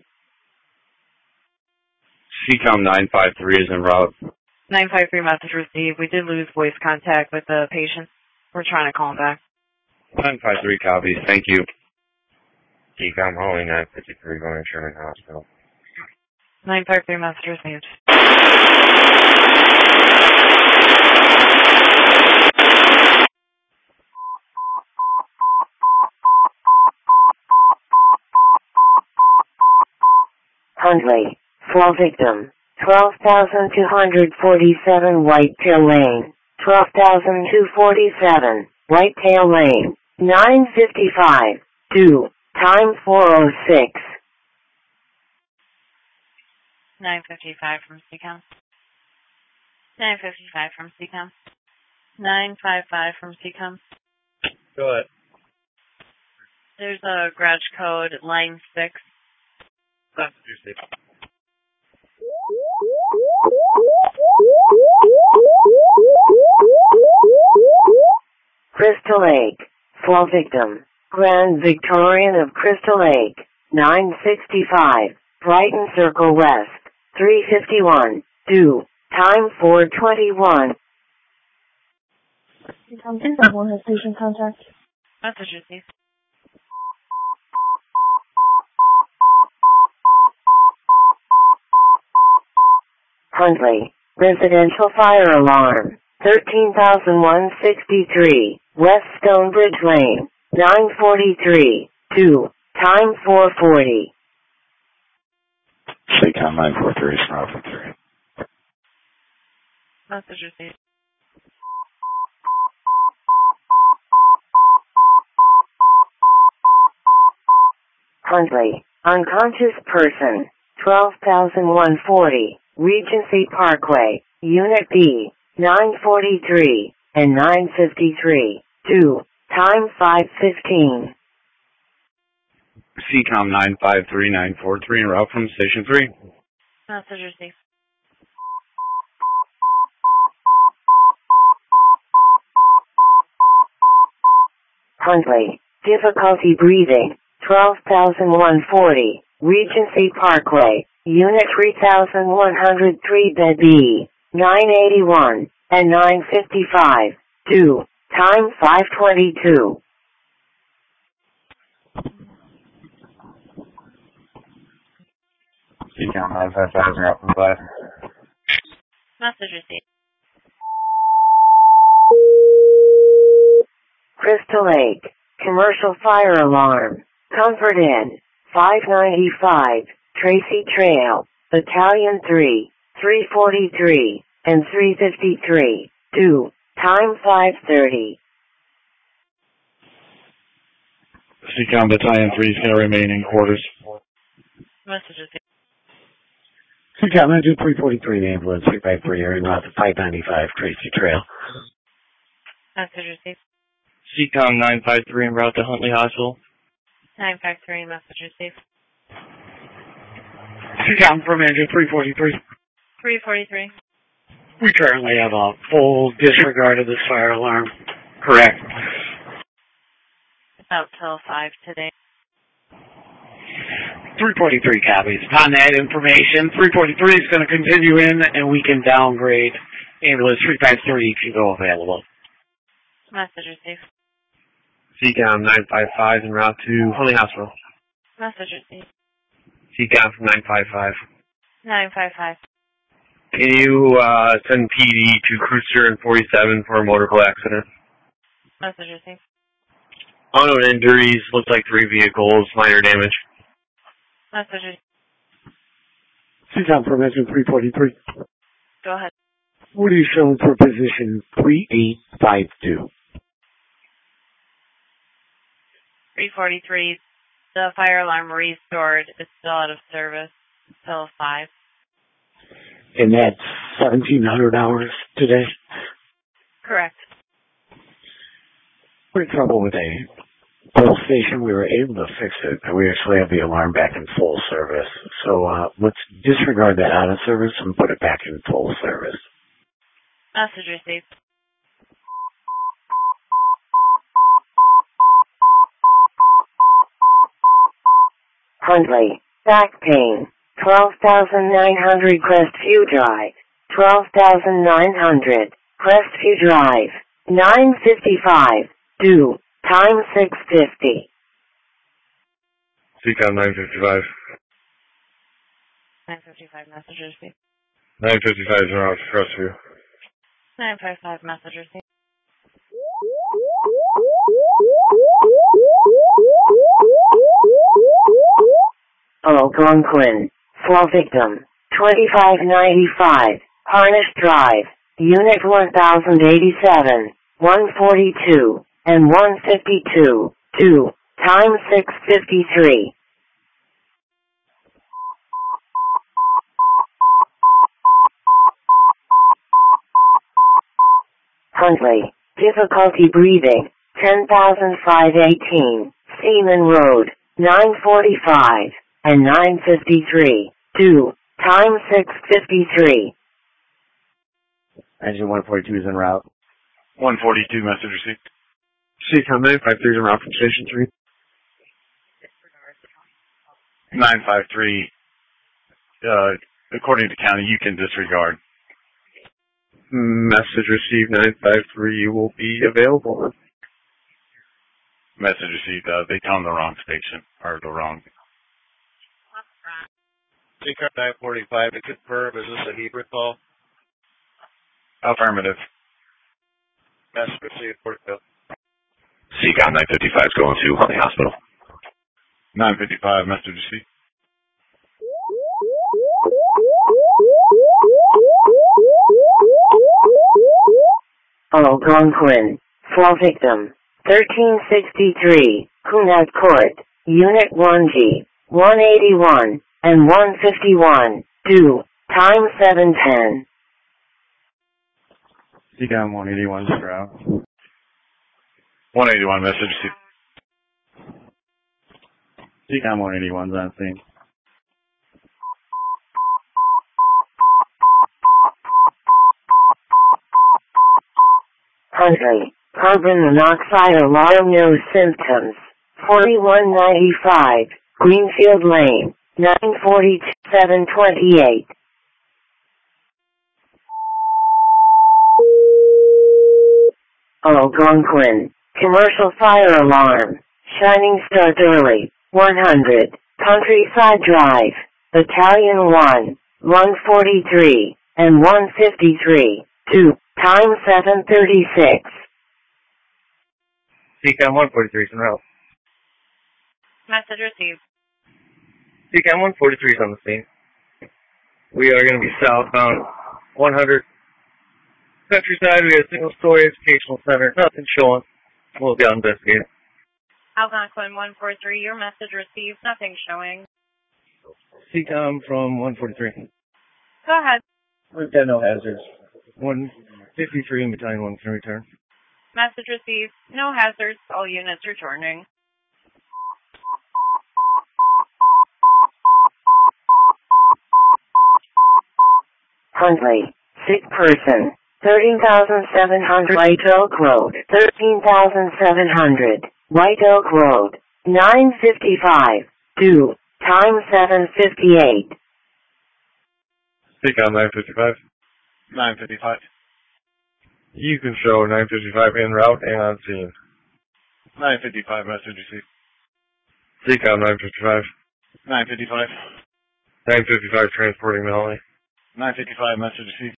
I: Seacom nine five three is en route.
B: nine five three message received. We did lose voice contact with the patient. We're trying to call him back.
L: nine five three copies, thank you.
E: Seacom Holly nine fifty-three going to Sherman Hospital.
B: nine five three message received.
C: Huntley, Flow victim. twelve thousand two hundred forty-seven Whitetail Lane. twelve thousand two hundred forty-seven Whitetail Lane. nine fifty-five. two. Time four oh six.
B: nine fifty-five from C COM. nine fifty-five from C COM. nine fifty-five from C COM.
P: Go ahead.
B: There's a garage code, line six.
P: Massachusetts.
C: Crystal Lake. Flow victim. Grand Victorian of Crystal Lake. nine sixty-five. Brighton Circle West. three fifty-one. two. Time four twenty-one.
S: one has patient contact.
B: Message received.
C: Huntley. Residential fire alarm. thirteen thousand one hundred sixty-three. West Stonebridge Lane. nine forty-three. two. Time four forty.
O: C COM nine four three, Alpha three.
B: Message received.
C: Huntley. Unconscious person. twelve thousand one hundred forty. Regency Parkway. Unit B. nine forty-three and nine fifty-three. two. Time five fifteen.
I: C COM nine five three nine four three en route from Station three.
B: Message received.
C: Huntley. Difficulty breathing. twelve thousand one hundred forty. Regency Parkway. Unit three thousand one hundred three Bed B. nine eighty-one and nine fifty-five. two. Time five twenty-two.
O: C COM nine five five en route from five.
B: Message received.
C: Crystal Lake. Commercial fire alarm. Comfort Inn. five ninety-five. Tracy Trail. Battalion three. three forty-three and three fifty-three. two. Time five thirty.
P: C COM Battalion three is going to remain in quarters.
B: Message received.
U: C COM Engine three forty-three, ambulance three five three, area route to five ninety-five, Tracy Trail.
B: Message received.
P: C COM nine five three en route to Huntley Hospital.
B: nine five three, message received.
U: C COM from Engine three forty-three.
B: three forty-three.
U: We currently have a full disregard of this fire alarm. Correct.
B: About till five today.
U: three forty-three copies. Upon that information, three forty-three is going to continue in and we can downgrade. Ambulance three five three can go available.
B: Message received.
P: C COM nine five five en route to Huntley Hospital.
B: Message received.
P: C COM from nine five five.
B: nine five five.
P: Can you uh, send P D to Cruiser and forty-seven for a motorcycle accident?
B: Message received.
P: Unknown injuries, looks like three vehicles, minor damage.
B: Message received.
U: C COM from Engine three forty-three.
B: Go ahead.
U: What are you showing for position three eight five two?
B: three forty-three. The fire alarm restored. It's still out of service. Till five.
U: And that's seventeen hundred hours today?
B: Correct.
U: We're in trouble with a full station. We were able to fix it. We actually have the alarm back in full service. So uh, let's disregard that out of service and put it back in full service.
B: Message received.
C: Huntley. Back pain. twelve thousand nine hundred Crestview Drive. twelve thousand nine hundred Crestview Drive. nine fifty-five. two. Time six fifty.
P: C COM nine fifty-five.
B: nine fifty-five, message received.
P: nine fifty-five is en route to Crestview.
B: nine five five, message received.
C: Algonquin. Flow victim. twenty-five ninety-five, Harness Drive, Unit one thousand eighty-seven, one forty-two, and one fifty-two, two, time six fifty-three. Huntley, difficulty breathing, ten thousand five eighteen, Seaman Road, nine forty-five, and nine fifty-three, two, time six fifty-three.
D: Engine one forty-two is en route.
L: one forty-two, message received.
D: C COM nine five three is en route from Station three.
L: nine five three, uh, according to county, you can disregard.
D: Message received, nine five three will be available.
L: Message received, uh, they tell them the wrong station, or the wrong.
H: C COM nine forty-five, to confirm, is this a Hebrew call?
L: Affirmative.
H: Message received, Porterville.
E: C COM nine fifty-five is going to Huntley Hospital.
L: nine fifty-five, message received.
C: Algonquin, fall victim, thirteen sixty-three, Cunard Court, Unit one G, one eighty-one, and one fifty-one, two, time seven ten.
D: C COM one eighty-one is en route.
L: one eighty-one, message received.
D: C COM one eighty-one is on scene.
C: Huntley, carbon monoxide alarm, no symptoms, forty-one ninety-five, Greenfield Lane, nine forty-two, seven twenty-eight. Algonquin, commercial fire alarm, Shining Start Early, one hundred, Countryside Drive, Battalion one, one forty-three, and one fifty-three, two, time seven thirty-six.
H: C COM one forty-three is en route.
B: Message received.
H: C COM one forty-three is on the scene. We are going to be southbound one hundred. Countryside, we have a single story educational center. Nothing showing. We'll be on investigating.
B: Algonquin one four three, your message received. Nothing showing.
H: C COM from one forty-three.
B: Go ahead.
H: We've got no hazards. one fifty-three and Battalion one can return.
B: Message received. No hazards. All units returning.
C: Huntley, sick person, thirteen thousand seven hundred White Oak Road, thirteen thousand seven hundred, White Oak Road, nine fifty-five, two, time seven fifty-eight.
D: C COM nine fifty-five.
L: nine fifty-five.
D: You can show nine fifty-five en route and on scene.
L: nine fifty-five, message received.
D: C COM nine fifty-five.
L: nine fifty-five.
D: nine fifty-five transporting Melanie.
L: nine fifty-five, message received.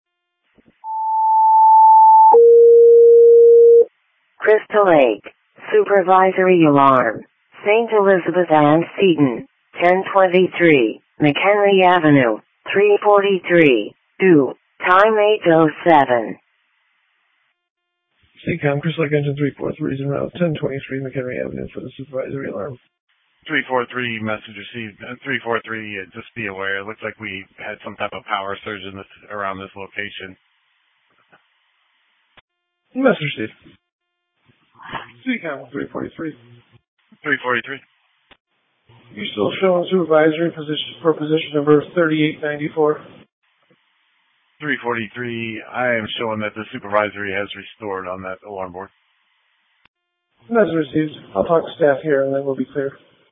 C: Crystal Lake, supervisory alarm, Saint Elizabeth and Seton, ten twenty-three, McHenry Avenue, three forty-three, two, time eight oh seven.
D: C COM, Crystal Lake Engine three forty-three is en route, ten twenty-three McHenry Avenue for the supervisory alarm.
L: three four three, message received. Uh, three four three, uh, just be aware. It looks like we had some type of power surge in this, around this location.
D: Message received. C COM three forty-three.
L: three forty-three.
D: You still showing supervisory position for position number thirty-eight ninety-four.
L: three forty-three, I am showing that the supervisory has restored on that alarm board.
D: Message received. I'll talk to staff here and then we'll be clear.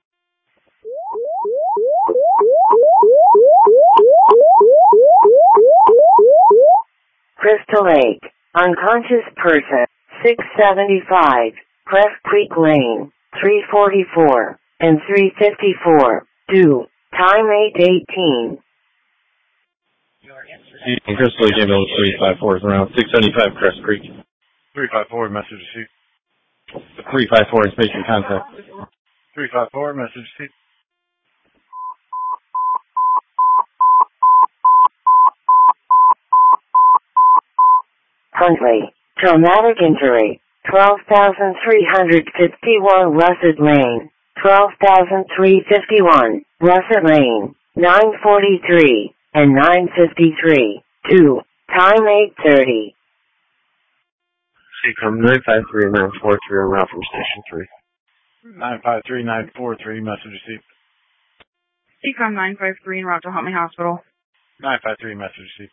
C: Crystal Lake, unconscious person, six seventy-five, Press Creek Lane, three forty-four, and three fifty-four, two, time eight eighteen.
D: Crystal Lake Ambulance three five four is around six seventy-five Crest Creek.
L: three five four, message received.
D: three five four is making contact.
L: three five four, message received.
C: Huntley, traumatic injury, twelve thousand three hundred fifty-one Russet Lane, twelve thousand three hundred fifty-one, Russet Lane, nine forty-three, and nine fifty-three, two, time eight thirty.
P: C COM nine five three nine four three on route from Station three.
T: nine five three nine four three, message received.
B: C COM nine five three en route to Huntley Hospital.
T: nine five three, message received.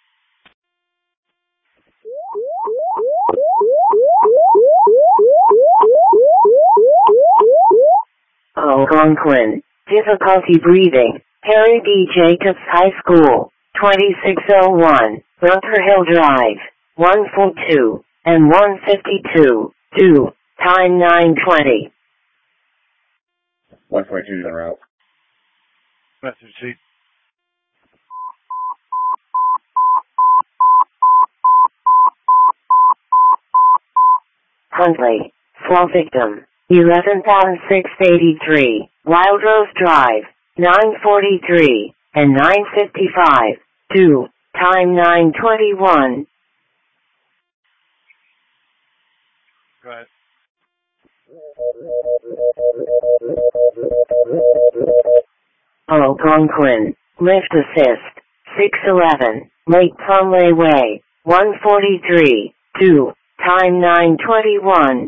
C: Algonquin, difficulty breathing, Harry D. Jacobs High School, twenty-six oh one, Bunker Hill Drive, one forty-two, and one fifty-two, two, time nine twenty.
F: one forty-two is en route.
T: Message received.
C: Huntley, fall victim, eleven thousand six hundred eighty-three, Wild Rose Drive, nine forty-three, and nine fifty-five, two, time nine twenty-one.
T: Go ahead.
C: Algonquin, lift assist, six eleven, Lake Plumley Way, one forty-three, two, time nine twenty-one.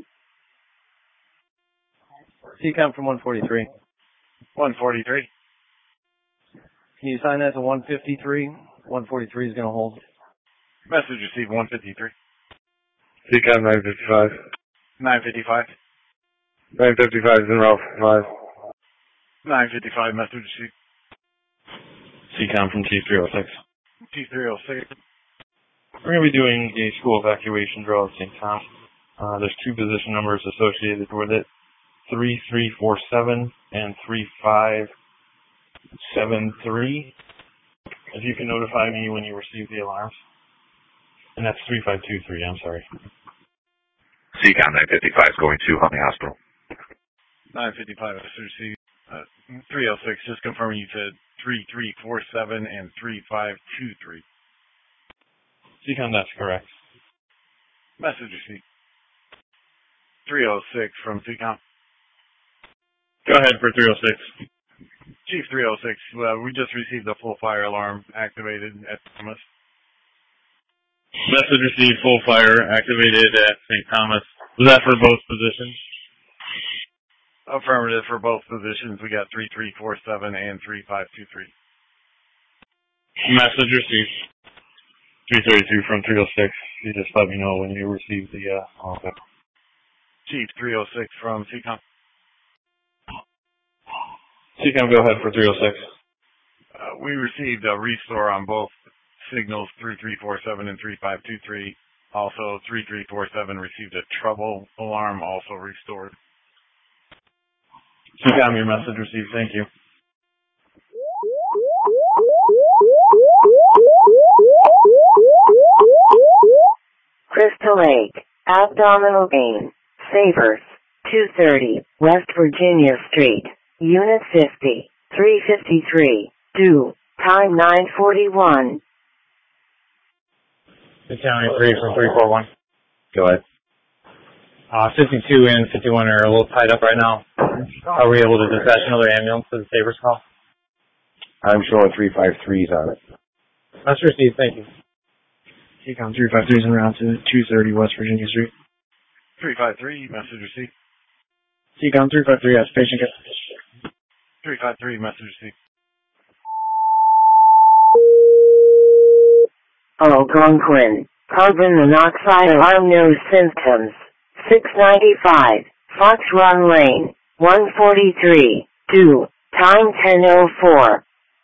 G: C COM from one forty-three.
T: one forty-three.
G: Can you sign that to one fifty-three? one forty-three is going to hold.
T: Message received one fifty-three.
P: C COM nine fifty-five.
T: nine fifty-five.
P: nine fifty-five is en route for five.
T: nine fifty-five, message received.
Q: C COM from T three oh six.
T: T three oh six.
Q: We're going to be doing a school evacuation drill at Saint Tom. Uh, there's two position numbers associated with it, three three four seven and three five seven three. If you can notify me when you receive the alarms. And that's three five two three, I'm sorry.
E: C COM nine fifty-five is going to Huntley Hospital.
T: nine fifty-five, message received. Uh, three oh six, just confirming you said three three four seven and three five two three.
Q: C COM, that's correct.
T: Message received. three oh six from C COM.
Q: Go ahead for three oh six.
T: Chief three oh six, uh, we just received a full fire alarm activated at Thomas.
Q: Message received, full fire activated at Saint Thomas. Was that for both positions?
T: Affirmative for both positions. We got three three four seven and three five two three.
Q: Message received. three thirty-two from three oh six. You just let me know when you receive the, uh, okay.
T: Chief three oh six from C COM.
Q: C COM, go ahead for three oh six.
T: Uh, we received a restore on both signals three three four seven and three five two three. Also, three three four seven received a trouble alarm, also restored.
Q: C COM, your message received. Thank you.
C: Crystal Lake, abdominal pain, Savers, two thirty, West Virginia Street, Unit fifty, three fifty-three, two, time nine forty-one.
D: County three from three four one.
F: Go ahead.
D: Uh, fifty-two and fifty-one are a little tied up right now. Are we able to dispatch another ambulance to the Savers call?
F: I'm showing three five threes on it.
D: That's received, thank you.
G: C COM three five three is en route to two thirty West Virginia Street.
T: three five three, message received.
G: C COM three five three has patient care.
T: three five three, message received.
C: Algonquin, carbon monoxide alarm, no symptoms, six ninety-five, Fox Run Lane, one forty-three, two, time ten oh four.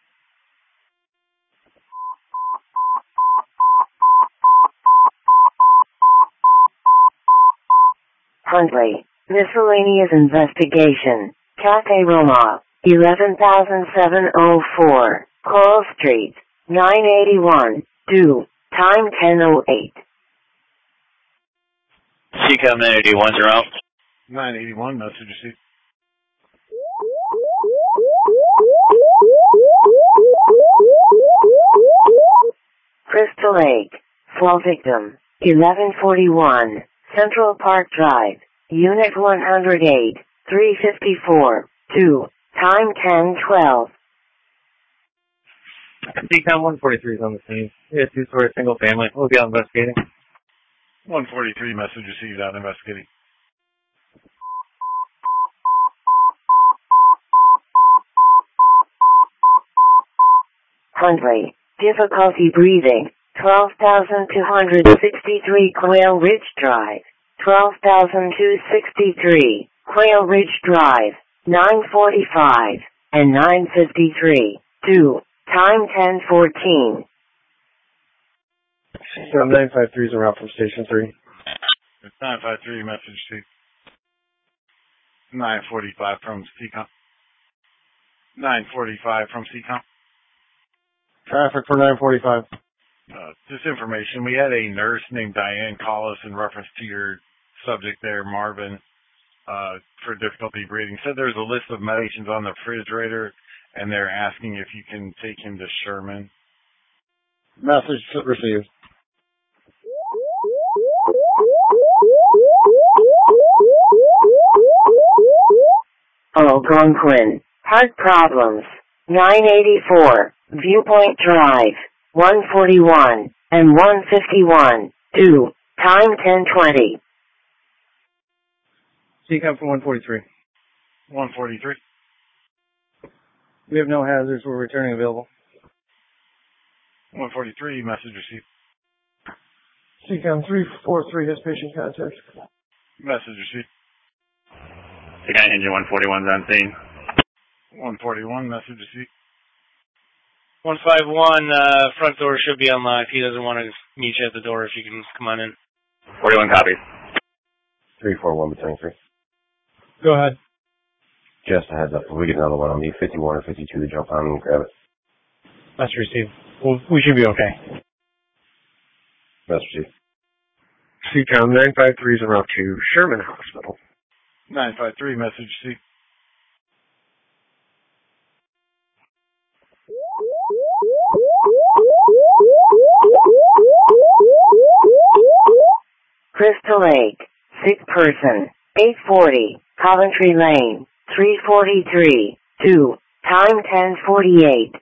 C: Huntley, miscellaneous investigation, Cafe Roma, eleven thousand seven hundred four, Coral Street, nine eighty-one, two, time ten oh eight.
N: C COM nine eighty-one, you're out.
T: nine eighty-one, message received.
C: Crystal Lake, fall victim, eleven forty-one, Central Park Drive, Unit one oh eight, three fifty-four, two, time ten twelve.
H: C COM one forty-three is on the scene. We had two-story single family. We'll be out investigating.
R: one forty-three, message received, out investigating.
C: Hundley, difficulty breathing, twelve thousand two hundred sixty-three Quail Ridge Drive, twelve thousand two hundred sixty-three, Quail Ridge Drive, nine forty-five, and nine fifty-three, two, time ten fourteen.
H: So nine five three is en route from Station three.
R: It's nine five three, message received. nine forty-five from C COM. nine forty-five from C COM.
K: Traffic for nine forty-five.
R: Uh, just information. We had a nurse named Diane call us in reference to your subject there, Marvin, uh, for difficulty breathing. Said there's a list of medications on the refrigerator, and they're asking if you can take him to Sherman.
K: Message received.
C: Algonquin, heart problems, nine eighty-four, Viewpoint Drive, one forty-one, and one fifty-one, two, time ten twenty.
H: C COM from one forty-three.
R: one forty-three.
H: We have no hazards. We're returning available.
R: one forty-three, message received.
K: C COM three forty-three has patient contact.
R: Message received.
I: C COM engine one forty-one is on scene.
R: one forty-one, message received.
M: one five one, uh, front door should be unlocked. He doesn't want to meet you at the door if you can come on in.
I: forty-one copies.
A: three four one, battalion three.
K: Go ahead.
A: Just a heads up, if we get another one, I'll need fifty-one or fifty-two to jump on and grab it.
D: That's received. Well, we should be okay.
A: That's received.
H: C COM nine five three is en route to Sherman Hospital.
R: nine five three, message received.
C: Crystal Lake, sick person, eight forty, Coventry Lane, three forty-three, two, time ten forty-eight.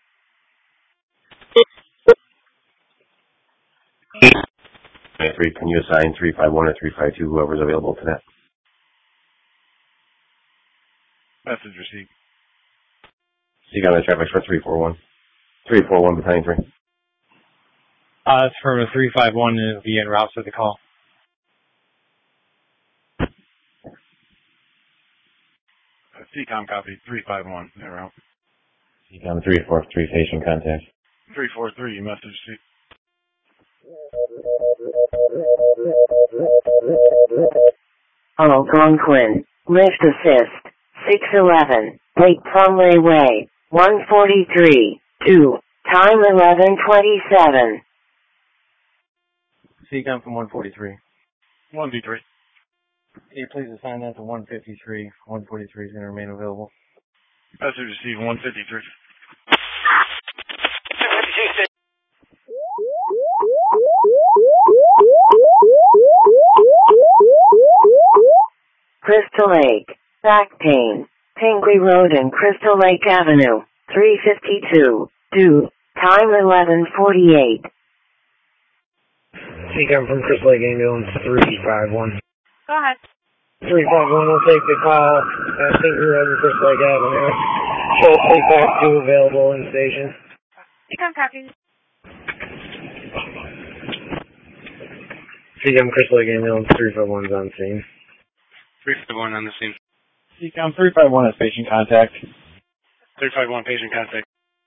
A: Three, can you assign three five one or three five two, whoever's available to that?
R: Message received.
A: So you got the traffic for three four one. three four one, battalion three.
D: Uh, it's from a three five one and be en route to the call.
R: C COM copy, three five one, en route.
A: C COM three four three, patient contact.
R: three four three, message received.
C: Algonquin, lift assist, six eleven, Lake Plumley Way, one forty-three, two, time eleven twenty-seven.
H: C COM from one forty-three.
R: one D three.
H: Can you please assign that to one fifty-three? one forty-three is going to remain available.
R: Message received, one fifty-three.
C: Crystal Lake, back pain, Pingree Road and Crystal Lake Avenue, three fifty-two, two, time eleven forty-eight.
H: C COM from Crystal Lake Ambulance three five one.
B: Go ahead.
H: three five one will take the call at Pingree Road and Crystal Lake Avenue. Show three five two available in station.
B: C COM copy.
H: C COM Crystal Lake Ambulance three five one is on scene.
M: three five one on the scene.
D: C COM three five one has patient contact.
M: three five one, patient contact.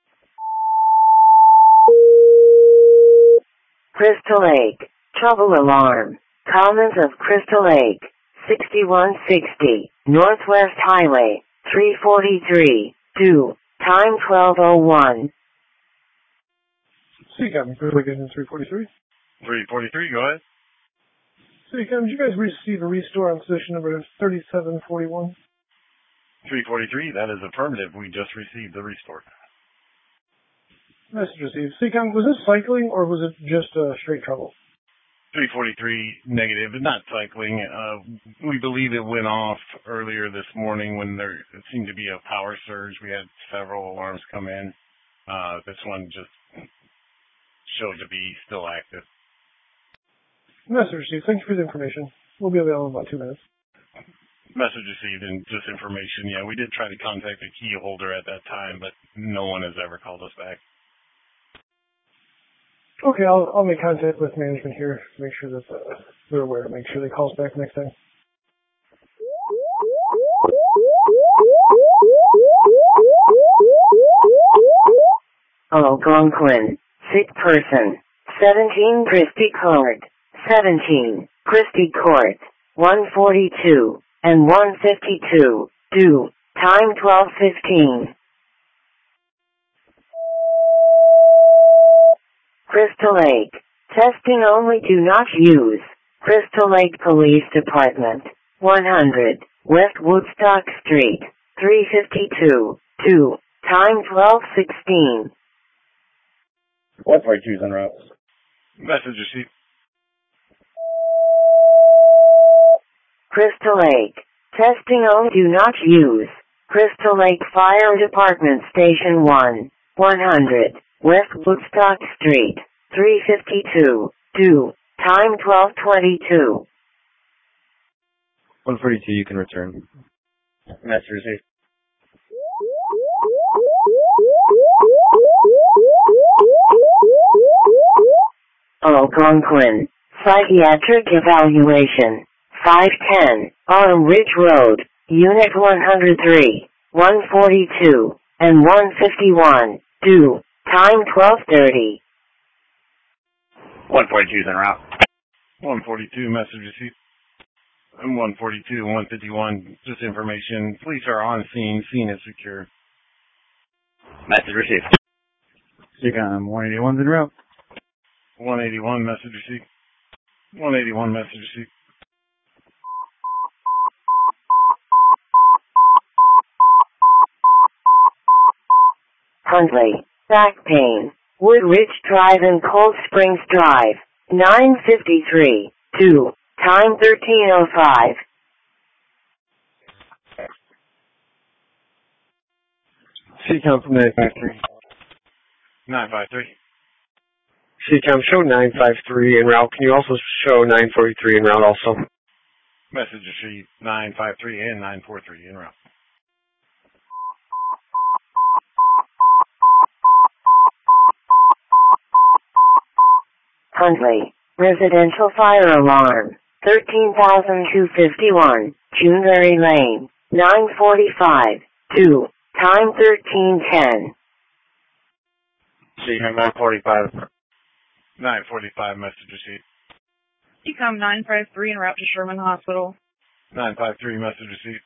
C: Crystal Lake, trouble alarm, Commons of Crystal Lake, sixty-one sixty, Northwest Highway, three forty-three, two, time twelve oh one.
K: C COM, Crystal three forty-three.
R: three forty-three, go ahead.
K: C COM, did you guys receive a restore on station number thirty-seven forty-one?
R: three forty-three, that is affirmative. We just received the restore.
K: Message received. C COM, was this cycling or was it just uh, straight trouble?
T: three forty-three negative, but not cycling. Uh, we believe it went off earlier this morning when there it seemed to be a power surge. We had several alarms come in. Uh, this one just showed to be still active.
K: Message received. Thank you for the information. We'll be available in about two minutes.
T: Message received and just information. Yeah, we did try to contact the key holder at that time, but no one has ever called us back.
K: Okay, I'll I'll make contact with management here to make sure that uh, they're aware. Make sure they call us back next time.
C: Algonquin. Sick person. seventeen Christie Court. seventeen Christie Court. one forty-two and one fifty-two. Due. Time twelve fifteen. Crystal Lake. Testing only, do not use. Crystal Lake Police Department. one hundred West Woodstock Street. three fifty-two. Two. Time twelve sixteen.
F: one forty-two is en route.
T: Message received.
C: Crystal Lake. Testing only, do not use. Crystal Lake Fire Department Station one. one hundred West Woodstock Street. three fifty-two. Due. Time twelve twenty-two.
O: one forty-two, you can return.
F: Message received.
C: Algonquin. Psychiatric evaluation. five ten Autumn Ridge Road. Unit one hundred three. one forty-two and one fifty-one. Due. Time twelve thirty.
F: one forty-two is en route.
T: one forty-two, message received. And one forty-two and one fifty-one, just information. Police are on scene. Scene is secure.
F: Message received.
U: Seacom one eighty-one's en route.
T: one eighty-one, message received. one eighty-one, message received.
C: Huntley. Back pain. Wood Ridge Drive and Cold Springs Drive. nine fifty-three. Two. Time thirteen oh five.
G: Seacom from nine five three.
T: nine five three.
G: Seacom, show nine five three en route. Can you also show nine forty-three en route also?
T: Message received. nine five three and nine four three en route.
C: Huntley. Residential fire alarm. thirteen thousand two hundred fifty-one. Juneberry Lane. nine forty-five. Two. Time thirteen ten.
F: Seacom nine forty-five.
T: nine forty-five, message received.
B: Seacom nine five three en route to Sherman Hospital.
T: nine five three, message received.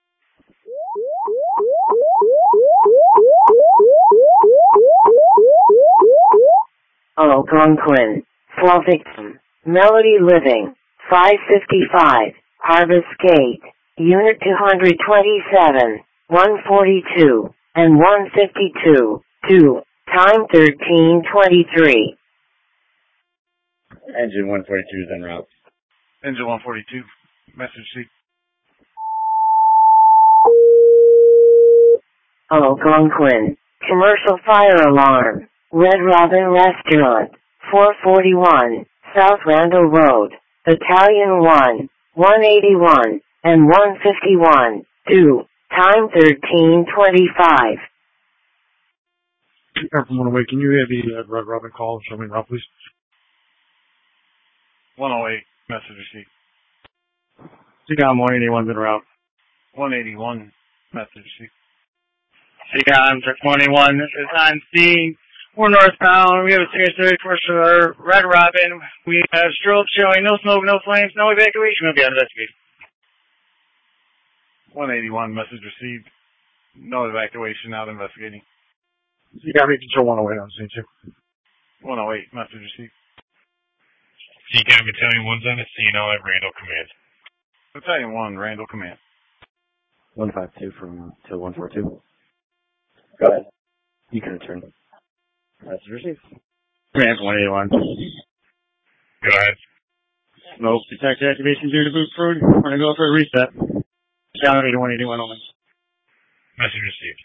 C: Algonquin. Fall victim. Melody Living. five fifty-five. Harvest Gate. Unit two hundred twenty-seven. one forty-two. And one fifty-two. Two. Time thirteen twenty-three.
F: Engine one forty-two is en route.
T: Engine one forty-two, message received.
C: Algonquin. Commercial fire alarm. Red Robin Restaurant. four forty-one. South Randall Road. Battalion one. one eighty-one. And one fifty-one. Two. Time thirteen twenty-five.
K: Seacom from one oh eight, can you have the uh, Red Robin call and show me route, please?
T: one oh eight, message received.
K: Seacom one eighty-one's en route.
T: one eighty-one, message received.
M: Seacom twenty-one is on scene. We're northbound. We have a serious third portion of our Red Robin. We have strobe showing no smoke, no flames, no evacuation. We'll be investigating.
T: one eighty-one, message received. No evacuation, out investigating.
K: Seacom, you can show one oh eight on scene too.
T: one oh eight, message received.
R: Seacom Battalion one's on the scene. I'll have Randall command.
T: Battalion one, Randall command.
O: one five two from to one four two.
F: Go ahead.
O: You can return.
F: Message received.
I: Command one eighty-one.
R: Go ahead.
K: Smoke detector activation due to boost food. We're going to go for a reset. Channel eighty-one eighty-one only.
Q: Message received.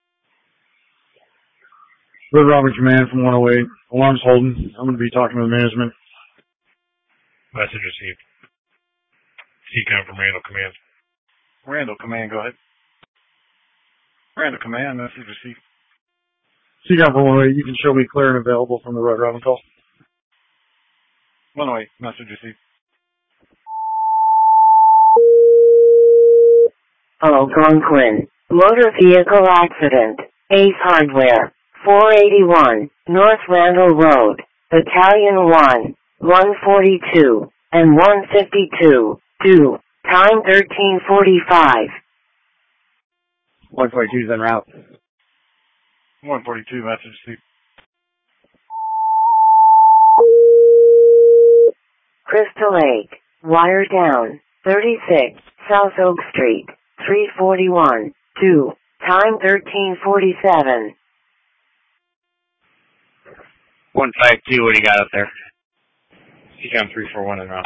K: Red Robin Command from one oh eight. Alarm's holding. I'm going to be talking to the management.
Q: Message received. C COM from Randall Command.
T: Randall Command, go ahead. Randall Command, message received.
K: C COM from one oh eight. You can show me clear and available from the Red Robin call.
T: one oh eight, message received.
C: Algonquin. Motor vehicle accident. Ace Hardware. four eighty-one, North Randall Road. Battalion one, one forty-two, and one fifty-two. two. Time thirteen forty-five.
G: one forty-two is en route.
T: one forty-two, message received.
C: Crystal Lake. Wire down. thirty-six, South Oak Street. three forty-one. two. Time thirteen forty-seven.
N: one five two, what do you got up there?
Q: C COM three four one en route.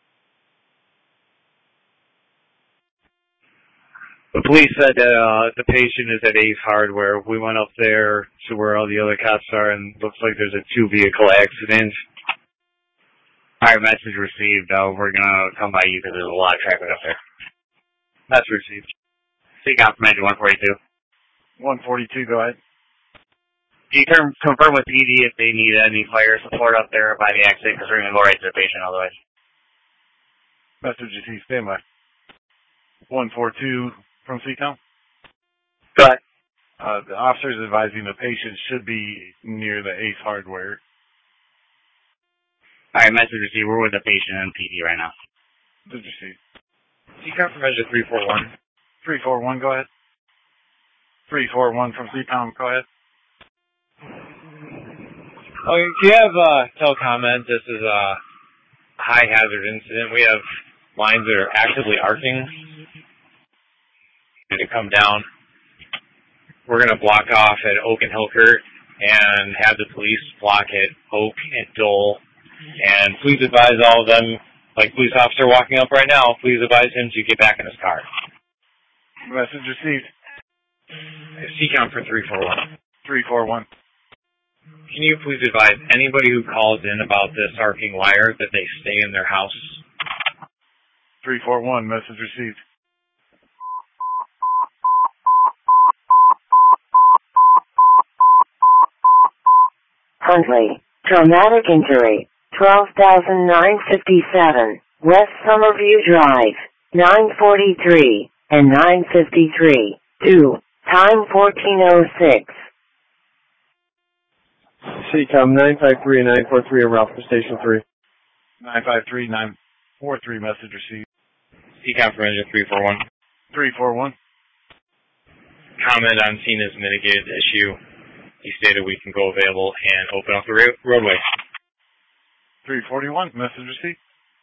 I: The police said that uh, the patient is at Ace Hardware. We went up there to where all the other cops are, and looks like there's a two-vehicle accident.
N: All right, message received. Uh, we're going to come by you because there's a lot of traffic up there.
T: Message received.
N: C COM from engine one forty-two.
T: one forty-two, go ahead.
N: Can you term, confirm with P D if they need any fire support up there by the accident, because we're going to go right to the patient otherwise.
T: Message received, stand by. one forty-two from C COM.
N: Go ahead.
T: Uh, the officer is advising the patient should be near the Ace Hardware.
N: All right, message received. We're with the patient and P D right now.
T: Message received.
Q: C COM from engine three four one.
T: three four one, go ahead. three four one from C COM, go ahead.
D: Oh, if you have uh, telecomment, this is a high hazard incident. We have lines that are actively arcing to come down. We're going to block off at Oak and Hilkert and have the police block at Oak and Dole. And please advise all of them, like police officer walking up right now, please advise him to get back in his car.
T: Message received.
D: C COM for three four one.
T: three four one.
D: Can you please advise anybody who calls in about this arcing wire that they stay in their house?
T: three four one, message received.
C: Huntley. Traumatic injury. twelve thousand nine hundred fifty-seven. West Summerview Drive. nine forty-three and nine fifty-three. two. Time fourteen oh six.
H: C COM nine five three and nine four three en route for Station three.
T: nine five three, nine four three, message received.
Q: C COM from engine three four one.
T: three four one.
Q: Comment on scene is mitigated issue. He stated we can go available and open up the ra- roadway.
T: three forty-one, message received.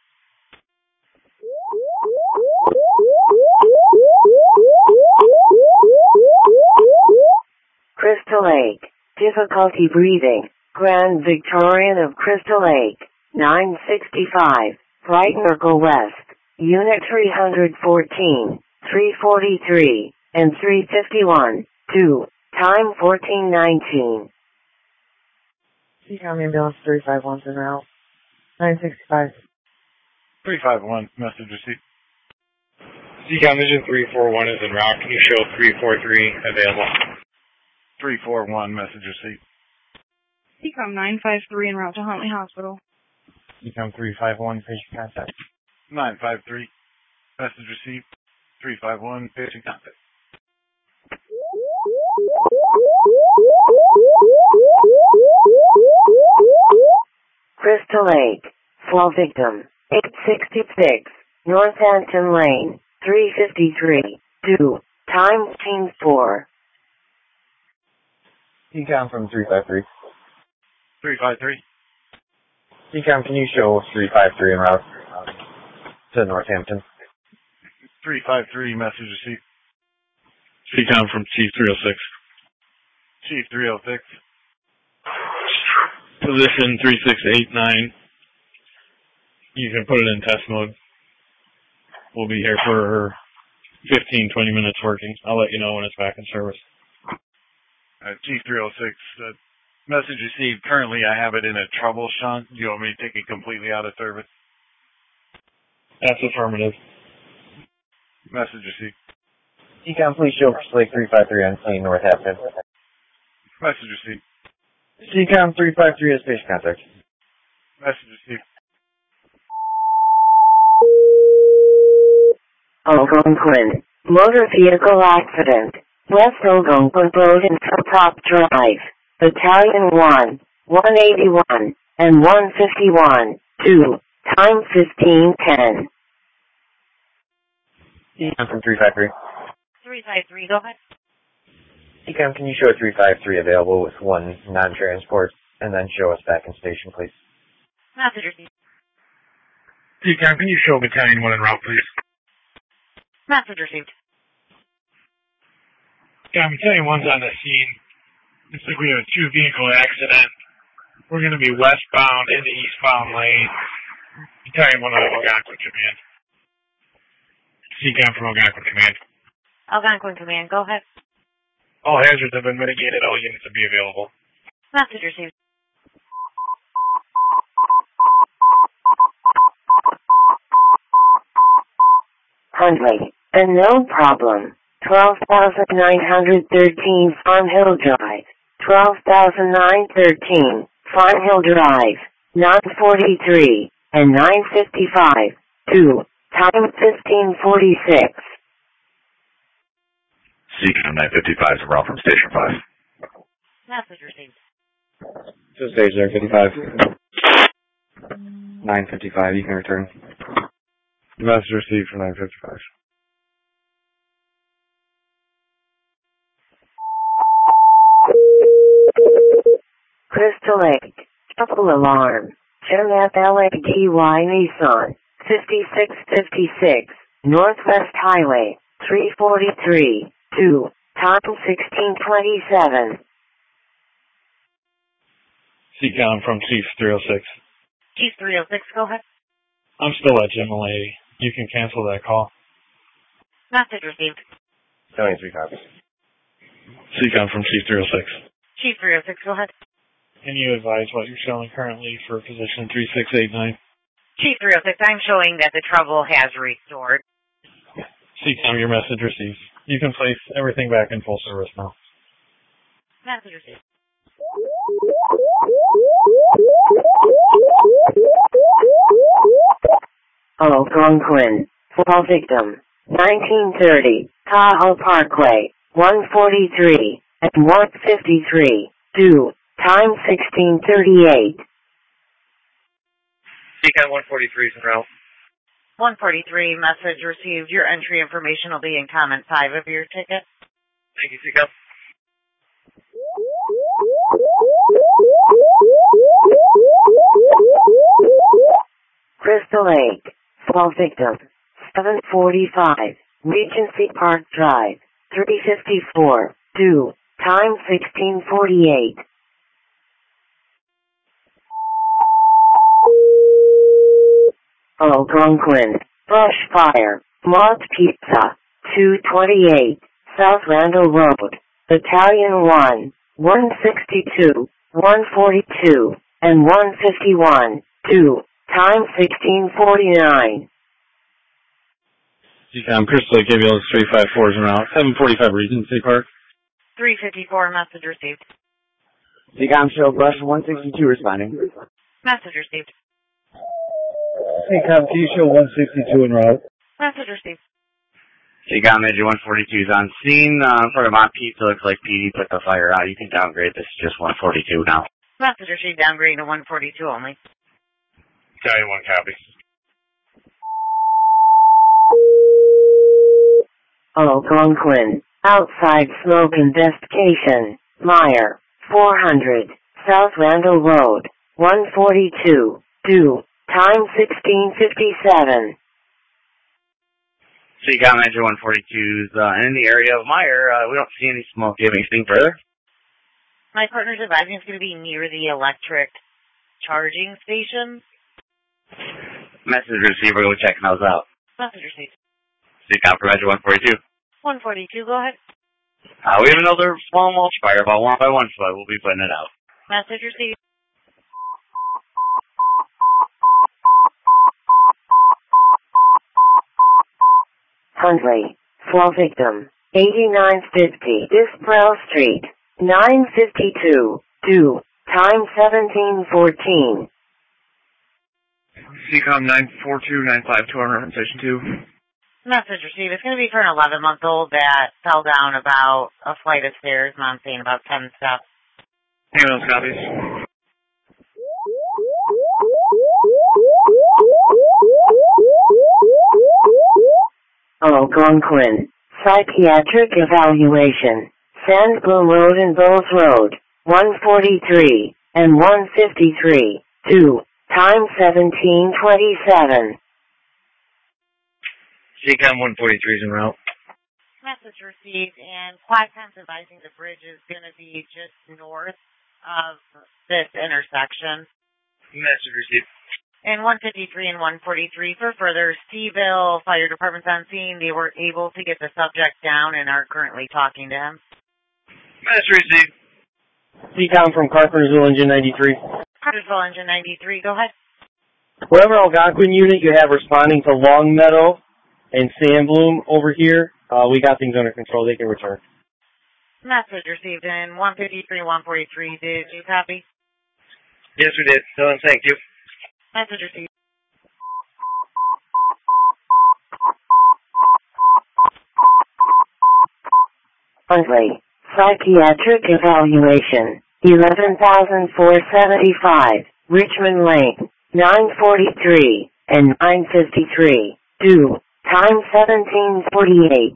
C: Crystal Lake. Difficulty breathing. Grand Victorian of Crystal Lake. nine sixty-five. Brighton Circle West. Unit three fourteen. three forty-three. And three fifty-one. two. Time fourteen nineteen.
B: C COM ambulance three five one's en route. nine sixty-five.
T: three five one, message received.
Q: C COM engine three four one is en route. Can you show three four three available?
T: three four one, message received.
B: C COM nine five three en route to Huntley Hospital.
D: C COM three five one, patient contact.
T: nine five three, message received. three five one, patient contact.
C: Crystal Lake. Fall victim. eight sixty-six. Northampton Lane. three fifty-three. two. Time fourteen four.
D: C COM from three five three.
T: three five three.
D: C COM, can you show three five three en route um, to Northampton?
T: three five three, message received.
Q: C COM from Chief three oh six.
T: Chief three oh six.
Q: Position three six eight nine. You can put it in test mode. We'll be here for fifteen, twenty minutes working. I'll let you know when it's back in service.
T: Uh, Chief three oh six, uh, message received. Currently, I have it in a trouble shunt. Do you want me to take it completely out of service?
Q: That's affirmative.
T: Message received.
J: Econ, please show for Slate three five three on scene, Northampton.
T: Message received.
J: Econ three five three has patient contact.
T: Message received.
C: Algonquin. Motor vehicle accident. West Algonquin Road and Hilltop Drive. Battalion one, one eighty-one, and one fifty-one, two, time fifteen ten.
J: Econ from three five three.
B: three five three, go ahead.
J: Econ, can you show three five three available with one non-transport, and then show us back in station, please?
B: Message received.
T: Econ, can you show Battalion one en route, please?
B: Message received.
H: Yeah, Battalion one's on the scene. Looks like we have a two-vehicle accident. We're going to be westbound in the eastbound lane. Battalion one on Algonquin Command. Econ from Algonquin Command.
B: Algonquin Command, go ahead.
H: All hazards have been mitigated. All units will be available.
B: Message received.
C: Hundley. A no problem. twelve thousand nine hundred thirteen Farm Hill Drive. twelve thousand nine hundred thirteen Farm Hill Drive. nine forty-three and nine fifty-five. two. Time fifteen forty-six.
F: Econ nine fifty-five is around from Station five.
B: Message received.
J: So stage there, fifty-five. nine fifty-five, you can return.
T: Message received for nine fifty-five.
C: Crystal Lake. Triple alarm. Gem F L A G Y Nissan. fifty-six fifty-six. Northwest Highway. three forty-three. two. Time sixteen twenty-seven.
Q: Econ from Chief three oh six.
B: Chief three oh six, go ahead.
Q: I'm still at Jim Malady. You can cancel that call.
B: Message received.
J: Tony three copies.
Q: Econ from Chief three oh six.
B: Chief three oh six, go ahead.
Q: Can you advise what you're showing currently for position three six eight nine?
B: Chief three oh six, I'm showing that the trouble has restored.
Q: Econ, your message received. You can place everything back in full service now.
B: Message received.
C: Algonquin. Fall victim. nineteen thirty. Tahoe Parkway. one forty-three and one fifty-three. two. Time sixteen thirty-eight.
H: Econ one forty-three is en route.
B: one forty-three, message received. Your entry information will be in comment five of your ticket.
H: Thank you, Econ.
C: Crystal Lake. Fall victim. seven forty-five. Regency Park Drive. three fifty-four. two. Time sixteen forty-eight. Algonquin. Brush fire. Moth Pizza. two twenty-eight. South Randall Road. Battalion one. one sixty-two. one forty-two. And one fifty-one. two. Time sixteen forty-nine.
Q: Econ, Crystal Lake Ambulance three five four is around. seven forty-five Regency Park.
B: three fifty-four, message received.
J: Econ, show Brush one sixty-two responding.
B: Message received.
U: Econ, can you show one sixty-two en route?
B: Message received.
N: Econ, Major one forty-two is on scene. Uh, in front of Mont Pizza, looks like P D put the fire out. You can downgrade this to just one forty-two now.
B: Message received, downgrading to one forty-two only.
H: Battalion one copy.
C: Algonquin. Outside smoke investigation. Meyer. four hundred. South Randall Road. one forty-two. two. Time sixteen fifty-seven.
N: Econ, Major one forty-two is uh, in the area of Meyer. Uh, we don't see any smoke. Do you have anything further?
B: My partner's advising it's going to be near the electric charging station.
N: Message received. We're going to check those out.
B: Message received.
N: Seacom for Measure one forty-two.
B: one forty-two, go ahead.
N: Uh, we have another small mulch fire, about one by one foot. We'll be putting it out.
B: Message received.
C: Huntley. Fall victim. eighty-nine fifty Disbrow Street. nine fifty-two. two. Time seventeen fourteen.
P: Seacom nine four two nine five two on station two.
B: Message received. It's going to be for an eleven-month-old that fell down about a flight of stairs, and I'm saying about ten steps.
P: Ambulance copies.
C: Algonquin. Psychiatric evaluation. Sandbloom Road and Bowles Road. one forty-three and one fifty-three. two. Time seventeen twenty-seven.
P: Seacom one forty-three is en route.
B: Message received, and Plaque ten's advising the bridge is going to be just north of this intersection.
P: Message received.
B: And one fifty-three and one forty-three for further. Seaville Fire Department's on scene. They were able to get the subject down and are currently talking to him.
P: Message received.
H: Seacom from Carpentersville Engine ninety-three.
B: Carpentersville Engine ninety-three, go ahead.
H: Whatever Algonquin unit you have responding to Longmeadow and Sandbloom over here, uh, we got things under control. They can return.
B: Message received in one fifty-three, one forty-three. Did you copy?
P: Yes, we did. Dylan, thank you.
B: Message received.
C: Huntley. Psychiatric evaluation. eleven thousand four hundred seventy-five. Richmond Lane. nine forty-three and nine fifty-three. two. Time seventeen forty-eight.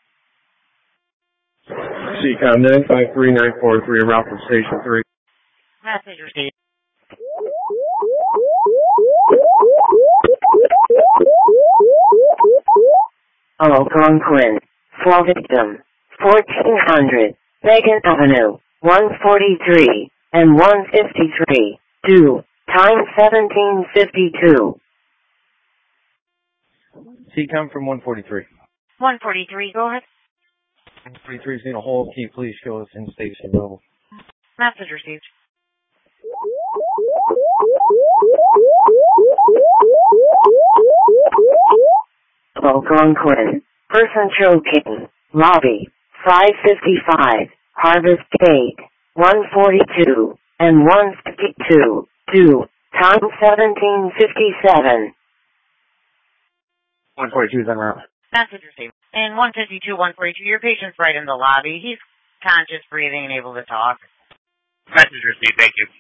H: Seacom nine five three nine four three, route from Station three.
B: Message received.
C: Algonquin. Fall victim. fourteen hundred. Megan Avenue. one forty-three and one fifty-three. two. Time seventeen fifty-two.
H: Seacom from one forty-three.
B: one forty-three, go ahead.
H: one forty-three is in a hole. Can you please show us in station level?
B: Message received.
C: Algonquin. Person choking. Lobby. five fifty-five. Harvest Gate. one forty-two and one fifty-two. two. Time seventeen fifty-seven.
H: one forty-two is en route.
B: Message received. And one fifty-two, one forty-two, your patient's right in the lobby. He's conscious, breathing, and able to talk.
P: Message received, thank you.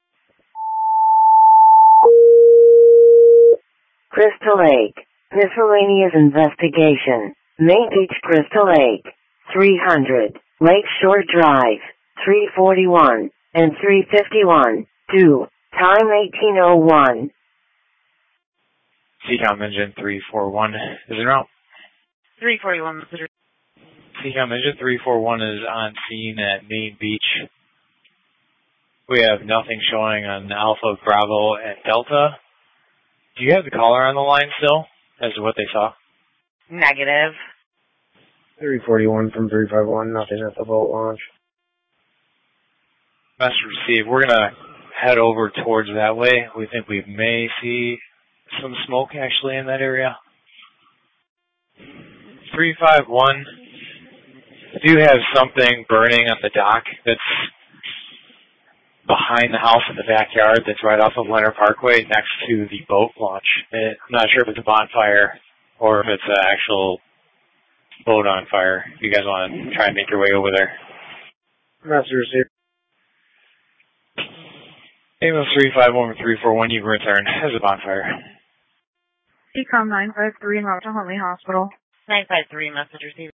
C: Crystal Lake. Miscellaneous investigation. Main Beach, Crystal Lake. three hundred. Lakeshore Drive. three forty-one and three fifty-one. two. Time eighteen oh one.
S: Seacom Engine three forty-one is en route.
B: three forty-one.
S: Seacom Engine three forty-one is on scene at Main Beach. We have nothing showing on Alpha, Bravo, and Delta. Do you have the caller on the line still as to what they saw?
B: Negative.
H: three forty-one from three five one, nothing at the boat launch.
S: Message received. We're going to head over towards that way. We think we may see some smoke actually in that area. three five one do have something burning on the dock that's behind the house in the backyard that's right off of Leonard Parkway next to the boat launch. I'm not sure if it's a bonfire or if it's an actual boat on fire. If you guys want to try and make your way over there.
H: Message received.
S: Ambulance three five one three four one, you can return. There's a bonfire.
B: Ecom nine five three en route to Huntley Hospital. nine five three, message received.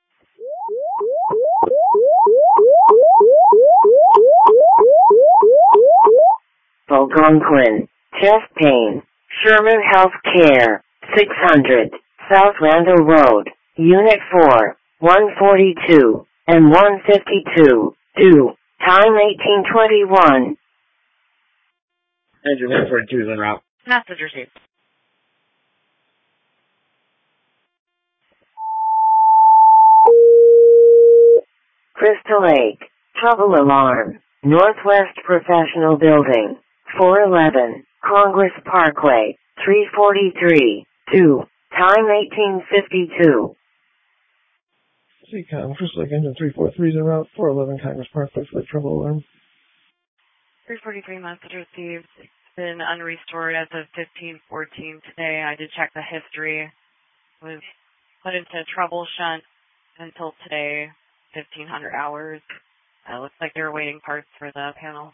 C: Algonquin. Chest pain. Sherman Health Care. six hundred. South Randall Road. Unit four. one forty-two and one fifty-two. two. Time eighteen twenty-one.
H: Engine one forty-two is en route.
B: Message received.
C: Crystal Lake. Trouble alarm. Northwest Professional Building. four eleven. Congress Parkway. three forty-three. two. Time eighteen fifty-two.
K: C COM, Crystal Lake Engine three forty-three is en route. four eleven Congress Parkway for the trouble alarm.
B: three forty-three message received. It's been unrestored as of fifteen fourteen today. I did check the history. It was put into trouble shunt until today, fifteen hundred hours. It looks like they're waiting parts for the panel.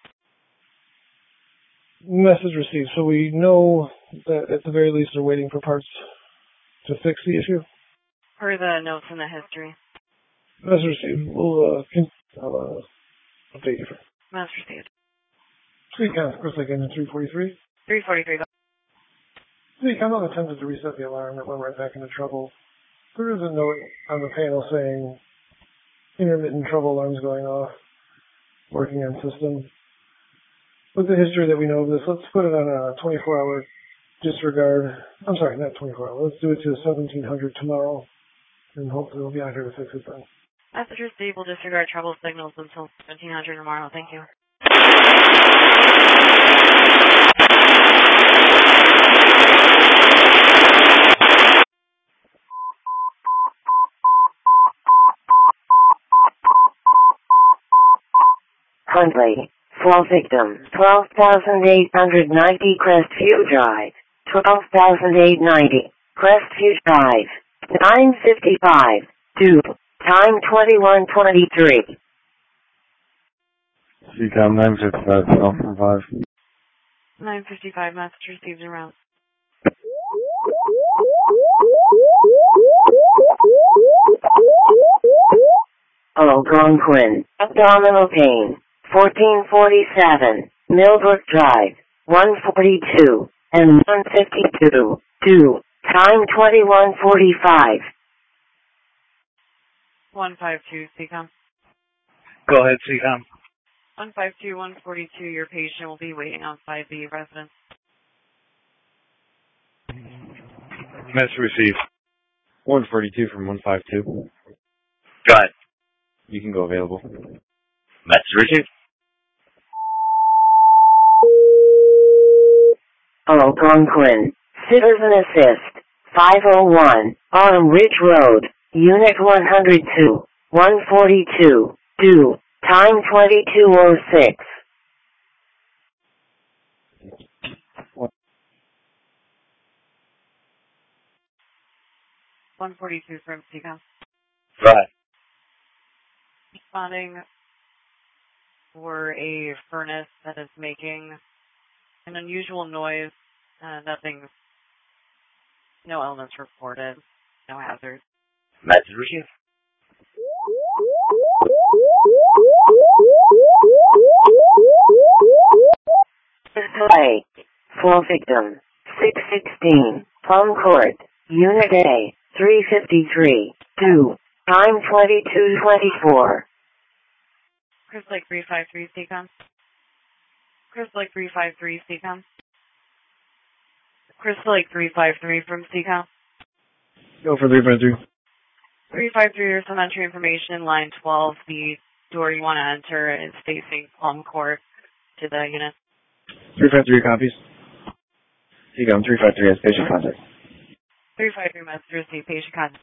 K: Message received. So we know that at the very least they're waiting for parts to fix the issue.
B: Per the notes in the history.
K: Message received. We'll uh, can, I'll, uh, update you.
B: Message received.
K: C COM, Crystal Lake Engine three forty-three.
B: three forty-three.
K: C COM attempted to reset the alarm. It went right back into trouble. There is a note on the panel saying intermittent trouble alarms going off, working on system. With the history that we know of this, let's put it on a twenty-four hour disregard. I'm sorry, not twenty-four hour. Let's do it to seventeen hundred tomorrow, and hopefully we'll be out here to fix it then.
B: Message received. Will disregard trouble signals until seventeen hundred tomorrow. Thank you.
C: Huntley. Fall victim. twelve thousand eight hundred ninety Crestview Drive. twelve thousand eight hundred ninety Crestview Drive. nine fifty-five. two. Time twenty-one twenty-three.
F: C COM nine fifty-five, call from five.
B: nine fifty-five, message received en route.
C: Algonquin. Abdominal pain. fourteen forty-seven. Millbrook Drive. one forty-two. And one fifty-two. two. Time twenty-one forty-five.
B: one five two, C COM.
I: Go ahead, C COM.
B: one five two, one forty-two, your patient will be waiting outside the residence.
I: Message received.
J: one forty-two from one five two.
N: Go ahead.
J: You can go available.
N: Message received.
C: Algonquin. Citizen Assist. five oh one. Autumn Ridge Road. Unit one oh two. one forty-two. two. Time twenty-two oh six.
B: one forty-two from C COM.
N: Right.
B: Responding for a furnace that is making an unusual noise. Uh, nothing, no elements reported, no hazards.
N: Message received.
C: Lake. Fall victim. six sixteen. Plum Court. Unit A. three fifty-three. two. Time twenty-two twenty-four.
B: Chris Lake three five three, C COM. Chris Lake three five three, C COM. Chris Lake three five three from C COM.
K: Go for three five three.
B: three five three, your entry information, line twelve. The door you want to enter is facing Plum Court to the unit.
K: three five three copies. C COM three five three has patient contact.
B: three five three message received, patient contact.